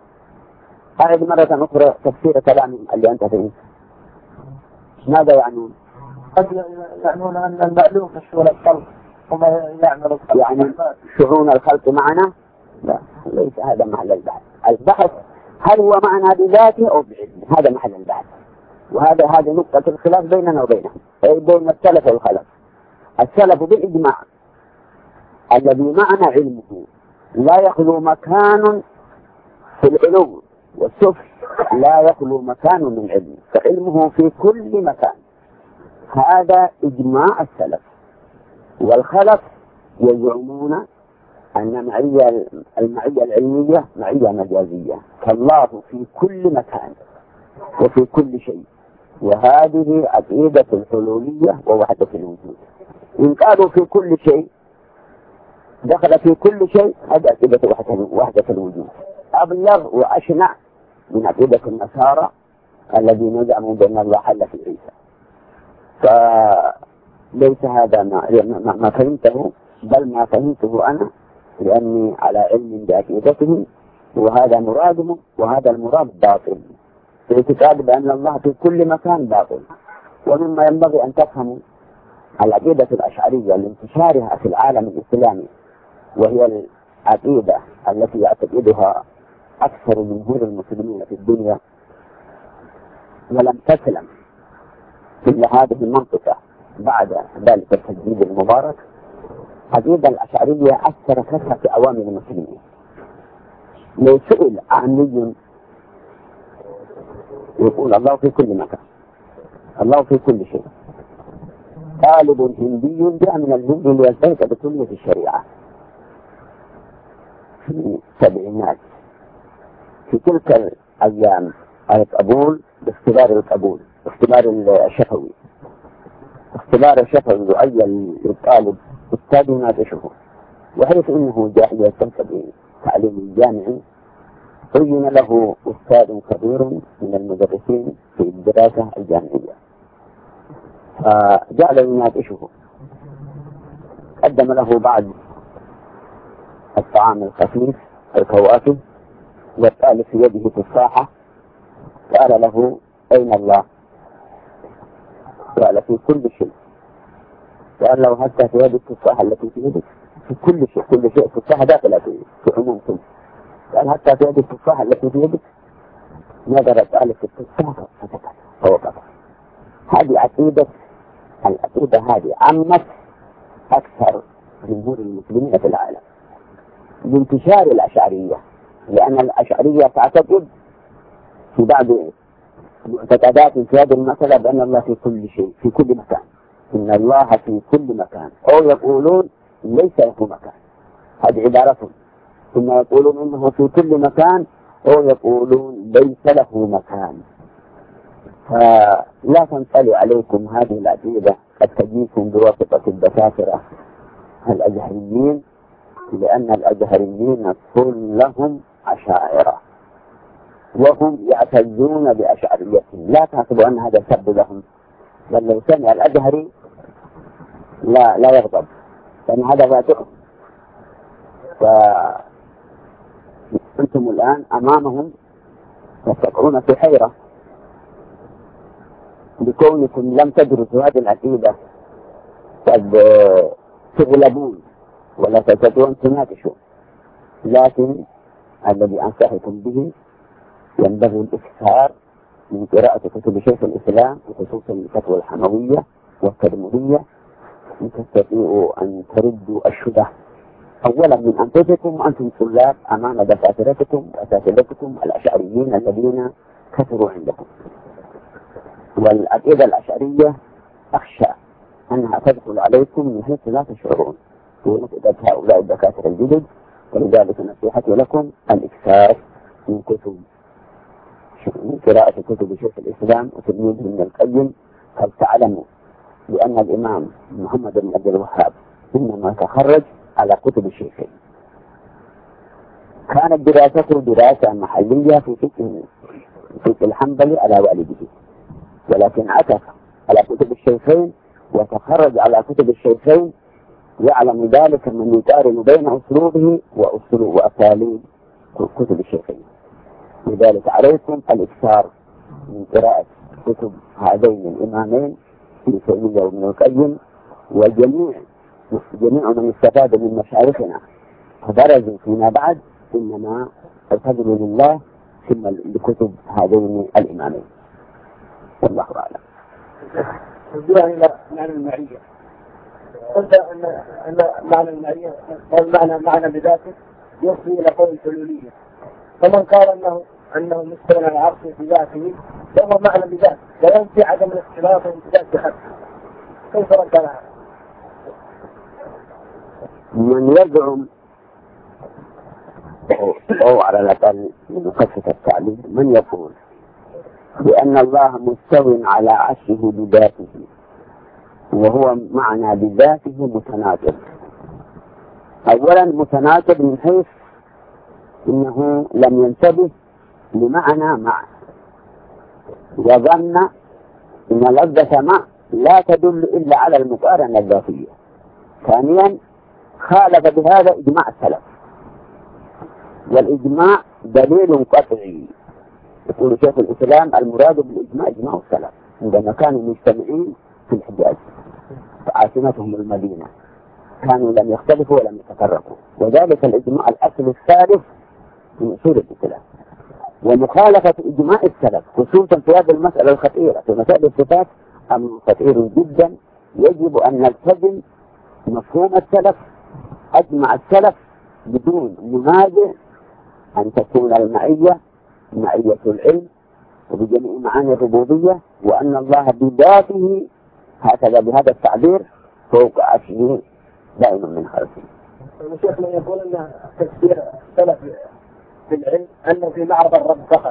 أعد مرة أخرى تفسير كلام اللي أنت فيه. ماذا يعنون؟ قد يعنون أن المعلوم في شؤون الخلق وما يعمل الخلق، يعني شؤون الخلق معنا؟ لا، ليس هذا محل البحث. البحث هل هو معنا بذاته أو بعلمه، هذا محل البحث. وهذا هذه نقطة الخلاف بيننا وبينهم، أي بين السلف والخلف. السلف بالإجماع الذي معنا علمه لا يخلو مكان في العلو، والسفل لا يخلو مكان من علمه، فعلمه في كل مكان. هذا إجماع السلف. والخلف يزعمون أن معية المعية العلمية معية مجازية، فالله في كل مكان وفي كل شيء، وهذه عقيدة الحلولية ووحدة الوجود. إن قالوا في كل شيء دخل في كل شيء، هذا عقيدة وحدة الوجود، أبلغ وأشنع من عقيدة النصارى الذين يزعمون بأن الله حل في عيسى. فليس هذا ما, ما فهمته، بل ما فهمته أنا، لأني على علم بعقيدتهم، وهذا مرادهم، وهذا المراد باطل. الاعتقاد بأن الله في كل مكان باطل. ومما ينبغي أن تفهموا العقيدة الأشعرية لانتشارها في العالم الإسلامي، وهي العقيدة التي يعتقدها أكثر جمهور المسلمين في الدنيا، ولم تسلم إلا هذه المنطقة بعد ذلك التجديد المبارك. العقيدة الأشعرية أثر كثرة في أوامر المسلمين. لو سئل عامي يقول الله في كل مكان، الله في كل شيء. طالب هندي جاء من الهند ليلتقي بكلية الشريعة في السبعينات، في تلك الأيام القبول باختبار القبول، اختبار الشفوي، اختبار الشفوي يعين للطالب أستاذ يناقشه، وحيث أنه جاء يلتقي بتعليم الجامعي عين له أستاذ كبير من المدرسين في الدراسة الجامعية، فجعل يناقشه، قدم له بعض الطعام الخفيف الفواكه، والثالث في يده تفاحة، قال له أين الله؟ قال في كل شيء. قال له حتى في يد التفاحة التي في يدك؟ في كل شيء، كل شيء التفاحة داخلة في عموم كل. قال حتى في يد التفاحة التي في يدك؟ نظرت آلة التفاحة فسكت فوقف. هذه عقيدة، العقيدة هذه عمت أكثر جمهور المسلمين في العالم بانتشار الأشعرية، لأن الأشعرية تعتقد في بعض معتقدات في هذه المسألة بأن الله في كل شيء في كل مكان، إن الله في كل مكان، أو يقولون ليس له مكان، هذه عبارتهم، ثم يقولون إنه في كل مكان، أو يقولون ليس له مكان. فلا تنطلي عليكم هذه العقيدة، قد تجيكم بواسطة الدكاترة الأزهريين، لأن الأزهريين كلهم أشاعرة وهم يعتزون بأشعريتهم، لا تحسبوا أن هذا سب لهم، بل لو سمع الأزهري لا لا يغضب، لأن هذا واقعهم. فأنتم الآن أمامهم تستقعون في حيرة بكونكم لم تدرسوا هذه العقيدة، قد تغلبون ولا تستطيعون تناقشوا. لكن الذي أنصحكم به ينبغي الإكثار من قراءة كتب شيخ الإسلام، وخصوصا الفتوى الحموية والترمذية، لتستطيعوا أن تردوا الشبه أولا من أنفسكم وأنتم طلاب أمام دكاترتكم وأساتذتكم الأشعريين الذين كثروا عندكم. والعقيدة الأشعرية أخشى أنها تدخل عليكم من حيث لا تشعرون ونتيجة هؤلاء الدكاترة الجدد، ولذلك نصيحتي لكم الإكثار من كتب من قراءة كتب شيخ الإسلام وتلميذه ابن القيم. هل تعلموا بأن الإمام محمد بن عبد الوهاب إنما تخرج على كتب الشيخين؟ كانت دراسته دراسة محلية في فقه فقه الحنبلي على والده، ولكن عكف على كتب الشيخين وتخرج على كتب الشيخين، يعلم ذلك من يقارن بين أسلوبه وأسلوب وأساليب كتب الشيخين. لذلك عليكم الإكثار من قراءة كتب هذين الإمامين ابن تيمية وابن القيم، وجميع جميع من استفاد من مشايخنا فدرجوا فيما بعد إنما الفضل لله ثم لكتب هذين الإمامين، والله أعلم. نرجع إلى معنى المعية. قلت أن أن معنى المعية والمعنى معنى بذاته يصل إلى قول الحلولية، فمن قال أنه أنه مستوى على العرش بذاته فهو معنى بذاته، لا ينفي عدم الاختلاف وامتداد بحقه. كيف رد على هذا؟ من يزعم أو على الأقل من خفة التعليم من يقول بأن الله مستوى على عرشه بذاته، وهو معنى بذاته متناقض. أولا متناقض من حيث إنه لم ينتبه لمعنى مع، وظن إن لفظة مع لا تدل إلا على المقارنة الذاتية. ثانيا خالف بهذا إجماع السلف، والإجماع دليل قطعي. يقول شيخ الإسلام المراد بالإجماع إجماع السلف عندما كانوا مجتمعين في الحجاز عاصمتهم المدينة، كانوا لم يختلفوا ولم يتفرقوا، وذلك الإجماع الأصل الثالث من أصول الإسلام. ومخالفة إجماع السلف خصوصا في هذه المسألة الخطيرة في مسائل الصفات أمر خطير جدا، يجب أن نلتزم مفهوم السلف. أجمع السلف بدون منازع أن تكون المعية معية العلم وبجميع معاني الربوبية، وأن الله بذاته هكذا بهذا التعبير فوق عرشه دائما من خلقه. الشيخ من يقول أن تفسير السلف في العلم أنه في معرض الرب فقط.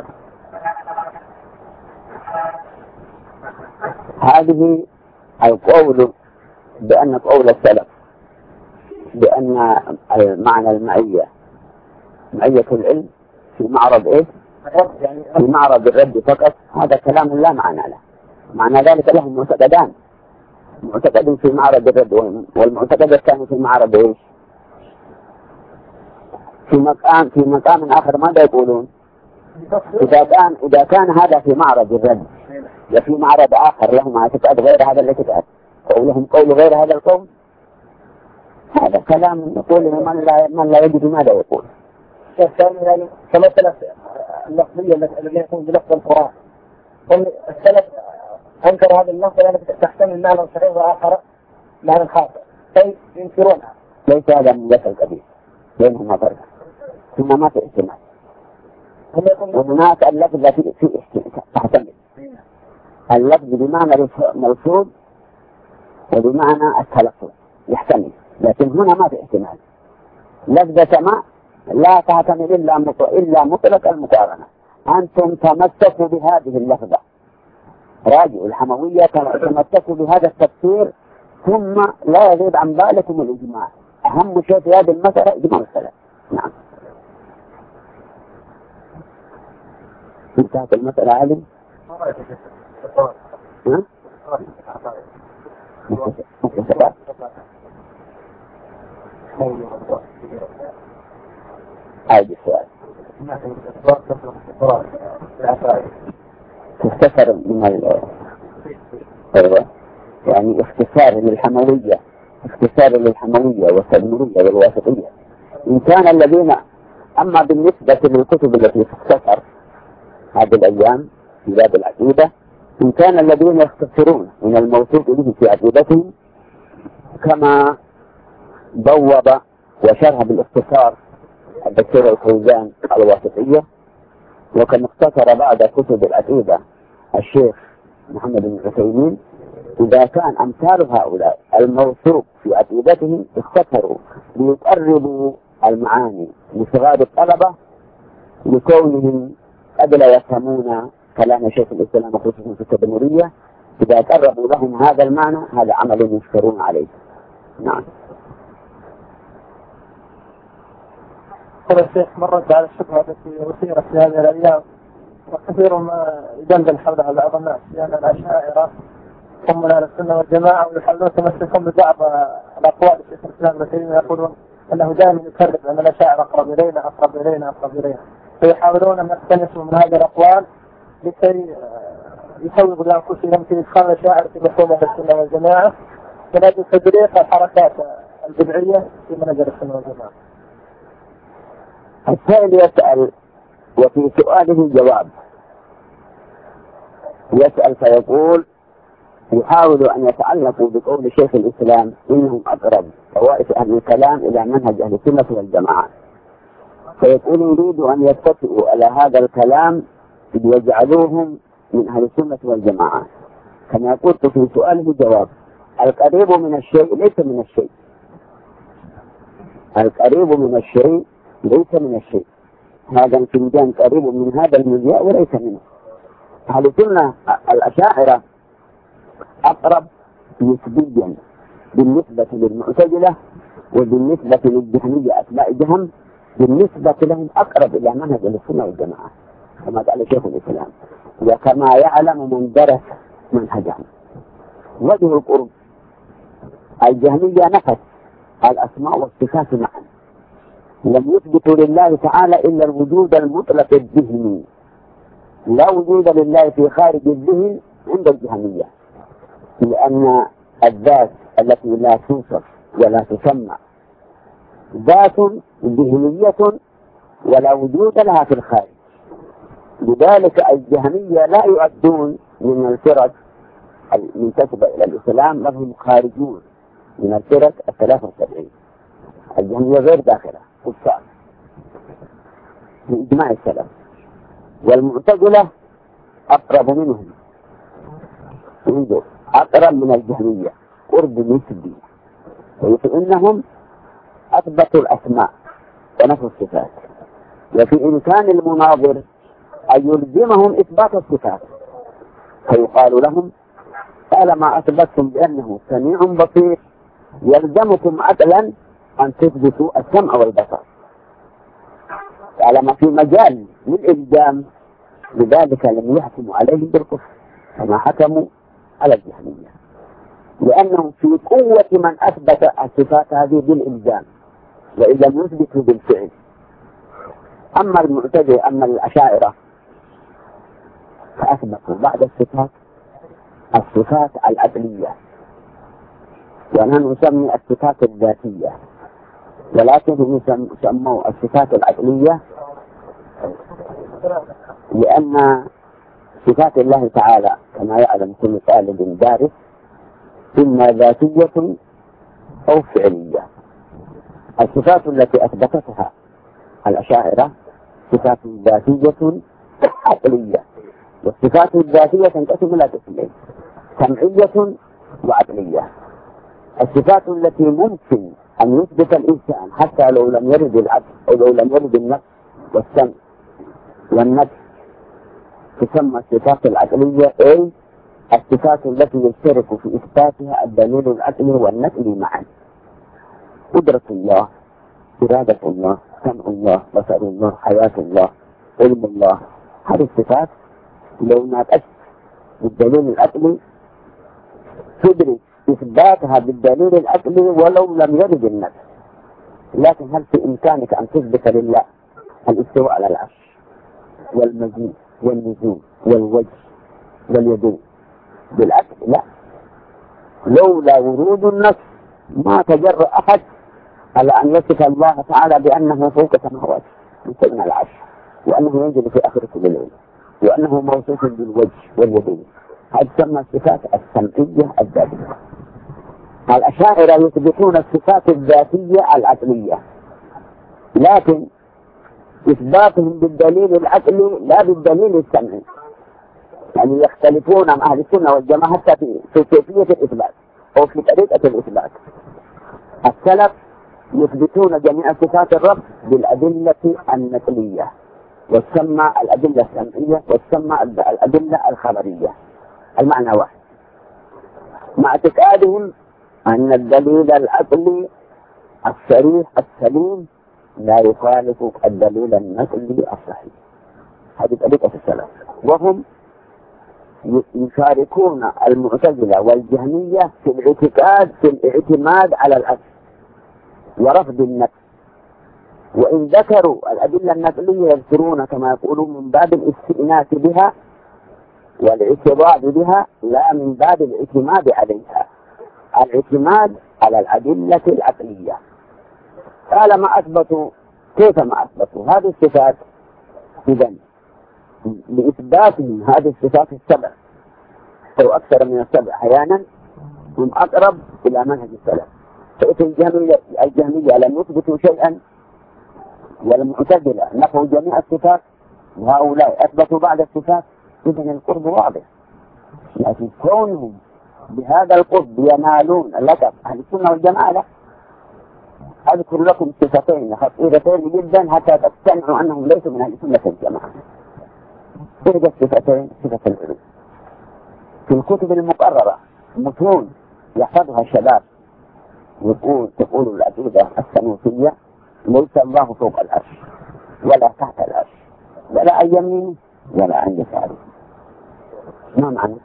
هذه القول بأن قول السلف بأن معنى المعية معية العلم في معرض إيه؟ يعني في معرض الرد فقط، هذا كلام لا معنى له. معنى ذلك لهم معتقدان، معتقد في معرض الرد، والمعتقد الثاني في معرض إيش؟ في مقام في مقام آخر ماذا يقولون؟ إذا كان إذا كان هذا في معرض الرد وفي معرض آخر لهم اعتقاد غير هذا الاعتقاد، قولهم قول غير هذا القول، هذا كلام يقوله من لا من لا يجد ماذا يقول. الثاني يعني كمثلة اللفظية التي يكون بلفظ القرآن، هم السلف أنكر هذه اللفظة لأنها تحتمل معنى صحيح وآخر معنى خاطئ، طيب ينكرونها. ليس هذا من لفظ الكبير بينهما فرق، ثم ما في احتمال. وهناك اللفظ التي في تحتمل، اللفظ بمعنى ملفوظ وبمعنى التلفظ يحتمل، لكن هنا ما في احتمال. لفظ سماء لا تحتمل إلا إلا مطلق المقارنة. أنتم تمسكوا بهذه اللفظة، راجعوا الحموية تمسكوا بهذا التفسير، ثم لا يغيب عن بالكم الإجماع. أهم شيء في هذه المسألة إجماع السلف. نعم. انتهت المسألة علي؟ ها؟ مكتسبات. هذا السؤال. تختصر من ال أيوة. يعني اختصار للحموية، اختصار للحموية والتدمرية والواسطية. إن كان الذين، أما بالنسبة للكتب التي تختصر هذه الأيام في باب العقيدة، إن كان الذين يختصرون من الموثوق به في عقيدتهم كما بوب وشرح بالاختصار الدكتور الفوزان الواسطية، وكما اختصر بعد كتب العقيدة الشيخ محمد بن عثيمين، إذا كان أمثال هؤلاء الموثوق في عقيدتهم اختصروا ليقربوا المعاني لصغار الطلبة لكونهم قد لا يفهمون كلام شيخ الإسلام خصوصا في التدمرية، إذا قربوا لهم هذا المعنى هذا عمل يشكرون عليه. نعم. قال الشيخ مرت على الشبهة التي أثيرت في هذه الأيام وكثير ما يدندن حولها بعض الناس، لأن الأشاعرة هم من أهل السنة والجماعة ويحاولون تمسكهم ببعض الأقوال الشيخ الإسلام ابن تيمية يقولون أنه دائما يكرر أن الأشاعرة أقرب إلينا أقرب إلينا أقرب إلينا، فيحاولون أن يقتنصوا من هذه الأقوال لكي يسوقوا لأنفسهم في إدخال الأشاعرة في مفهوم أهل السنة والجماعة من أجل تدريس الحركات البدعية في منهج السنة والجماعة. السائل يسأل وفي سؤاله جواب، يسأل فيقول يحاول أن يتعلقوا بقول شيخ الإسلام إنهم أقرب طوائف أهل الكلام إلى منهج أهل السنة والجماعة، فيقول يريد أن يتفقوا على هذا الكلام ليجعلوهم من أهل السنة والجماعة. كما قلت في سؤاله جواب، القريب من الشيء ليس من الشيء، القريب من الشيء ليس من الشيء، هذا الفنجان قريب من هذا المذياء وليس منه. أهل السنة الأشاعرة أقرب نسبيا بالنسبة للمعتزلة وبالنسبة للجهمية أتباع جهم، بالنسبة لهم أقرب إلى منهج السنة والجماعة كما قال شيخ الإسلام، وكما يعلم من درس منهجهم. وجه القرب، الجهمية نفت الأسماء والصفات معا، لم يثبتوا لله تعالى إلا الوجود المطلق الذهني، لا وجود لله في خارج الذهن عند الجهمية، لأن الذات التي لا توصف ولا تسمى ذات ذهنية ولا وجود لها في الخارج. لذلك الجهمية لا يؤدون من الفرق المنتسبة إلى الإسلام، لهم خارجون من الفرق الثلاثة والسبعين. الجهمية غير داخلة كفار بإجماع السلف، والمعتزلة أقرب منهم، أقرب من الجهمية قرب نسبي، فإنهم أثبتوا الأسماء ونفوا الصفات، وفي إمكان المناظر أن يلزمهم إثبات الصفات، فيقال لهم طالما أثبتتم بأنه سميع بصير يلزمكم عقلا أن تثبتوا السمع والبصر. طالما في مجال للإلزام لذلك لم يحكموا عليهم بالكفر كما حكموا على الجهمية، لأنهم في قوة من أثبت الصفات هذه بالإلزام وإن لم يثبتوا بالفعل. أما المعتزلة أما الأشاعرة فأثبتوا بعد الصفات الصفات العقلية، ونحن نسمي الصفات الذاتية، ولكن يسموا الصفات العقلية لأن صفات الله تعالى كما يعلم كل طالب دارس إما ذاتية أو فعلية. الصفات التي أثبتتها الأشاعرة صفات ذاتية عقلية، والصفات الذاتية تنقسم إلى قسمين: سمعية وعقلية. الصفات التي ممكن أن يثبت الإنسان حتى لو لم يرد العقل أو لو لم يرد النفس والسمع والنفس تسمى الصفات العقلية، أي الصفات التي يشترك في إثباتها الدليل العقلي والنقلي معا: قدرة الله، إرادة الله، سمع الله، بصر الله، حياة الله، علم الله. هذه الصفات لو ناقشت بالدليل العقلي تدرك إثباتها بالدليل العقلي ولو لم يرد النفس. لكن هل في إمكانك أن تثبت لله الاستواء على العرش والمجيء والنزول والوجه واليدين بالعقل؟ لا، لولا ورود النفس ما تجرأ أحد على أن يصف الله تعالى بأنه فوق سماواته من العرش، وأنه ينزل في آخر كل ليلة، وأنه موصوف بالوجه واليدين. هذه تسمى الصفات السمعية الذاتية. الأشاعرة يثبتون الصفات الذاتية العقلية، لكن إثباتهم بالدليل العقلي لا بالدليل السمعي. يعني يختلفون مع أهل السنة والجماعة حتى في, في كيفية الإثبات أو في طريقة الإثبات. السلف يثبتون جميع صفات الرب بالأدلة النقلية، وتسمى الأدلة السمعية وتسمى الأدلة الخبرية، المعنى واحد، مع اعتقادهم أن الدليل العقلي الصريح السليم لا يخالف الدليل النقلي الصحيح. هذه طريقة السلف، وهم يشاركون المعتزلة والجهمية في الاعتقاد في الاعتماد على العقل ورفض النفس. وإن ذكروا الأدلة النقلية يذكرون كما يقولون من باب الاستئناس بها والاعتراض بها، لا من باب الاعتماد عليها، الاعتماد على الأدلة العقلية. طالما أثبتوا كيف ما أثبتوا هذه الصفات، إذن لإثباتهم هذه الصفات السبع أو أكثر من السبع أحيانا هم أقرب إلى منهج السلف. فإذا الجهمية الجهمية لم يثبتوا شيئا والمعتزلة نفوا جميع الصفات وهؤلاء أثبتوا بعض الصفات، إذن القرب واضح. لكن كونهم بهذا القرب ينالون لقب أهل السنة والجماعة لا. أذكر لكم صفتين خطيرتين جدا حتى تقتنعوا أنهم ليسوا من أهل السنة والجماعة. تلك الصفتين صفة العلو في الكتب المقررة متون يحفظها الشباب، يقول تقول العقيدة السنوسية: ليس الله فوق العرش ولا تحت العرش ولا عن يمينه ولا عن يساره. ما معنى؟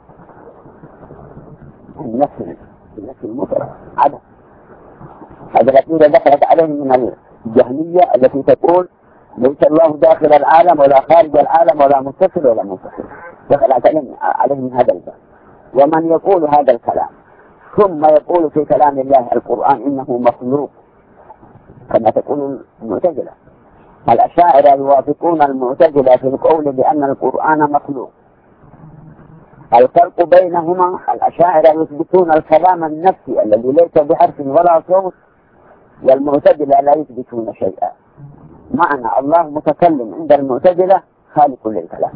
النفس النفس المطلق عدم. هذا العقيدة دخلت عليه من الجهمية التي تقول ليس الله داخل العالم ولا خارج العالم ولا متصل ولا منفصل، دخلت عليه من هذا الباب. ومن يقول هذا الكلام ثم يقول في كلام الله القرآن إنه مخلوق كما تقول المعتزلة. الأشاعرة يوافقون المعتزلة في القول بأن القرآن مخلوق. الفرق بينهما: الأشاعرة يثبتون الكلام النفسي الذي ليس بحرف ولا صوت، والمعتزلة لا يثبتون شيئا. معنى الله متكلم عند المعتزلة خالق للكلام،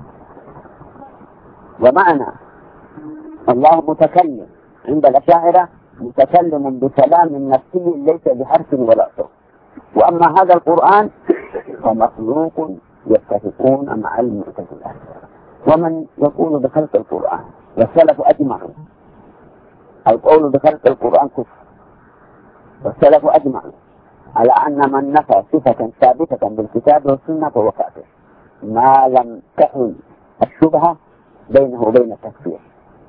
ومعنى الله متكلم عند الأشاعرة متكلم بكلام نفسي ليس بحرف ولا صوت. وأما هذا القرآن فمخلوق، يتفقون مع المعتزلة. ومن يقول بخلق القرآن والسلف أجمعوا القول بخلق القرآن كفر، والسلف أجمعوا على أن من نفى صفة ثابتة بالكتاب والسنة فهو كافر ما لم تحل الشبهة بينه وبين التكفير.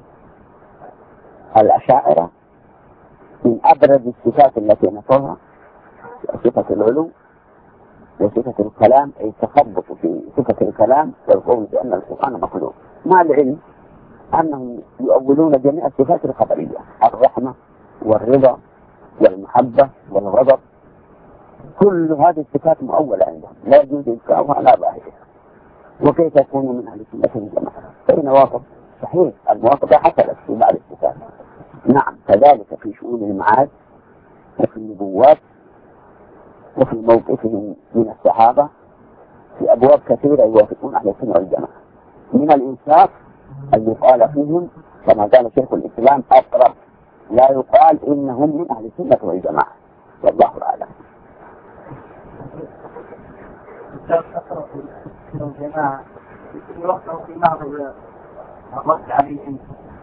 الأشاعرة من أبرز الصفات التي نفوها صفة العلو وصفة الكلام، أي التخبط في صفة الكلام والقول بأن القرآن مخلوق، مع العلم أنهم يؤولون جميع الصفات الخبرية، الرحمة والرضا والمحبة والغضب، كل هذه الصفات مؤولة عندهم لا يجوز إنكارها على ظاهرها. وكيف يكون من أهل السنة والجماعة؟ فإن واقف صحيح الموافقة حصلت في بعض الصفات، نعم، كذلك في شؤون المعاد وفي النبوات وفي موقفهم من الصحابة في أبواب كثيرة يوافقون أهل السنة والجماعة. من الإنصاف أن يقال فيهم كما قال شيخ الإسلام أقرب، لا يقال إنهم من أهل السنة والجماعة، والله أعلم. الجماعة يوقعوا في بعض الرد عليهم.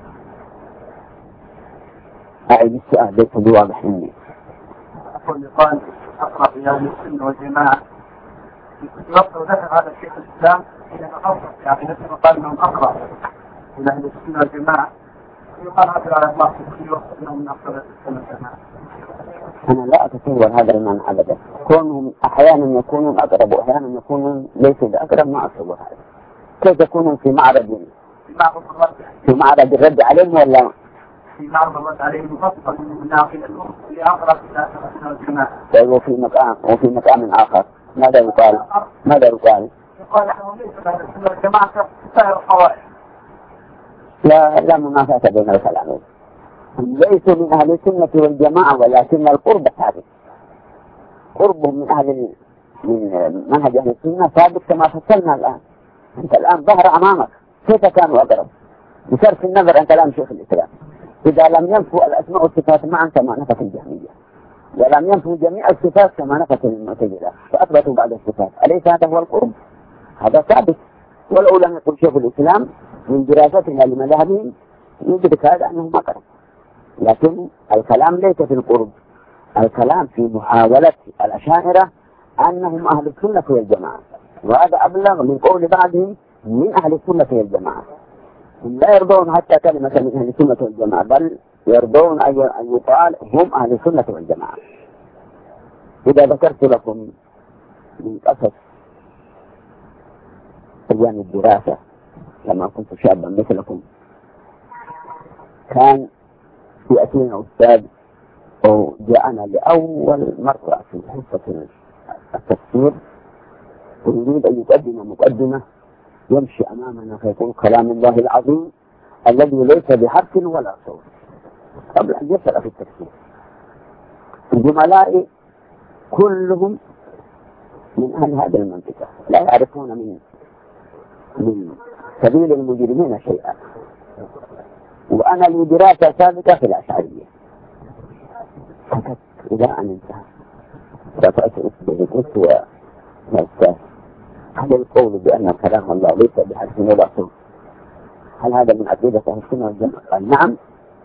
أعيد السؤال ليس بواضح مني. أقول يقال أقرب إلى أهل السنة والجماعة، يوقع ذكر هذا الشيخ الإسلام إلى تخصص يعني نفسه قال أنهم أقرب إلى أهل السنة والجماعة، يقال هذا على الله يوقع لهم من أقرب السنة والجماعة. أنا لا أتصور هذا المعنى أبدا، كونهم أحيانا يكونون أقرب وأحيانا يكونون ليسوا بأقرب، ما أتصور هذا. كيف يكونون في معرض في معرض الرد عليهم ولا في معرض الرد عليهم مفصل من ناقل الأخت لأقرب إلى السنة والجماعة؟ وفي مقام وفي مقام آخر ماذا يقال؟ ماذا يقال؟ يقال نحن ليس من السنة والجماعة سائر الخوارج. لا لا منافاة بين الكلامين، ليسوا من أهل السنة والجماعة ولكن القرب ثابت، قربهم من أهل من منهج أهل السنة ثابت كما فصلنا الآن. أنت الآن ظهر أمامك كيف كانوا أقرب بصرف النظر عن كلام شيخ الإسلام. إذا لم ينفوا الأسماء والصفات معا كما نفت الجهمية، ولم ينفوا جميع الصفات كما نفت المعتزلة فأثبتوا بعض الصفات، أليس هذا هو القرب؟ هذا ثابت، ولو لم يقل شيخ الإسلام من دراستنا لمذهبهم يدرك هذا أنه أقرب. لكن الكلام ليس في القرب، الكلام في محاولة الأشاعرة أنهم أهل السنة والجماعة، وهذا أبلغ من قول بعضهم من أهل السنة والجماعة. هم لا يرضون حتى كلمة من أهل السنة والجماعة، بل يرضون أن يقال هم أهل السنة والجماعة. إذا ذكرت لكم من قصص أيام الدراسة لما كنت شابا مثلكم، كان يأتينا أستاذ أو جاءنا لأول مرة في حصة التفسير ويريد أن يقدم مقدمة يمشي أمامنا فيقول كلام الله العظيم الذي ليس بحرف ولا صوت قبل أن يسأل في التفسير. الزملاء كلهم من أهل هذه المنطقة لا يعرفون من من سبيل المجرمين شيئا، وأنا لي دراسة سابقة في الأشعرية. فكت إلى أن انتهى رفعت أسبوعي قلت يا أستاذ هل القول بأن كلام الله ليس بحرف ولا صوت هل هذا من عقيدة أهل السنة والجماعة؟ قال نعم.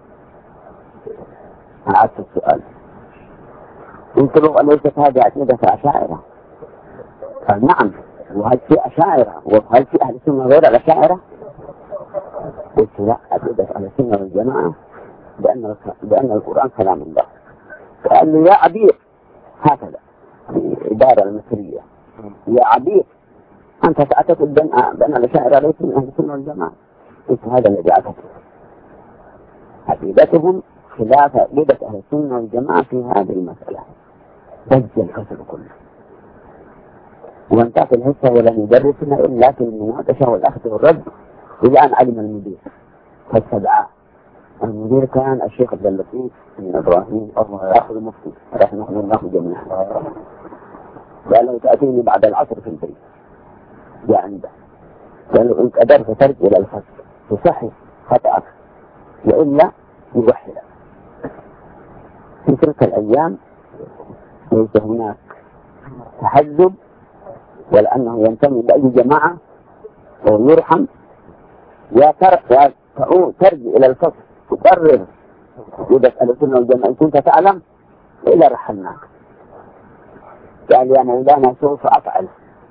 أعدت السؤال قلت له أليست هذه عقيدة أشاعرة؟ قال نعم. وهل في أشاعرة وهل في أهل السنة غير الأشاعرة؟ قلت لا، عقيدة أهل السنة والجماعة بأن بأن القرآن كلام الله. قال لي يا عبيد، هكذا في إدارة المصرية، يا عبيد أنت تعتقد بأن الأشاعرة ليس من أهل السنة والجماعة. قلت هذا الذي أعتقد، عقيدتهم خلاف عقيدة أهل السنة والجماعة في هذه المسألة. دج الكسر كله وانتهت الحصة ولم يدرسنا إلا في المناقشة والأخذ والرد إلى أن علم المدير فاستدعاه. المدير كان الشيخ عبد اللطيف بن إبراهيم أخذ المفتي رحمه الله جميعا. قال له تأتيني بعد العصر في البيت، جاء عنده قال له إن قدرت ترجع إلى الفصل تصحح خطأك وإلا يوحدك. في تلك الأيام ليس هناك تحزب ولا أنه ينتمي لأي جماعة أو يرحم، يا ترجع إلى الفصل تقرر إذا أهل السنة والجماعة إن كنت تعلم إلا رحلناك. قال يا مولانا سوف أفعل.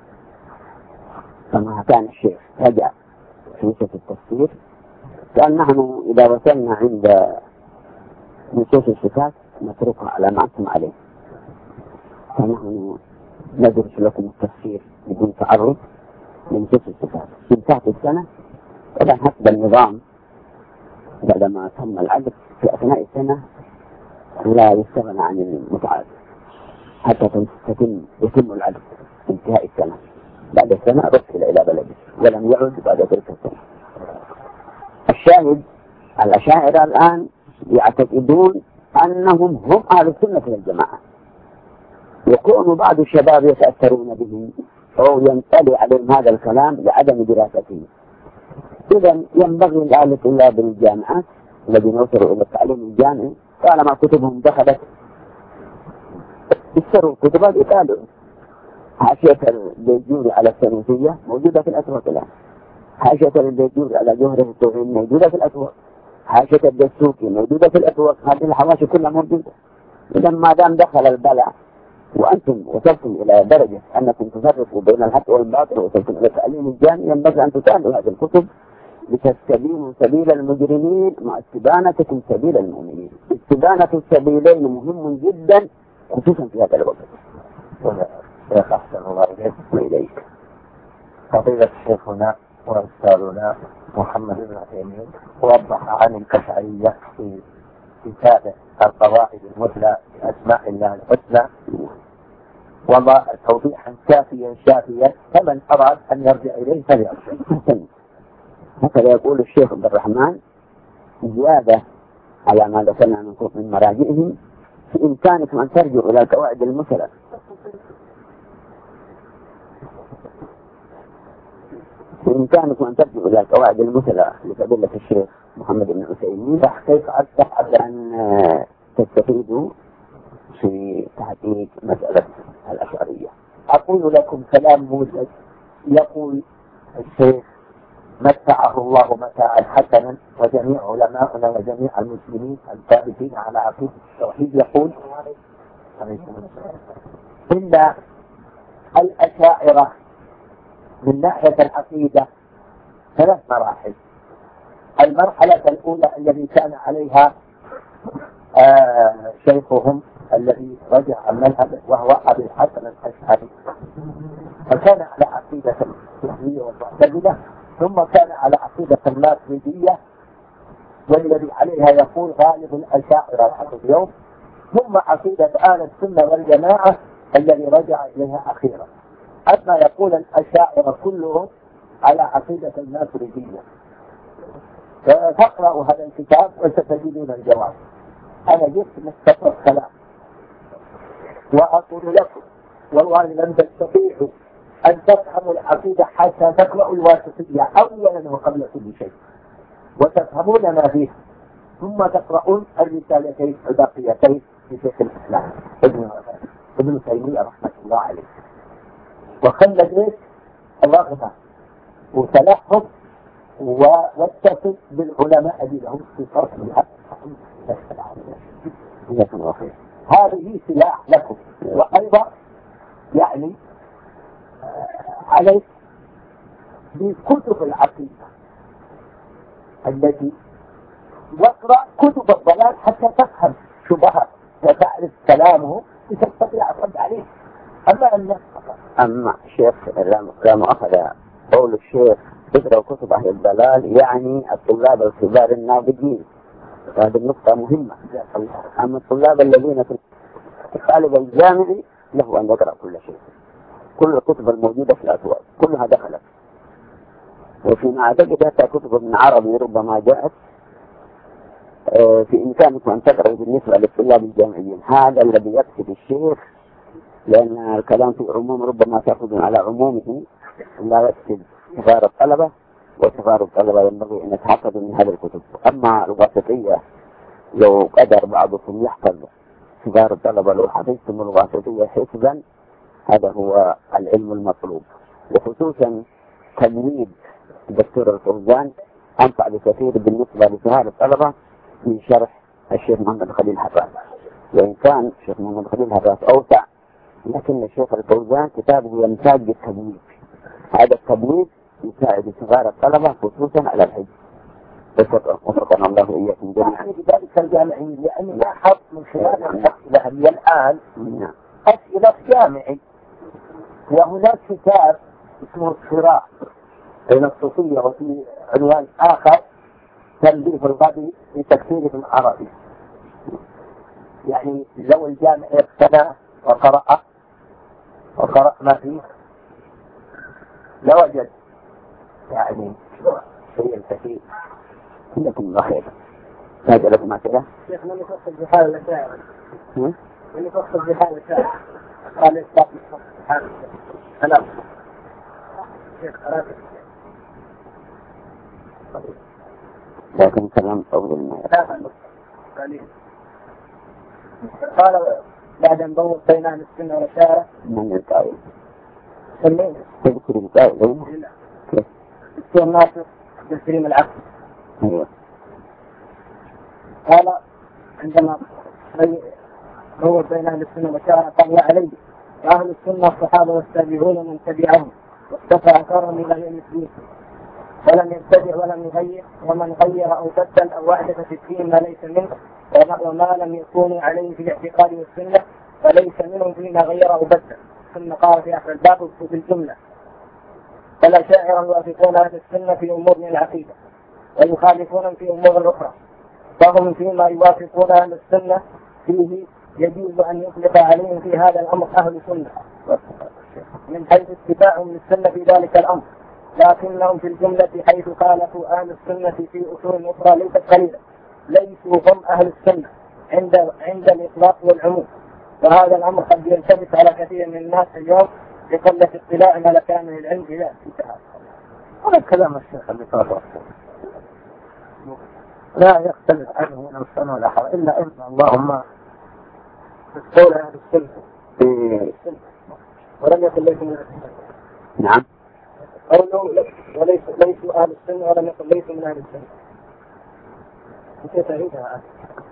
فما كان الشيخ رجع في وسط التفسير قال نحن إذا وصلنا عند نصوص الصفات نتركها على ما أنتم عليه، فنحن ندرس لكم التفسير بدون تعرض لنصوص الصفات. في انتهت السنة طبعا حسب النظام بعدما تم العقد في أثناء السنة لا يستغنى عن المتعاقد حتى تتم يتم العقد في انتهاء السنة. بعد السنة رسل إلى بلده ولم يعد بعد تلك السنة. الشاهد الأشاعرة الآن يعتقدون أنهم هم أهل السنة والجماعة، يكون بعض الشباب يتأثرون بهم أو ينطلي عليهم هذا الكلام لعدم دراسته. إذا ينبغي لأهل الطلاب الجامعات الذين وصلوا إلى التعليم الجامعي طالما كتبهم دخلت اشتروا كتبات إقالوا. حاشية البيجوري على السنوسية موجودة في الأسواق الآن، حاشية البيجوري على جوهرة التوحيد موجودة في الأسواق، حاشية الدسوقي موجودة في الأسواق. هذه الحواشي كلها موجودة. إذا ما دام دخل البلاء وأنتم وصلتم إلى درجة أنكم تفرقوا بين الحق والباطل وصلتم إلى التعليم الجامعي ينبغي أن تتابعوا هذه الكتب لتستبينوا سبيل المجرمين مع استبانتكم سبيل المؤمنين. استبانة السبيلين مهم جدا خصوصا في هذا الوقت. شيخ أحسن الله إليك وإليك. فضيلة شيخنا وأستاذنا محمد بن عثيمين وضح عن الأشعرية في كتابه القواعد المثلى بأسماء الله الحسنى وضع توضيحا كافيا شافيا، فمن أراد أن يرجع إليه فليرجع. هكذا يقول الشيخ عبد الرحمن زيادة على ما ذكرنا من مراجعهم: في إمكانكم أن ترجعوا إلى القواعد المثلى. في إمكانكم أن ترجعوا إلى القواعد المثلى لفضيلة الشيخ محمد بن عثيمين كيف أصبح أن تستفيدوا في تحقيق مسألة الأشعرية. أقول لكم كلام موجز يقول الشيخ متعه الله متاعا حسنا وجميع علماؤنا وجميع المسلمين الثابتين على عقيدة التوحيد يقول إن الأشاعرة من ناحية العقيدة ثلاث مراحل. المرحلة الأولى الذي كان عليها آه شيخهم الذي رجع عن مذهبه وهو أبي الحسن الأشعري، فكان على عقيدة الوحدية والمعتزلة، ثم كان على عقيدة الماتريدية والذي عليها يقول غالب الأشاعرة لحد اليوم، ثم عقيدة آل السنة والجماعة الذي رجع إليها أخيرا. أما يقول الأشاعرة كلهم على عقيدة الماتريدية. فتقرأوا هذا الكتاب وستجدون الجواب. أنا جئت مستقر كلام وأقول لكم والله لن تستطيعوا أن تفهموا العقيدة حتى تقرأوا الواسطية أولا وقبل كل شيء وتفهمون ما فيها، ثم تقرؤون الرسالتين الباقيتين لشيخ الإسلام ابن ابن تيمية رحمة الله عليه، وخلى ذلك الرغبة وتلحظ واتصل بالعلماء الذين لهم اختصاص بها. هذه سلاح لكم. وأيضا يعني عليك بكتب العقيدة التي واقرأ كتب الضلال حتى تفهم شبهات وتعرف كلامه لتستطيع الرد عليه. أما أن أما الشيخ لا مؤاخذ قول الشيخ اقرأوا كتب أهل الضلال يعني الطلاب الكبار الناضجين، وهذه النقطة مهمة. أما الطلاب الذين في الطالب الجامعي له أن يقرأ كل شيء، كل الكتب الموجودة في الأسواق كلها دخلت، وفيما أعتقد حتى كتب ابن عربي ربما جاءت في إمكانكم أن تقرأوا بالنسبة للطلاب الجامعيين. هذا الذي يقصد الشيخ، لأن الكلام في عموم ربما تأخذ على عمومه لا يقصد صغار الطلبة، وصغار الطلبة ينبغي أن يتحفظوا من هذه الكتب. أما الواسطية لو قدر بعضكم يحفظ صغار الطلبة، لو حفظتم الواسطية حفظا هذا هو العلم المطلوب. وخصوصا تمويد الدكتور الفوزان أنفع بكثير بالنسبة لصغار الطلبة من شرح الشيخ محمد خليل حراس، وإن كان الشيخ محمد خليل حراس أوسع لكن الشيخ الفوزان كتابه يمتاز بالتبويب، هذا التبويب يساعد صغار الطلبة خصوصا على الحج. وفقنا الله وإياكم جميعا. يعني بذلك الجامعي لأني لاحظ من خلال الأسئلة هي الآن أسئلة جامعي، وهناك كتاب اسمه الصراع بين الصوفية وفي عنوان آخر تنبيه الغبي في تفسير العربي. يعني لو الجامع اقتنى وقرأ وقرأ ما فيه لوجد يعني شيء كثير. لكم الله خير. هذا لكم أسئلة؟ شيخ من يفصل بحال الأشاعر من يفصل بحال الأشاعر قال إثبات بحال الأشاعر. شيخ أرادك لكن كلام أفضل ما قال بعد أن ضوء بين أهل السنة والأشاعرة من القائل سمين تذكر القائل كيف السوء الناصر تسليم العقل. أيوه. قال عندما ضوء بين أهل السنة والأشاعرة قال يا علي أهل السنة الصحابة والتابعون من تبعهم واقتفى أثرهم إلى يوم الدين ولم يبتدع ولم يغير، ومن غير أو بدل أو أحدث في الدين ما ليس منه وما لم يكونوا عليه في الاعتقاد والسنة فليس منهم فيما غير أو بدل. ثم قال في آخر الباب بالجملة فالأشاعرة يوافقون أهل السنة في أمور من العقيدة ويخالفون في أمور أخرى، فهم فيما يوافقون أهل السنة فيه يجوز أن يطلق عليهم في هذا الأمر أهل سنة من حيث اتباعهم للسنة في ذلك الأمر، لكنهم في الجملة حيث خالفوا أهل السنة في أصول أخرى ليست قليلة ليسوا هم أهل السنة عند عند الإطلاق والعموم. وهذا الأمر قد يلتبس على كثير من الناس اليوم بقلة اطلاع على كامل العلم بذلك. هذا كلام الشيخ اللي طرحه لا يختلف عنه من السنة والآخر إلا إن اللهم تقول أهل السنة ولم يكن ليس من السنة. نعم. قولوا وليس ليسوا أهل السنة ولم يكن ليسوا من أهل السنة. كيف تعيدها؟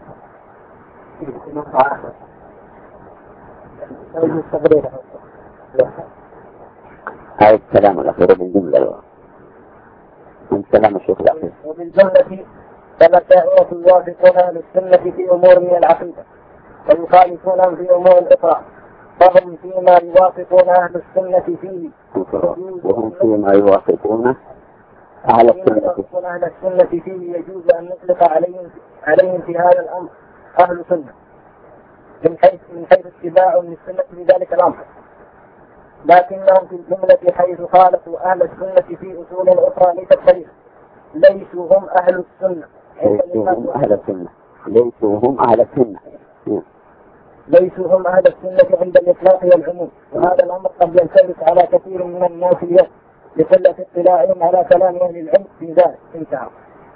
هذا السلام الأخير بالجملة من سلام الشيخ الأخير. وبالجملة فالأشاعرة يوافقون أهل السنة في أمور من العقيدة ويخالفونهم في أمور الأخرى، فهم فيما يوافقون أهل السنة فيه وهم فيما يوافقون أهل السنة أهل السنة فيه يجوز أن نطلق عليهم عليهم في هذا الأمر أهل سنة من حيث من حيث اتباعهم للسنة في ذلك الأمر، لكنهم في الجملة حيث خالفوا أهل السنة في أصول أخرى ليست قليلة ليسوا هم أهل السنة ليسوا هم أهل السنة ليسوا هم أهل السنة ليسوا هم أهل السنة عند الإطلاق والعموم. وهذا الأمر قد يلتبس على كثير من الناس اليوم بقلة اطلاعهم على كلام أهل العلم في ذلك. انتهى.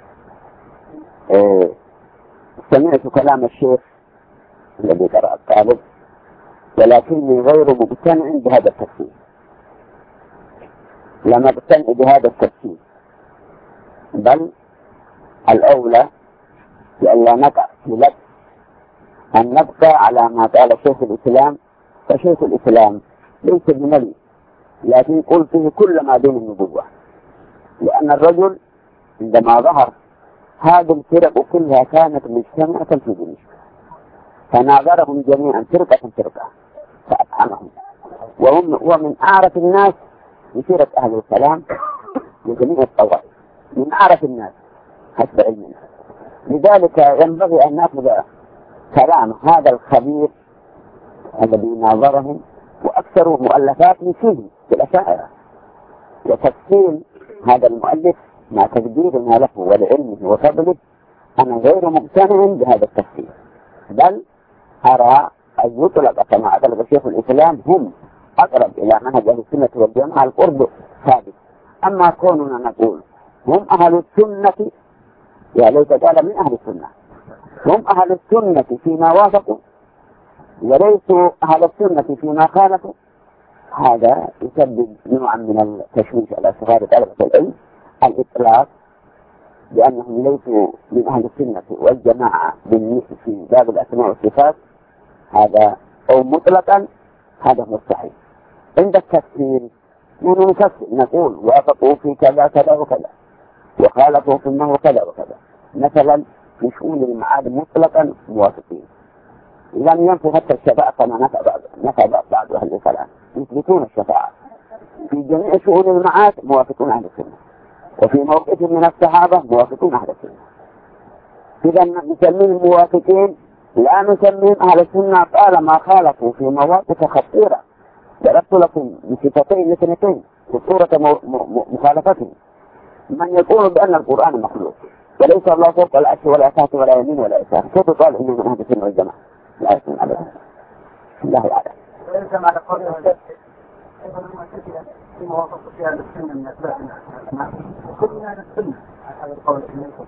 إيه سمعت كلام الشيخ الذي قرأ الطالب ولكني غير مقتنع بهذا التفسير، لم أقتنع بهذا التفسير، بل الأولى لألا نقع في لبس أن نبقى على ما قال شيخ الإسلام. فشيخ الإسلام ليس بنبي لكن قلت فيه كل ما بين النبوة، لأن الرجل عندما ظهر هذه الفرق كلها كانت مجتمعة في دمشق فناظرهم جميعا فرقة فرقة فأطعمهم، وهم ومن أعرف الناس بسيرة أهل الكلام لجميع الطوائف، من أعرف الناس حسب علمنا. لذلك ينبغي أن نأخذ كلام هذا الخبير الذي ناظرهم وأكثر مؤلفات من فيه في الأشاعرة، وتفصيل هذا المؤلف مع تقديرنا له ولعلمه وفضله أنا غير مقتنع بهذا التفصيل، بل أرى أن يطلق كما أطلق شيخ الإسلام هم أقرب إلى منهج أهل السنة والجماعة القرب ثابت. أما كوننا نقول هم أهل السنة يا ليت قال من أهل السنة، هم أهل السنة فيما وافقوا وليسوا أهل السنة فيما خالفوا، هذا يسبب نوعا من التشويش على صغار طلبة العلم الإطلاق بأنهم ليسوا من أهل السنة والجماعة بالنسبة في باب الأسماء والصفات، هذا أو مطلقا هذا مستحيل. عند التفسير نحن نفسر نقول وافقوا في كذا كذا وكذا وخالفوا في انه كذا وكذا. مثلا في شؤون المعاد مطلقا موافقين، لم ينفوا حتى الشفاعة كما نفى بعض نفى بعض أهل الكلام، يثبتون الشفاعة في جميع شؤون المعاد موافقون أهل السنة، وفي موقف من الصحابة موافقون أهل السنة. إذا نسميهم موافقين لا نسميهم أهل السنة طالما خالفوا في مواقف خطيرة. ضربت لكم بصفتين اثنتين في صورة مخالفتهم. من يقول بأن القرآن مخلوق وليس الله فوق العرش ولا تحت ولا يمين ولا يسار، كيف قال إنه من أهل السنة والجماعة؟ لا يسمع أبدا. الله أعلم. وليس معنى قوله أيضا المعتزلة في موافقة في أهل السنة من أسبابنا وكل من أهل السنة على القول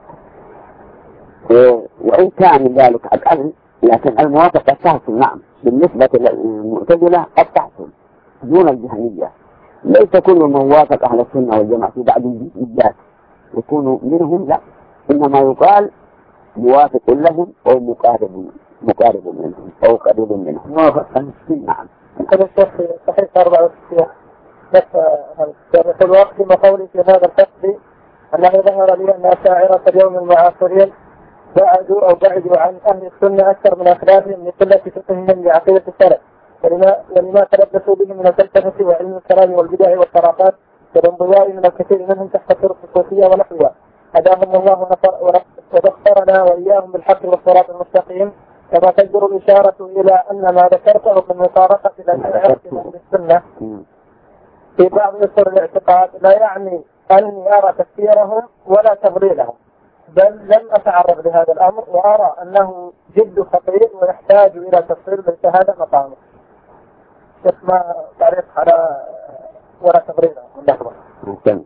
وإن كان ذلك أقل، لكن الموافقة تحصل نعم بالنسبة للمعتزلة قد تحصل دون الجهمية. ليس كل من وافق أهل السنة والجماعة في بعض الجهات يكون منهم، لا، إنما يقال موافق لهم أو مقارب مقارب منهم أو قريب منهم. موافق نعم. هذا الشيخ صحيح أربعة وستين بس في الوقت ما قولي في هذا الفصل أنه ظهر لي أن أشاعرة اليوم المعاصرين بعدوا أو بعدوا عن أهل السنة أكثر من أخلافهم لقلة فقههم لعقيدة السلف، ولما ولما تلبسوا به من الفلسفة وعلم الكلام والبدع والخرافات والانضواء من الكثير منهم تحت طرق الصوفية ونحوها. هداهم الله وذكرنا وإياهم بالحق والصراط المستقيم، كما تجدر الإشارة إلى أن ما ذكرته من مطابقة الأشاعرة في أهل السنة في بعض أصول الاعتقاد لا يعني أني أرى تفسيرهم ولا تفضيلهم، بل لم أتعرض لهذا الأمر وأرى أنه جد خطير ويحتاج إلى تفصيل ليس هذا مقامه. ما تعرف على ولا تفضيلهم اللحظة.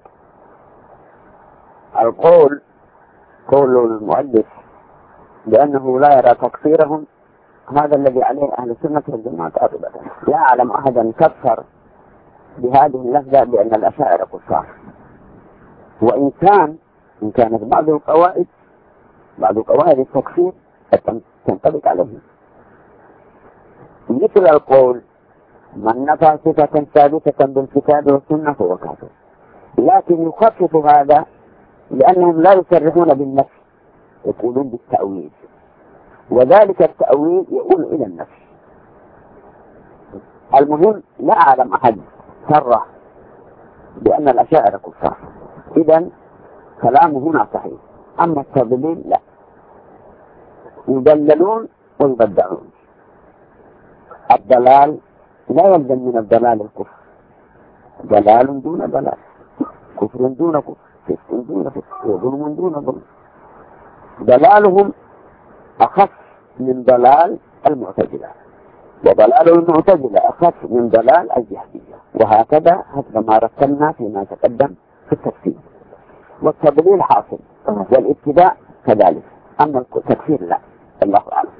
القول قول المؤلف لأنه لا يرى تقصيرهم، هذا الذي عليه أهل السنة والجماعة أبدا. لا أعلم أحدا كفر بهذه اللفظة بأن الأشاعرة كفار، وإن كان إن كانت بعض القواعد بعض قواعد التكفير تنطبق عليهم، مثل القول من نفى صفة ثابتة بالكتاب والسنة فهو كافر، لكن يخفف هذا لأنهم لا يصرحون بالنفي، يقولون بالتأويل، وذلك التأويل يؤول إلى النفي. المهم لا أعلم أحد صرح بأن الأشاعرة كفار، إذن كلامه هنا صحيح. أما التضليل لا، يضللون ويبدعون. الضلال لا يلزم من الضلال الكفر، ضلال دون ضلال، كفر دون كفر، فسق دون فسق، وظلم دون ظلم. ضلالهم أخف من ضلال المعتزلة، وضلال المعتزلة أخف من ضلال الجهمية، وهكذا حسب ما رسلنا فيما تقدم في التفسير. والتضليل حاصل والابتداء كذلك، أما التكفير لا. الله أعلم.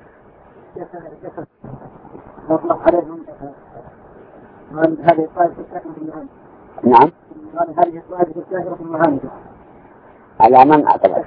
نعم. على من أعتقد؟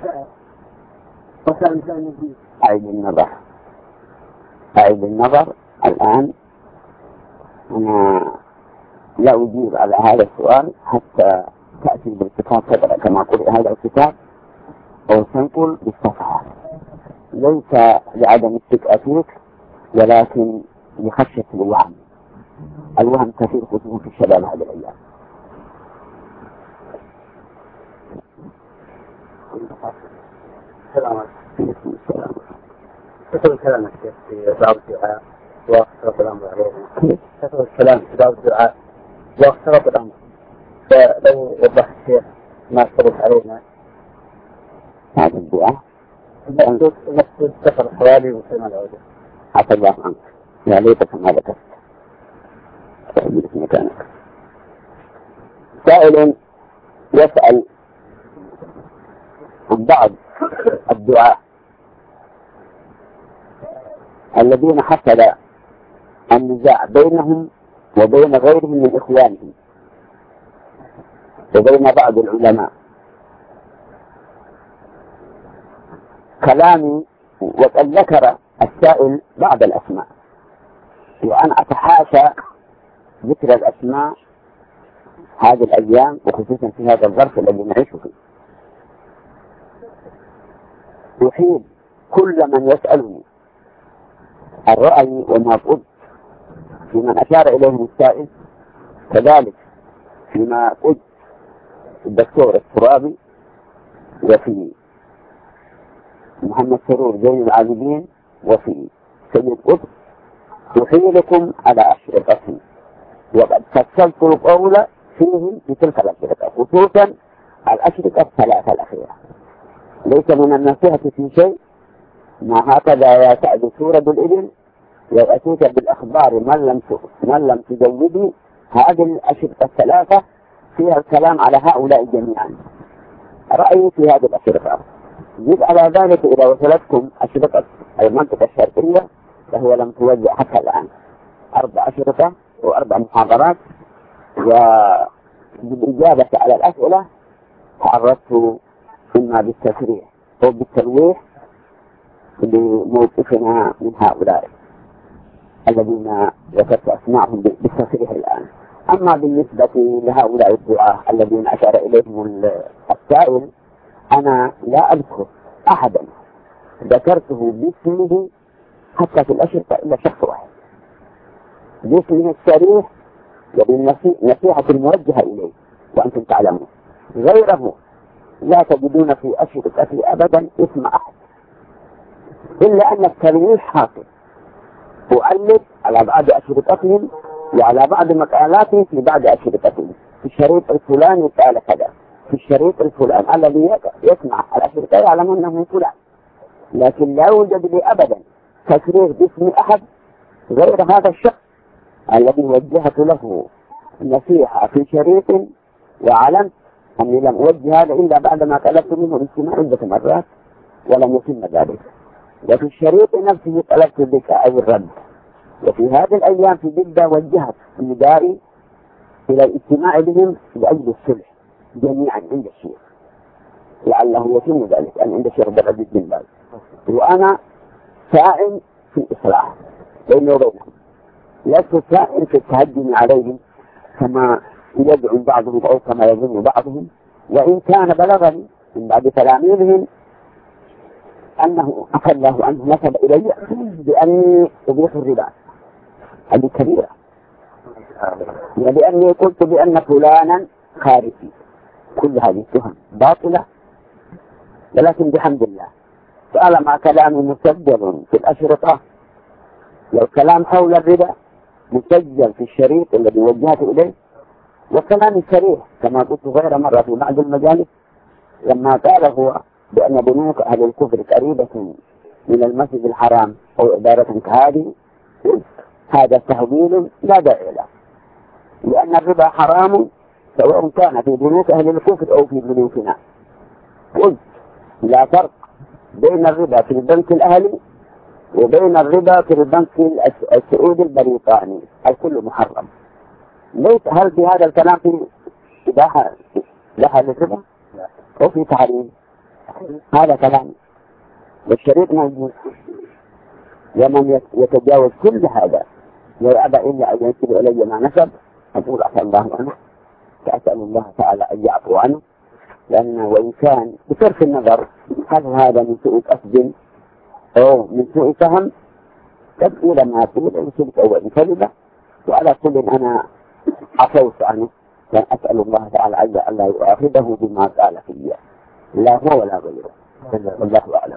أعيد النظر أعيد النظر الآن. أنا لا أجيب على هذا السؤال حتى تأتي بالكتاب كذا كما قلت هذا الكتاب، أو تنقل بالصفحة، ليس لعدم التكأتيك ولكن لخشية الوهم. الوهم كثير خصوصا في الشباب هذه الأيام. السلام عليكم. كثر الكلام في بعض الدعاء واخترط الأمر عليه. كثر الكلام في بعض الدعاء واخترط الأمر، فلو وضح الشيخ ما اخترط علينا هذا الدعاء المقصود كثر حوالي وسلم العودة. عفى الله عنك، يا ليتك ما ذكرت تأجيل في مكانك. سائل يسأل عن بعض الدعاء الذين حصل النزاع بينهم وبين غيرهم من إخوانهم وبين بعض العلماء. كلامي وقد ذكر السائل بعض الأسماء، وأنا أتحاشى ذكر الأسماء هذه الأيام وخصوصا في هذا الظرف الذي نعيش فيه. أحيل كل من يسألني الرأي وما قلت في من أشار إليه السائل، كذلك فيما قلت الدكتور الترابي وفي محمد سرور زين العابدين وفي سيد قطب، أحيلكم على أشرطتهم، وقد فصلت القول فيهم في تلك الأشرطة، خصوصا الأشرطة الثلاثة الأخيرة. ليس من النصيحة في شيء، ما هكذا يا سعد سورة الإبل وأتيت بالأخبار من لم من لم تجودي. هذه الأشرطة الثلاثة فيها الكلام على هؤلاء جميعا. رأيي في هذه الأشرطة. زد على ذلك إذا وصلتكم أشرطة المنطقة الشرقية فهي لم توزع حتى الآن، أربع أشرطة وأربع محاضرات، وبالإجابة على الأسئلة تعرضت إما بالتسريح أو بالتلويح لموقفنا من هؤلاء الذين ذكرت أسماءهم بالتصريح الآن. أما بالنسبة لهؤلاء الدعاة الذين أشار إليهم السائل، أنا لا أذكر أحدا ذكرته باسمه حتى في الأشرطة إلا شخص واحد باسمه الصريح وبالنصيحة الموجهة إليه وأنتم تعلمون. غيره لا تجدون في أشرطته أبدا اسم أحد، إلا أن التلويح حاصل. أؤلف على بعض أشرطتهم وعلى بعض مقالاتهم في بعض أشرطتهم، في الشريط الفلاني قال كذا، في الشريط الفلاني الذي يسمع الأشرطة يعلم أنه من فلان، لكن لا يوجد لي أبدا تصريح باسم أحد غير هذا الشخص الذي وجهت له نصيحة في شريط وعلمت أني لم أوجه هذا إلا بعدما طلبت منه الاستماع عدة مرات ولم يتم ذلك. وفي الشريط نفسه طلبت بك أو الرد. وفي هذه الأيام في جدة وجهت ندائي إلى الاجتماع بهم لأجل الصلح جميعا عند الشيخ، لعله يتم ذلك أن عند الشيخ بالرد بن باز، وأنا سائل في الإصلاح بيني وبينهم، لست سائل في التهجم عليهم كما يدعو بعضهم أو كما يظن بعضهم. وإن كان بلغني من بعد تلاميذهم أنه عفى الله عنه نسب إلي بأني أبيح الربا، هذه كبيرة، ولأني قلت بأن فلانا خارجي. كل هذه التهم باطلة، ولكن بحمد الله طالما كلامي مسجل في الأشرطة، والكلام حول الربا مسجل في الشريط الذي وجهت إليه، وكلامي صريح كما قلت غير مرة في بعض المجالس لما قال هو بأن بنوك أهل الكفر قريبة من المسجد الحرام أو عبارة كهذه، هذا تهويل لا داعي له، لأن الربا حرام سواء كان في بنوك أهل الكفر أو في بنوكنا. قلت لا فرق بين الربا في البنك الأهلي وبين الربا في البنك السعودي البريطاني، الكل محرم. ليس هل في هذا الكلام في إباحة لها للربا أو في تحريم؟ هذا كلام والشريط موجود. ومن يتجاوز كل هذا ويأبى إلا أن ينسب إلي ما نسب أقول عفى الله عنه، فأسأل الله تعالى أن يعفو عنه، لأن وإن كان بصرف النظر هل هذا من سوء قصد أو من سوء فهم تبقى لما أقول إن سبت أو إن كذب، وعلى كل أنا عفوت عنه، لأن أسأل الله تعالى أن لا يؤاخذه بما قال فيه، لا هو ولا غيره، والله أعلم.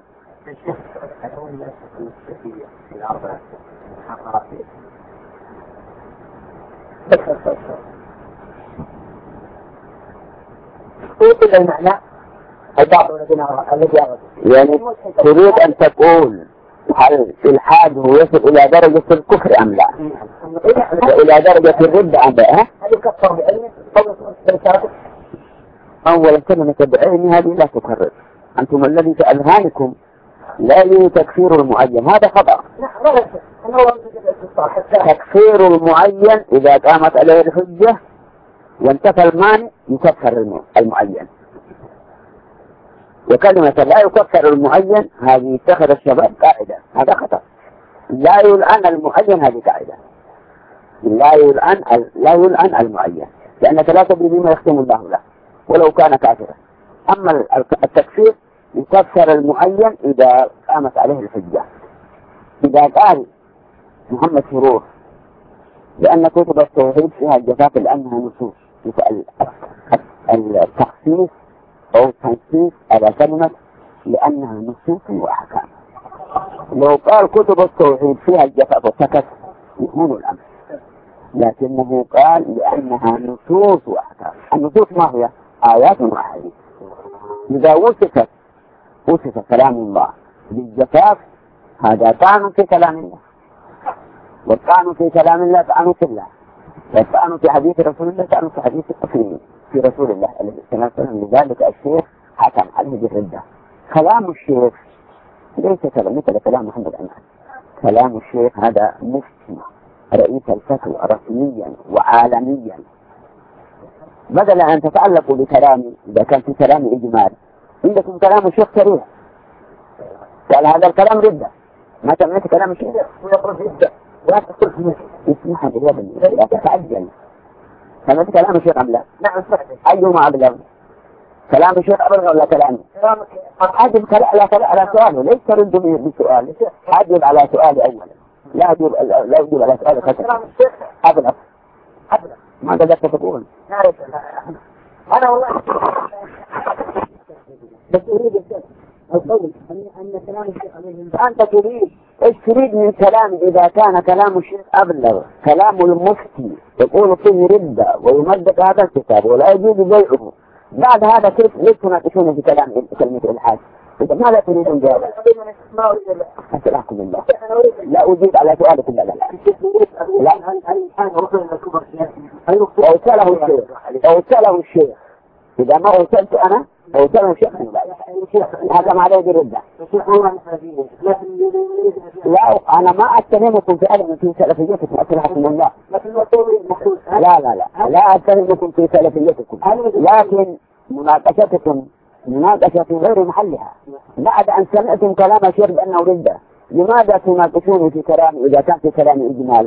قلت المعنى البعض الذي يعني تريد أن تقول هل الإلحاد هو يصل إلى درجة الكفر أم لا؟ وإلى درجة الرد أم لا؟ هل يكفر بعلمه أو بالكافر؟ أولا كلمة بعلمه هذه لا تكرر. أنتم الذي في أذهانكم لا يوجد تكفير المعين، هذا خطأ. تكفير المعين إذا قامت عليه الحجة وانتفى المانع يكفر المعين، وكلمة لا يكفر المعين هذه اتخذ الشباب قاعدة، هذا خطأ. لا يلعن المعين هذه قاعدة، لا يلعن لا يلعن المعين، لأنك لا تدري بما يختم الله له ولو كان كافرا. أما التكفير يكفر المعين إذا قامت عليه الحجة. إذا قال محمد سرور لأن كتب التوحيد فيها الجفاف لأنها نصوص، التخصيص أو التنصيص على كلمة لأنها نصوص وأحكام. لو قال كتب التوحيد فيها الجفاف وسكت يكون الأمر، لكنه قال لأنها نصوص وأحكام. النصوص ما هي؟ آيات وأحاديث. إذا وصفت وصف كلام الله بالجفاف هذا طعن في كلام الله، والطعن في كلام الله طعن في الله، والطعن في حديث رسول الله طعن في حديث في في رسول الله عليه الصلاة والسلام. لذلك الشيخ حكم عليه بالردة. كلام الشيخ ليس كلام مثل كلام محمد أمان. كلام الشيخ هذا مفتي رئيس الفتوى رسميا وعالميا، بدل أن تتعلقوا بكلامي إذا كان في كلام إجمال. عندكم كلام الشيخ صريح، قال هذا الكلام ردة، ما سمعت كلام الشيخ ويقرأ ردة ولا تقول فيه اسمح لي يا بني لا تتعجل. سمعت كلام الشيخ أم لا؟ نعم سمعت. أيهما أبلغ؟ كلام الشيخ أبلغ ولا كلامي؟ أجب على على سؤاله، ليس ترد بسؤال، أجب على سؤالي أولا، لا أجب لا أجب على سؤالي خطأ. أبلغ أبلغ ماذا ذاك تقول؟ أنا والله بس أريد القول أن كلام الشيخ عليه. أنت تريد إيش تريد من كلام؟ إذا كان كلام الشيخ أبلغ، كلام المفتي يقول فيه ردة ويمدك هذا الكتاب ولا يجوز بيعه، بعد هذا كيف ليش تناقشون في كلام كلمة الإلحاد؟ إذا ماذا تريدون جوابا؟ أسألكم بالله لا أجيب على سؤالك. لا لا لا أو سأله الشيخ أو سأله الشيخ إذا ما أرسلت أنا أو سأله الشيخ هذا ما عليه بالردة. لا أنا ما أتهمكم في أدم في سلفيتكم أسألكم الله. لا لا لا لا أتهمكم في سلفيتكم، لكن مناقشتكم مناقشة في غير محلها. بعد أن سمعتم كلام الشيخ بأنه ردة، لماذا تناقشون في كلام إذا كان في كلام إجمال؟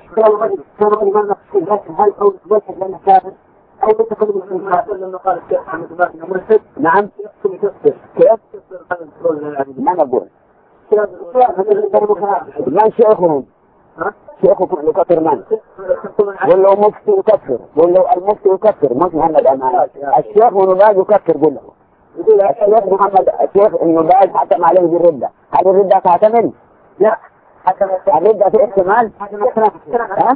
نعم كيف؟ ما نقول من شيخهم؟ شيخكم يكفر من؟ قل له مفتي يكفر، قل له المفتي يكفر مش محمد أمان. الشيخ ونباز يكفر، قل له الشيخ محمد الشيخ النباز حكم عليه بالردة. هل الردة تعتمد؟ لا الردة في احتمال. ها؟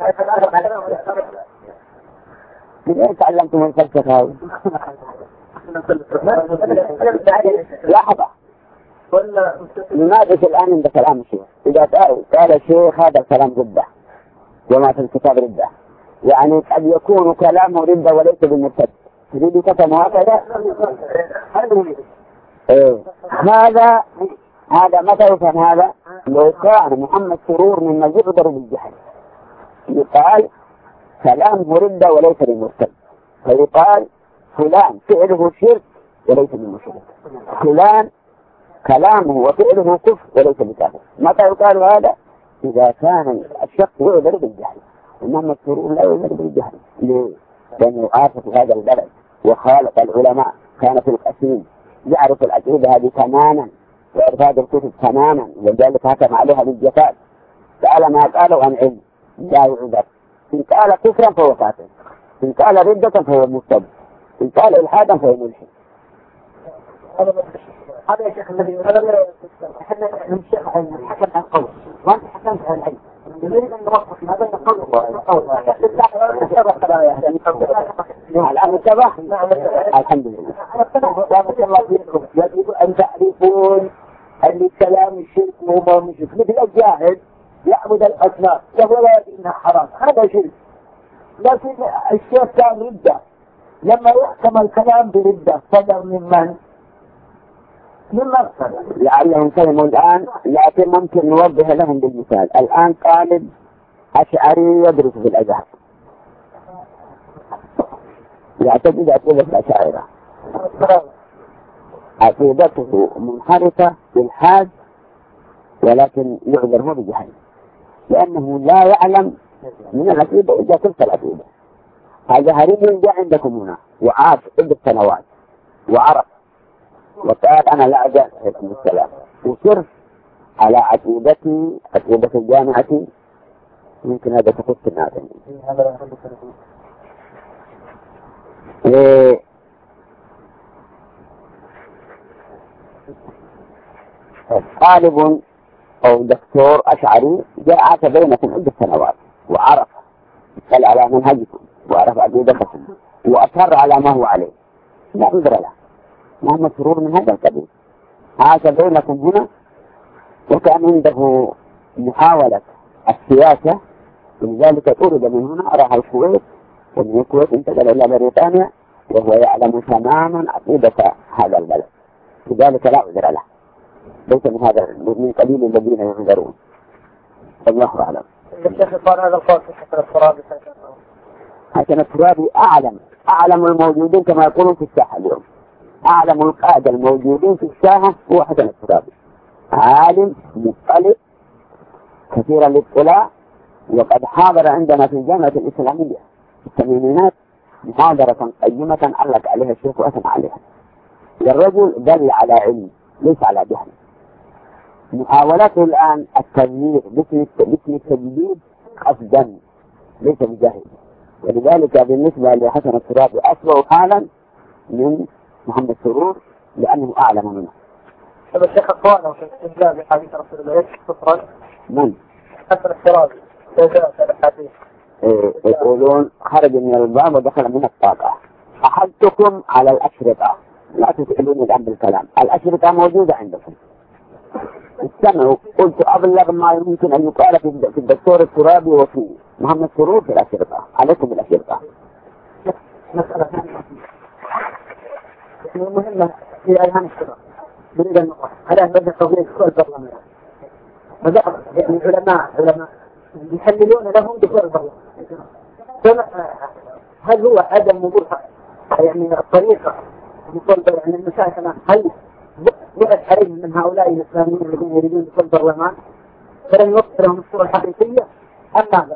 ليه تعلمتم الفلسفة هذه؟ لحظة لماذا الآن عند كلام الشيخ؟ إذا قال الشيخ هذا الكلام ردة وما في الكتاب ردة، يعني قد يكون كلامه ردة وليس بالمرتد. تريد تفهم هكذا؟ إيه. هذا هذا متى يفهم هذا؟ لو كان محمد سرور مما يقدر بالجهل يقال كلامه ردة وليس بالمرتد، فيقال فلان فعله شرك وليس بالمشرك، فلان كلامه وفعله كفر وليس بكافر. متى يقال هذا؟ إذا كان الشخص يعذر بالجهل. إنما السرور لا يعذر بالجهل. ليه؟ لأنه عاش في هذا البلد وخالق العلماء، كان في القسيم، يعرف العقيدة هذه تماما ويعرف هذه الكتب تماما، ولذلك حكم عليها بالجفاف. قال ما قالوا عن علم لا يعذر. إن قال كفرا فهو كافر، إن قال ردة فهو مرتد، إن قال إلحادا فهو ملحد. هذا يا شيخ الذي هذا احنا الشيخ حكم عن قول وانت حكمت عن العلم، نريد ان نوقف ما بين القول والقول. الآن انتبه. الحمد لله. يجب أن تعرفون أن كلام الشرك هو مشرك. مثل الجاهل يعبد الأصنام وهو لا يدري أنها حرام، هذا شرك. لكن الشيخ كان ردة، لما يحكم الكلام بردة صدر من من؟ لعلهم فهموا الآن، لكن ممكن نوضح لهم بالمثال. الآن طالب أشعري يدرس في الأزهر يعتقد عقيدة الأشاعرة، عقيدته منحرفة بالحاد، ولكن يعذر بجهل لأنه لا يعلم من العقيدة إذا تلك العقيدة. هذا هريم جاء عندكم هنا وعاش عدة سنوات وعرف وقال أنا لا أجاء عليكم السلام وصرف على عقيدتي عقيدة الجامعة. يمكن هذا تخص الناس. إيه طالب أو دكتور أشعري جاء عاش بينكم عدة سنوات وعرف قال على منهجكم وعرف عقيدتكم وأصر على ما هو عليه لا عذر له. ما هو مسرور من هذا القبيل. عاش بينكم هنا وكان عنده محاولة السياسة ولذلك طرد من هنا راح الكويت ومن الكويت انتقل إلى بريطانيا وهو يعلم تماما عقيدة هذا البلد لذلك لا عذر له. ليس من هذا من قبيل الذين يعذرون. الله أعلم. الشيخ قال هذا القول في حسن الترابي. حسن الترابي أعلم أعلم الموجودين كما يقولون في الساحة اليوم. أعلم القادة الموجودين في الساحة هو حسن الترابي. عالم مطلع كثير الاطلاع وقد حاضر عندنا في الجامعة الإسلامية في الثمانينات محاضرة قيمة علق عليها الشيخ وأثنى عليها. الرجل دل على علم ليس على جهل. محاولته الآن التغيير باسم التجديد قصدا ليس بجهل. ولذلك بالنسبة لحسن الترابي أسوأ حالا من محمد سرور لأنه أعلم منه. هذا الشيخ أخوانه في الاستدلال بحديث رسول الله يكشف صفرا من؟ حسن الترابي الحديث يقولون خرج من الباب ودخل من الطاقة. أحدكم على الأشرطة لا تسألوني الآن بالكلام. الأشرطة موجودة عندكم استمعوا. قلت أبلغ ما يمكن أن يقال في الدكتور الترابي وفي محمد سرور في الأشرطة. عليكم بالأشرطة. مسألة مهمة في أذهان الشباب نريد أن نقول هذا بدأ توضيح كل البرلمان بدأ يعني علماء علماء يحللون لهم بكل البرلمان. هل هو عدم وجود يعني الطريقة بكل يعني المسائل كمان هل وقت عليهم من هؤلاء الإسلاميين الذين يريدون بكل البرلمان فلن يوصل لهم الصورة الحقيقية أم ماذا؟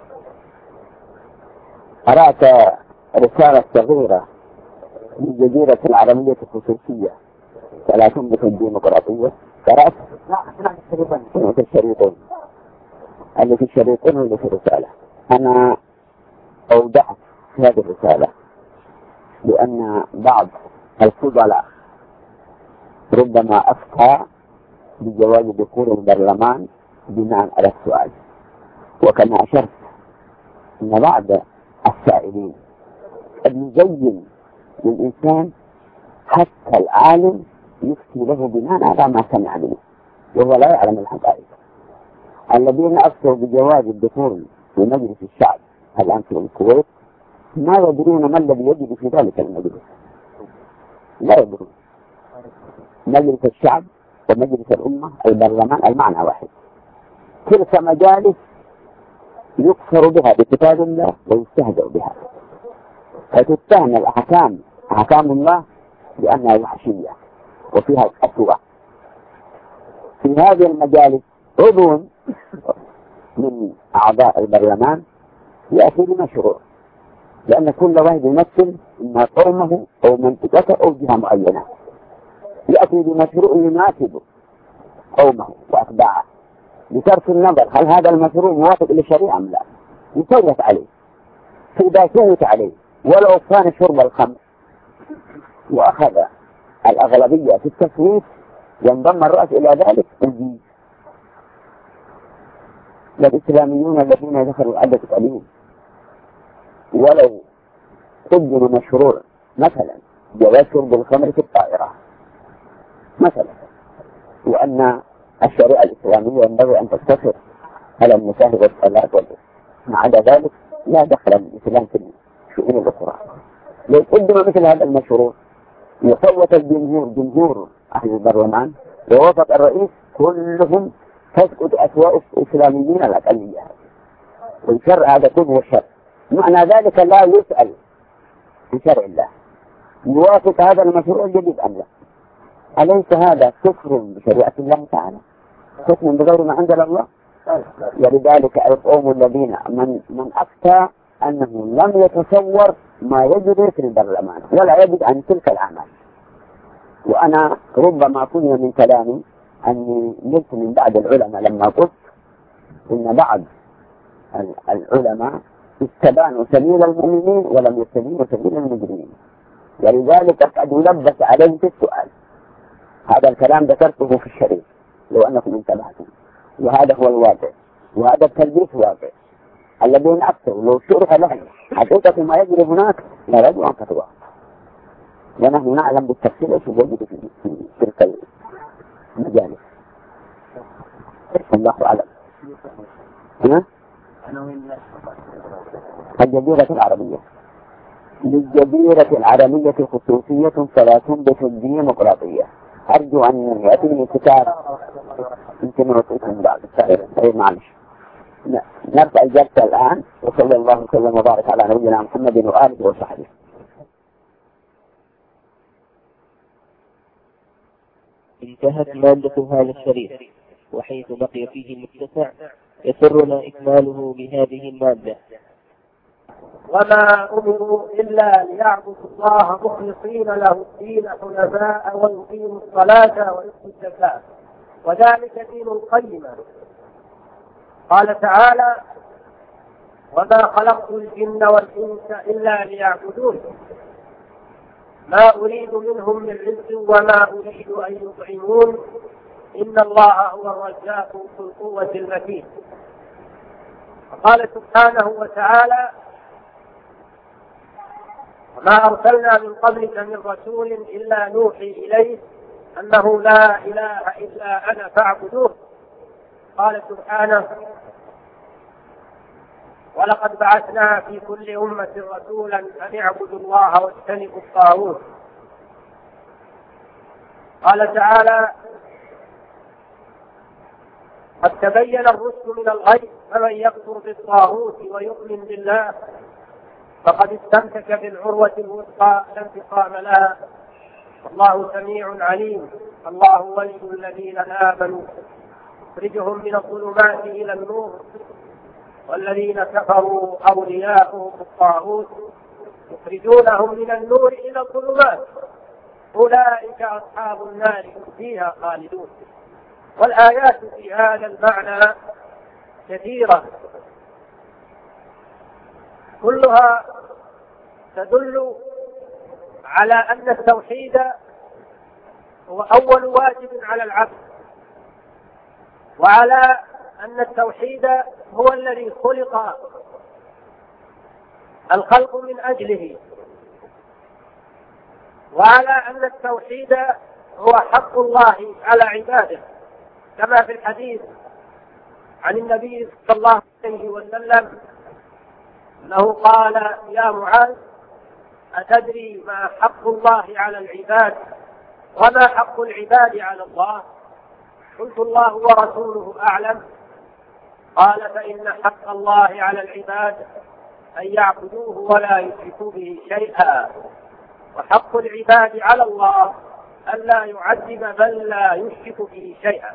قرأت رسالة صغيرة من جزيرة العربية الخصوصية ثلاثون بك الديمقراطية. قرأت؟ لا أسمع الشريطين. في الشريطين اللي في الشريطين واللي في الرسالة. أنا أوضحت في هذه الرسالة لأن بعض الفضلاء ربما أفتى بجواز دخول البرلمان بناء على السؤال. وكما أشرت أن بعض السائلين قد يزين للإنسان حتى العالم يفتي له بناء على ما سمع منه وهو لا يعلم الحقائق. الذين أفتوا بجواز الدخول في مجلس الشعب الآن في الكويت ما يدرون ما الذي يجب في ذلك المجلس. لا يدرون. مجلس الشعب ومجلس الأمة البرلمان المعنى واحد. تلك مجالس يكفر بها بكتاب الله ويستهزأ بها فتتهم الأحكام أحكام الله لأنها وحشية وفيها القسوة. في هذه المجالس عضو من أعضاء البرلمان يأتي بمشروع لأن كل واحد يمثل إما قومه أو منطقته أو جهة معينة يأتي بمشروع يناسب قومه وأتباعه بصرف النظر هل هذا المشروع موافق للشريعة أم لا. يصوت عليه. فإذا صوت عليه ولو كان شرب الخمر وأخذ الأغلبية في التصويت ينضم الرأس إلى ذلك الجيش. والإسلاميون الذين دخلوا عدة قليل ولو قدم مشروع مثلا جواز شرب الخمر في الطائرة مثلا وأن الشريعة الإسلامية ينبغي أن تقتصر على النكاح والطلاق والإثم ما عدا ذلك لا دخل الإسلام في الشؤون الأخرى. لو قدم مثل هذا المشروع يصوت الجمهور جمهور أهل البرلمان ووافق الرئيس كلهم تسقط أسواء الإسلاميين الأقلية والشرع هذا كله الشرع. معنى ذلك لا يسأل في شرع الله يوافق هذا المشروع الجديد أم لا. أليس هذا كفر بشريعة الله تعالى؟ كفر بغير ما أنزل الله. ولذلك القوم الذين من من أفتى أنه لم يتصور ما يجري في البرلمان ولا يجد عن تلك الأعمال. وأنا ربما كنت من كلامي أني نلت من بعض العلماء لما قلت إن بعض العلماء استبانوا سبيل المؤمنين ولم يستبينوا سبيل المجرمين، ولذلك قد يلبس عليه في السؤال. هذا الكلام ذكرته في الشريف لو أنكم انتبهتم، وهذا هو الواقع، وهذا التلبيس واقع. الذين أفتوا لو شرح لهم حقيقة ما يجري هناك لا يجب أن فتوى، ونحن نعلم بالتفصيل ايش يوجد في تلك المجالس. الله أعلم. هنا الجزيرة العربية، للجزيرة العربية خصوصية فلا تنبت الديمقراطية. أرجو أن يأتيني كتاب يمكن نعطيكم بعد طيب معلش. نرفع الجلسة الآن، وصلى الله وسلم وبارك على نبينا محمد وآله وصحبه. انتهت مادة هذا الشريط، وحيث بقي فيه المتسع يسرنا إكماله بهذه المادة. وما أمروا إلا ليعبدوا الله مخلصين له الدين حنفاء ويقيموا الصلاة ويؤتوا الزكاة وذلك دين القيمة. قال تعالى: وما خلقت الجن والإنس إلا ليعبدون ما أريد منهم من رزق وما أريد أن يطعمون إن الله هو الرزاق ذو القوة المتين. وقال سبحانه وتعالى: وما أرسلنا من قبلك من رسول إلا نوحي إليه أنه لا إله إلا أنا فاعبدوه. قال سبحانه: ولقد بعثنا في كل أمة رسولا أن اعبدوا الله واجتنبوا الطاغوت. قال تعالى: قد تبين الرشد من الغي فمن يكفر بالطاغوت ويؤمن بالله فقد استمسك بالعروة الوثقى لا انفصام لها والله سميع عليم. الله ولي الذين آمنوا يخرجهم من الظلمات إلى النور والذين كفروا أولياؤهم الطاغوت يخرجونهم من النور إلى الظلمات أولئك أصحاب النار هم فيها خالدون. والآيات في هذا المعنى كثيرة كلها تدل على أن التوحيد هو أول واجب على العبد، وعلى أن التوحيد هو الذي خلق الخلق من أجله، وعلى أن التوحيد هو حق الله على عباده، كما في الحديث عن النبي صلى الله عليه وسلم أنه قال: يا معاذ أتدري ما حق الله على العباد وما حق العباد على الله؟ قلت: الله ورسوله أعلم. قال: فإن حق الله على العباد أن يعبدوه ولا يشركوا به شيئا، وحق العباد على الله أن لا يعذب من لا يشرك به شيئا.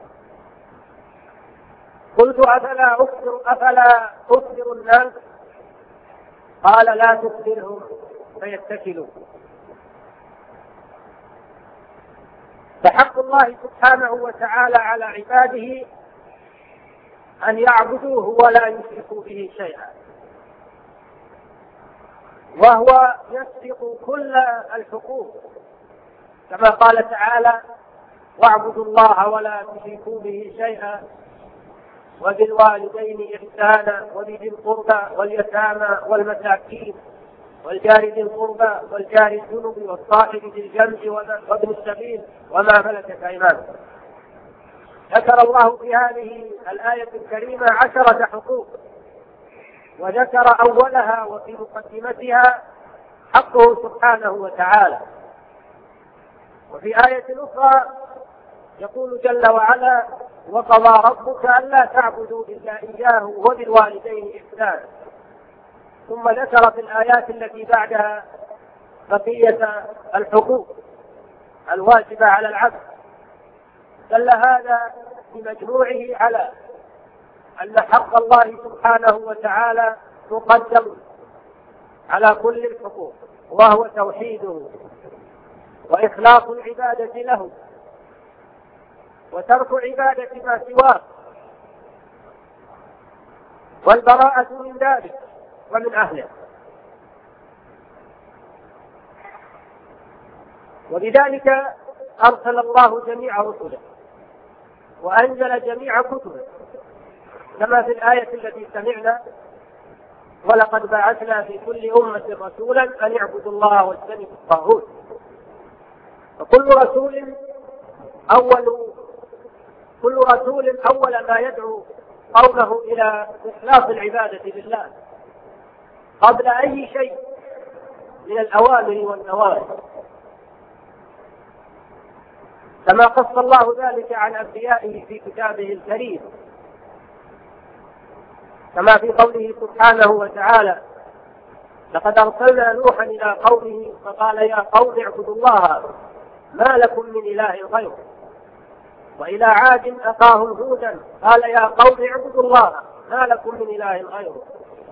قلت: أفلا أخبر, أفلا أخبر الناس؟ قال: لا تخبرهم فيتكلوا. فحق الله سبحانه وتعالى على عباده أن يعبدوه ولا يشركوا به شيئا، وهو يسبق كل الحقوق، كما قال تعالى: واعبدوا الله ولا تشركوا به شيئا وبالوالدين إحسانا وبذي القربى واليتامى والمساكين والجار ذي القربى والجار الجنب والصاحب بالجنب وابن السبيل وما ملكت أيمانكم. ذكر الله في هذه الآية الكريمة عشرة حقوق، وذكر أولها وفي مقدمتها حقه سبحانه وتعالى. وفي آية أخرى يقول جل وعلا: وقضى ربك ألا تعبدوا إلا إياه وبالوالدين إحسانا. ثم ذكر في الآيات التي بعدها بقية الحقوق الواجبة على العبد. دل هذا بمجموعه على أن حق الله سبحانه وتعالى مقدم على كل الحقوق، وهو توحيده وإخلاص العبادة له وترك عبادة ما سواه والبراءة من ذلك ومن أهله. ولذلك أرسل الله جميع رسله وأنزل جميع كتبه، كما في الآية التي سمعنا: ولقد بعثنا في كل أمة رسولا أن يعبدوا الله واجتنبوا الطاغوت. فكل رسول أول كل رسول أول ما يدعو قومه إلى إخلاص العبادة لله قبل أي شيء من الأوامر والنواهي، كما قص الله ذلك عن أنبيائه في كتابه الكريم، كما في قوله سبحانه وتعالى: لقد أرسلنا نوحا إلى قومه فقال يا قوم اعبدوا الله ما لكم من إله غيره. وإلى عاد أخاهم هودا قال يا قوم اعبدوا الله ما لكم من إله غيره.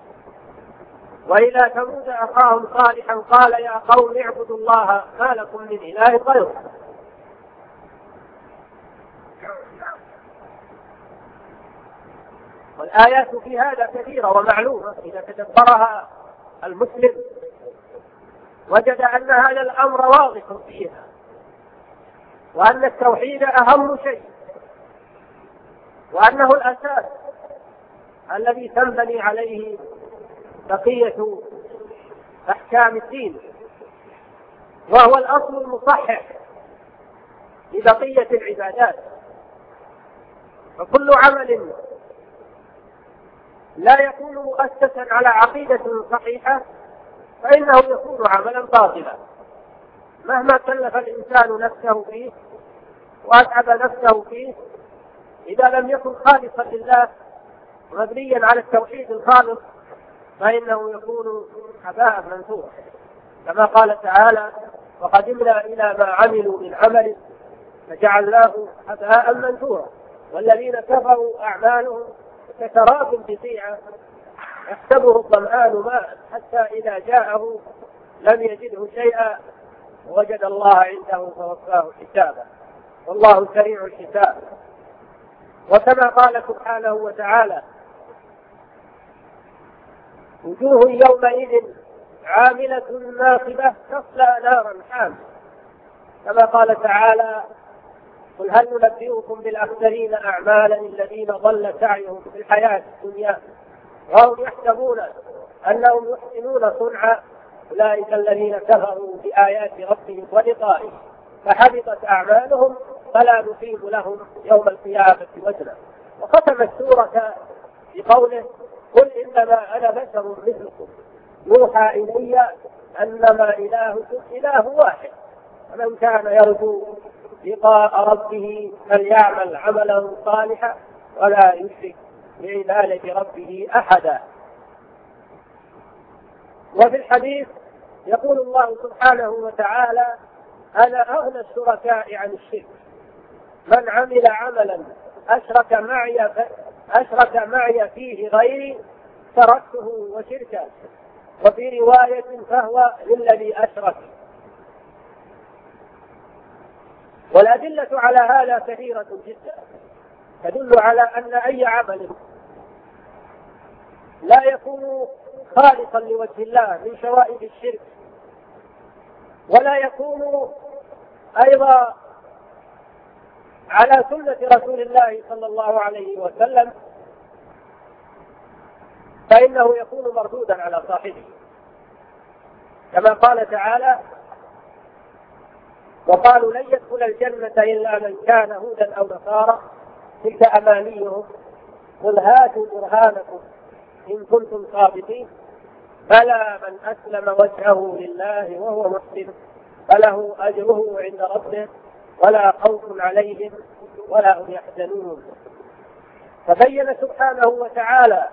وإلى ثمود أخاهم صالحا قال يا قوم اعبدوا الله ما لكم من إله غيره. والآيات في هذا كثيرة ومعلومة إذا تدبرها المسلم وجد أن هذا الأمر واضح فيها، وأن التوحيد أهم شيء، وأنه الأساس الذي تنبني عليه بقية أحكام الدين، وهو الأصل المصحح لبقية العبادات. فكل عمل لا يكون مؤسسا على عقيدة صحيحة فإنه يكون عملا باطلا، مهما كلف الإنسان نفسه فيه وأتعب نفسه فيه، إذا لم يكن خالصا لله مبنيا على التوحيد الخالص فإنه يكون هباء منثورا، كما قال تعالى: وقدمنا إلى ما عملوا من عمل فجعلناه هباء منثورا. والذين كفروا أعمالهم كسراب بقيعة يحسبه الظمآن ماء حتى إذا جاءه لم يجده شيئا ووجد الله عنده فوفاه حسابه والله سريع الحساب. وكما قال سبحانه وتعالى: وجوه يومئذ عاملة ناصبة تصلى نارا حامية، كما قال تعالى: قل هل ننبئكم بالأخسرين أعمالا الذين ضل سعيهم في الحياة الدنيا وهم يحسبون أنهم يحسنون صنعا أولئك الذين كفروا بآيات ربهم ولقائه فحبطت أعمالهم فلا نقيم لهم يوم القيامة وزنا. وختم السورة بقوله: قل إنما أنا بشر مثلكم يوحى إلي أنما إلهكم إله واحد فمن كان يرجو لقاء ربه فليعمل عملا صالحا ولا يشرك بعبادة ربه أحدا. وفي الحديث يقول الله سبحانه وتعالى: أنا أغنى الشركاء عن الشرك، من عمل عملا أشرك معي أشرك معي فيه غيري تركته وشركه. وفي رواية فهو للذي أشرك. والأدلة على هذا كثيرة جدا تدل على أن أي عمل لا يكون خالصا لوجه الله من شوائب الشرك ولا يكون أيضا على سنة رسول الله صلى الله عليه وسلم فإنه يكون مردودا على صاحبه، كما قال تعالى: وقالوا لن يدخل الجنة إلا من كان هودا أو نصارى تلك أمانيهم قل هاتوا برهانكم إن كنتم صادقين فلا من أسلم وجهه لله وهو محسن فله أجره عند ربه ولا خوف عليهم ولا هم يحزنون. فبين سبحانه وتعالى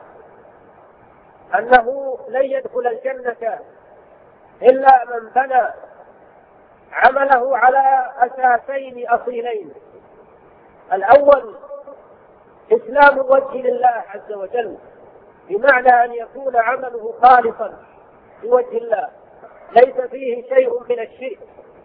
أنه لن يدخل الجنة إلا من بنى عمله على أساسين أصيلين: الأول إسلام وجه لله عز وجل، بمعنى أن يكون عمله خالصا لوجه الله ليس فيه شيء من الشرك.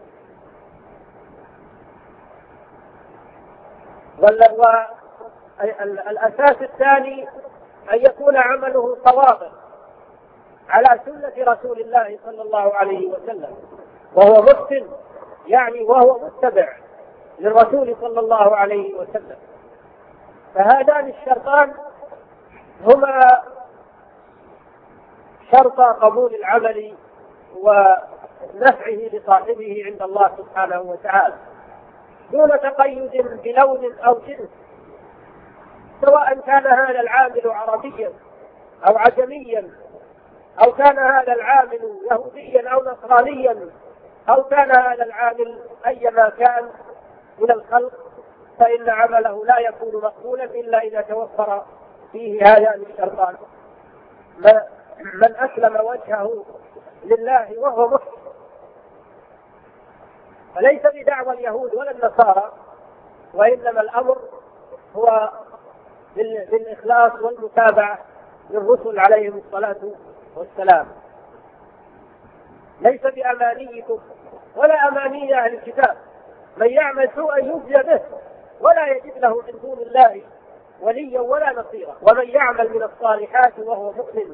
والأساس الثاني أن يكون عمله صوابا على سنة رسول الله صلى الله عليه وسلم، وهو محسن يعني وهو متبع للرسول صلى الله عليه وسلم. فهذان الشرطان هما شرط قبول العمل ونفعه لصاحبه عند الله سبحانه وتعالى، دون تقيد بلون أو جنس، سواء كان هذا العامل عربيا أو عجميا، أو كان هذا العامل يهوديا أو نصرانيا، أو كان هذا العامل أيما كان من الخلق، فإن عمله لا يكون مقبولا إلا إذا توفر فيه هذان الشرطان: من أسلم وجهه لله وهو محسن. فليس بدعوى اليهود ولا النصارى، وإنما الأمر هو بالإخلاص والمتابعة للرسل عليهم الصلاة والسلام. ليس بأمانيكم ولا أماني أهل الكتاب، من يعمل سوءا يجزى به ولا يجد له من دون الله وليا ولا نصيرا، ومن يعمل من الصالحات وهو مؤمن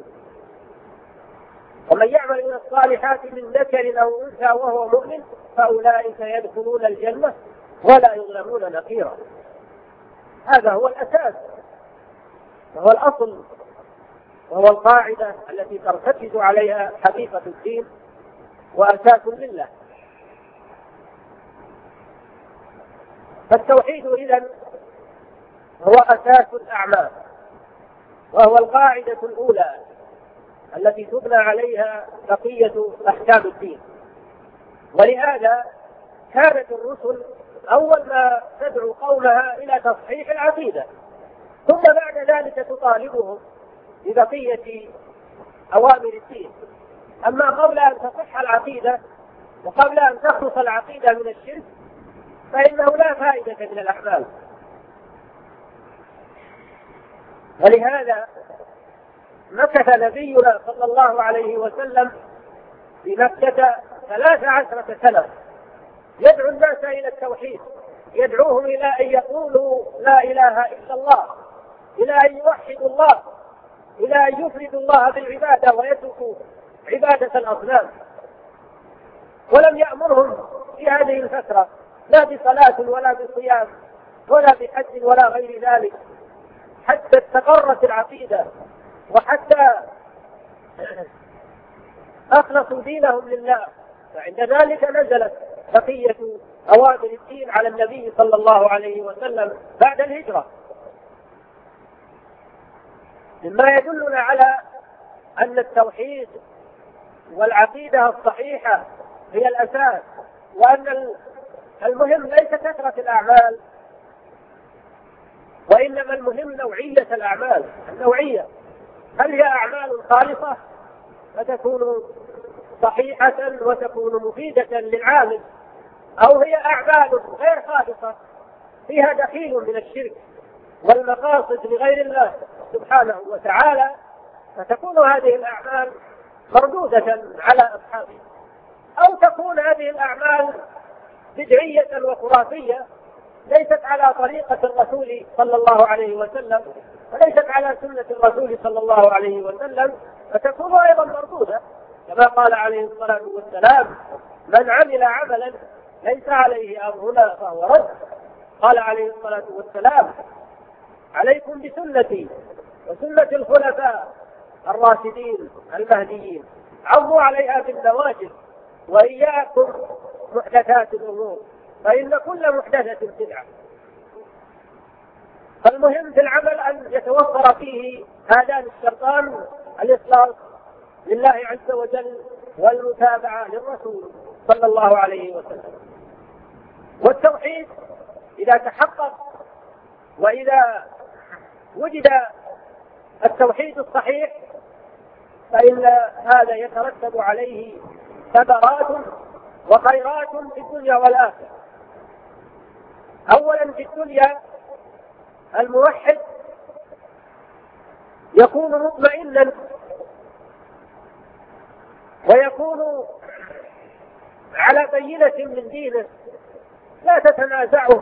ومن يعمل من الصالحات من ذكر أو أنثى وهو مؤمن فأولئك يدخلون الجنة ولا يظلمون نقيرا. هذا هو الأساس وهو الأصل وهو القاعدة التي ترتكز عليها حقيقة الدين وأساس لله. فالتوحيد إذن هو أساس الأعمال، وهو القاعدة الأولى التي تبنى عليها بقية أحكام الدين. ولهذا كانت الرسل أول ما تدعو قومها إلى تصحيح العقيدة، ثم بعد ذلك تطالبهم ببقية أوامر الدين. أما قبل أن تصح العقيدة وقبل أن تخلص العقيدة من الشرك فإنه لا فائدة من الأعمال. ولهذا مكث نبينا صلى الله عليه وسلم في مكة ثلاث عشرة سنة يدعو الناس إلى التوحيد، يدعوهم إلى أن يقولوا لا إله إلا الله، إلى أن يوحدوا الله، إلى أن يفردوا الله بالعبادة ويتركوا عبادة الأصنام. ولم يأمرهم في هذه الفترة لا بصلاة ولا بصيام ولا بحج ولا غير ذلك، حتى استقرت العقيدة وحتى أخلصوا دينهم لله. فعند ذلك نزلت بقية أوامر الدين على النبي صلى الله عليه وسلم بعد الهجرة، مما يدلنا على أن التوحيد والعقيدة الصحيحة هي الأساس، وأن المهم ليس كثرة الأعمال، وإنما المهم نوعية الأعمال. النوعية، هل هي أعمال خالصة فتكون صحيحة وتكون مفيدة للعامل، أو هي أعمال غير خالصة فيها دخيل من الشرك والمقاصد لغير الله سبحانه وتعالى، فتكون هذه الأعمال مردودة على أصحابها، أو تكون هذه الأعمال بدعية وخرافية ليست على طريقة الرسول صلى الله عليه وسلم وليست على سنة الرسول صلى الله عليه وسلم، فتكون أيضا مردودة، كما قال عليه الصلاة والسلام: من عمل عملا ليس عليه أمرنا فهو رد. قال عليه الصلاة والسلام: عليكم بسنتي وسنة الخلفاء الراشدين المهديين، عضوا عليها بالنواجذ، وإياكم محدثات الأمور فإن كل محدثة بدعة. فالمهم في العمل أن يتوفر فيه هذان الشرطان: الإخلاص لله عز وجل والمتابعة للرسول صلى الله عليه وسلم. والتوحيد إذا تحقق وإذا وجد التوحيد الصحيح فإن هذا يترتب عليه ثمرات وخيرات في الدنيا والآخرة. أولا في الدنيا الموحد يكون مطمئنا ويكون على بينة من دينه، لا تتنازعه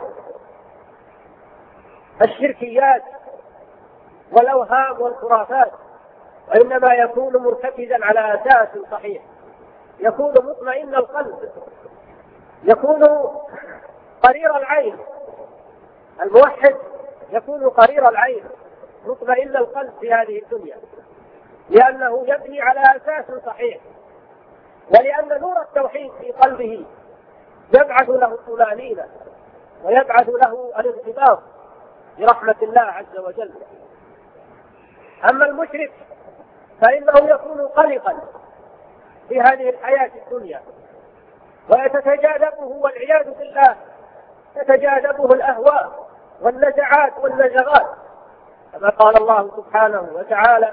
الشركيات والأوهام والخرافات، وإنما يكون مرتكزا على أساس صحيح، يكون مطمئن القلب، يكون قرير العين. الموحد يكون قرير العين مطمئن القلب في هذه الدنيا، لأنه يبني على أساس صحيح، ولأن نور التوحيد في قلبه يبعث له الطمأنينة ويبعث له الانضباط برحمة الله عز وجل. أما المشرك فإنه يكون قلقا في هذه الحياة الدنيا، ويتجاذبه والعياذ بالله تتجاذبه الأهواء والنزعات والنزغات، كما قال الله سبحانه وتعالى: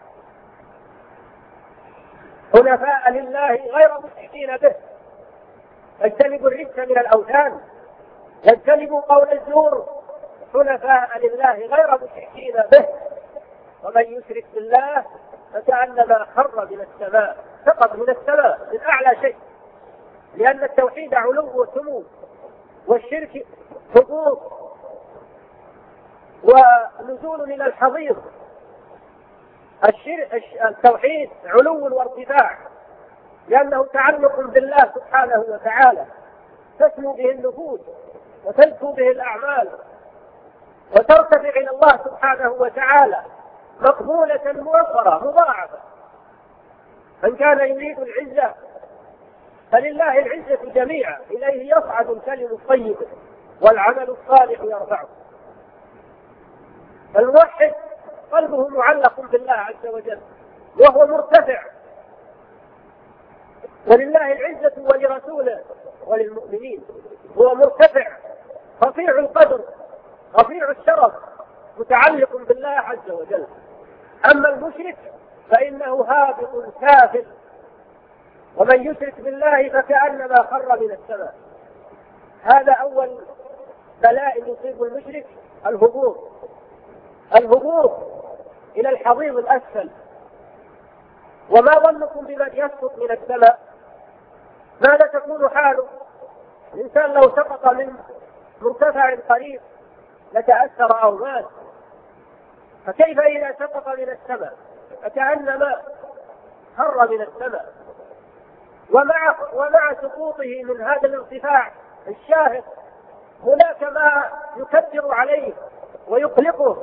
حنفاء لله غير مشركين به فاجتنبوا الرجس من الأوثان واجتنبوا قول الزور حنفاء لله غير مشركين به ومن يشرك بالله فكأنما خر من السماء، سقط من السماء من أعلى شيء، لأن التوحيد علو وسمو والشرك هبوط ونزول إلى الحضيض. التوحيد علو وارتفاع لأنه تعلق بالله سبحانه وتعالى، تسمو به النفوس وتزكو به الأعمال وترتفع إلى الله سبحانه وتعالى مقبولة موفرة مضاعفة. من كان يريد العزة فلله العزة جميعا، إليه يصعد الكلم الطيب والعمل الصالح يرفعه. الموحد قلبه معلق بالله عز وجل وهو مرتفع، ولله العزة ولرسوله وللمؤمنين، هو مرتفع رفيع القدر رفيع الشرف متعلق بالله عز وجل. أما المشرك فإنه هابط كافر، ومن يشرك بالله فكأنما خر من السماء. هذا أول بلاء يصيب المشرك، الهبوط الهبوط إلى الحضيض الأسفل. وما ظنكم بمن يسقط من السماء؟ ماذا تكون حاله؟ الإنسان لو سقط من مرتفع قريب لتأثر أو مات، فكيف إذا سقط من السماء؟ فكأنما خر من السماء. ومع, ومع سقوطه من هذا الارتفاع الشاهق هناك ما يكدر عليه ويقلقه،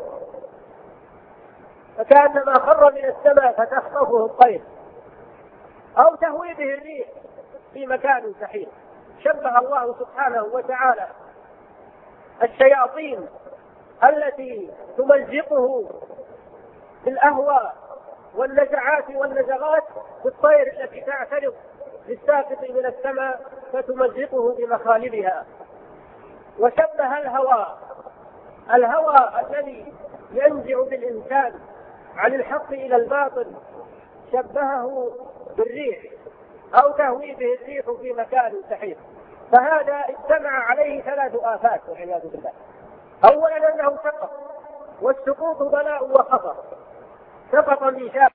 فكأنما خر من السماء فتخطفه الطير أو تهوي به الريح في مكان سحيق. شبه الله سبحانه وتعالى الشياطين التي تمزقه بالأهواء والنزعات والنزغات بالطير التي تعترض للساقط من السماء فتمزقه بمخالبها. وشبه الهوى الهوى الذي ينزع بالإنسان عن الحق إلى الباطل، شبهه بالريح أو تهوي به الريح في مكان سحيق. فهذا اجتمع عليه ثلاث آفات والعياذ بالله. أولا أنه سقط، والسقوط بلاء وخطر، سقط من شاء